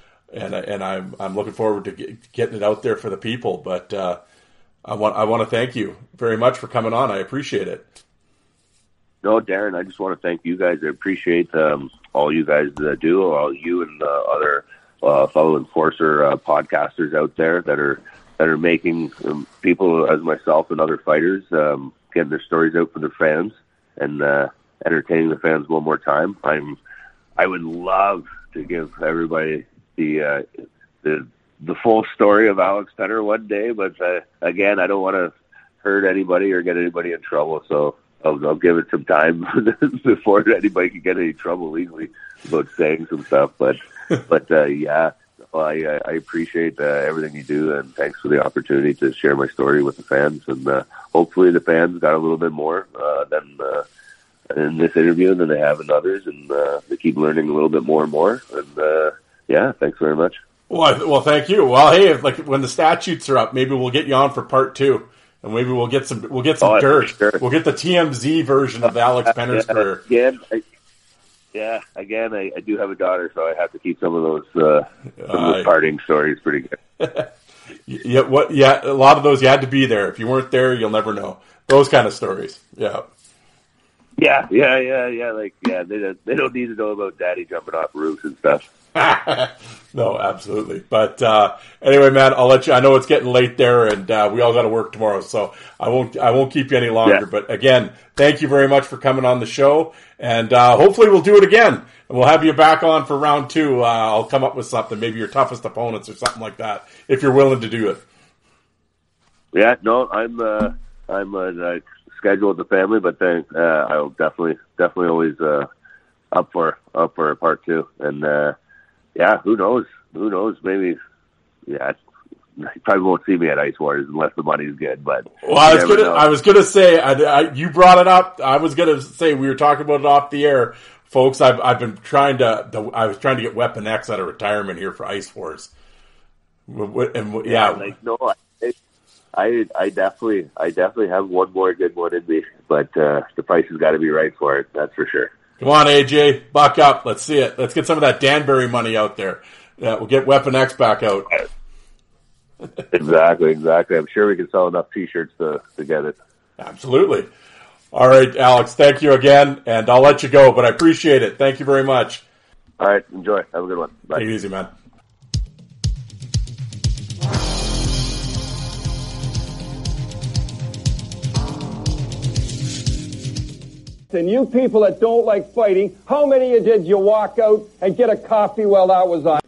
I'm looking forward to getting it out there for the people. But I want to thank you very much for coming on. I appreciate it. No, Darren, I just want to thank you guys. I appreciate all you guys do, all you and other fellow Enforcer podcasters out there that are making people as myself and other fighters getting their stories out for their fans and entertaining the fans one more time. I would love to give everybody the full story of Alex Penner one day, but again, I don't want to hurt anybody or get anybody in trouble, so I'll give it some time before anybody can get any trouble legally about saying some stuff. But yeah, I appreciate everything you do, and thanks for the opportunity to share my story with the fans. And hopefully the fans got a little bit more than in this interview than they have in others, and they keep learning a little bit more and more. And yeah, thanks very much. Well, thank you. Well, hey, when the statutes are up, maybe we'll get you on for part 2, and maybe we'll get some dirt. Sure. We'll get the TMZ version of Alex Penner's career. Again, I do have a daughter, so I have to keep some of those partying stories pretty good. Yeah, a lot of those you had to be there. If you weren't there, you'll never know. Those kind of stories. Yeah. Yeah. They don't need to know about Daddy jumping off roofs and stuff. No, absolutely. But anyway, man, I'll let you. I know it's getting late there, and we all got to work tomorrow, so I won't keep you any longer. Yeah. But again, thank you very much for coming on the show, and hopefully we'll do it again, and we'll have you back on for round 2. I'll come up with something, maybe your toughest opponents or something like that, if you're willing to do it. Yeah, no, I'm scheduled with the family, but then I'll definitely always up for a part 2, and. Yeah, who knows? Maybe, yeah, you probably won't see me at Ice Wars unless the money's good. But I was gonna say, you brought it up. I was gonna say we were talking about it off the air, folks. I've been trying to. I was trying to get Weapon X out of retirement here for Ice Wars. And yeah, I definitely have one more good one in me, but the price has got to be right for it. That's for sure. Come on, AJ, buck up. Let's see it. Let's get some of that Danbury money out there. Yeah, we'll get Weapon X back out. Exactly. I'm sure we can sell enough T-shirts to get it. Absolutely. All right, Alex, thank you again, and I'll let you go, but I appreciate it. Thank you very much. All right, enjoy. Have a good one. Bye. Take it easy, man. And you people that don't like fighting, how many of you did you walk out and get a coffee while that was on?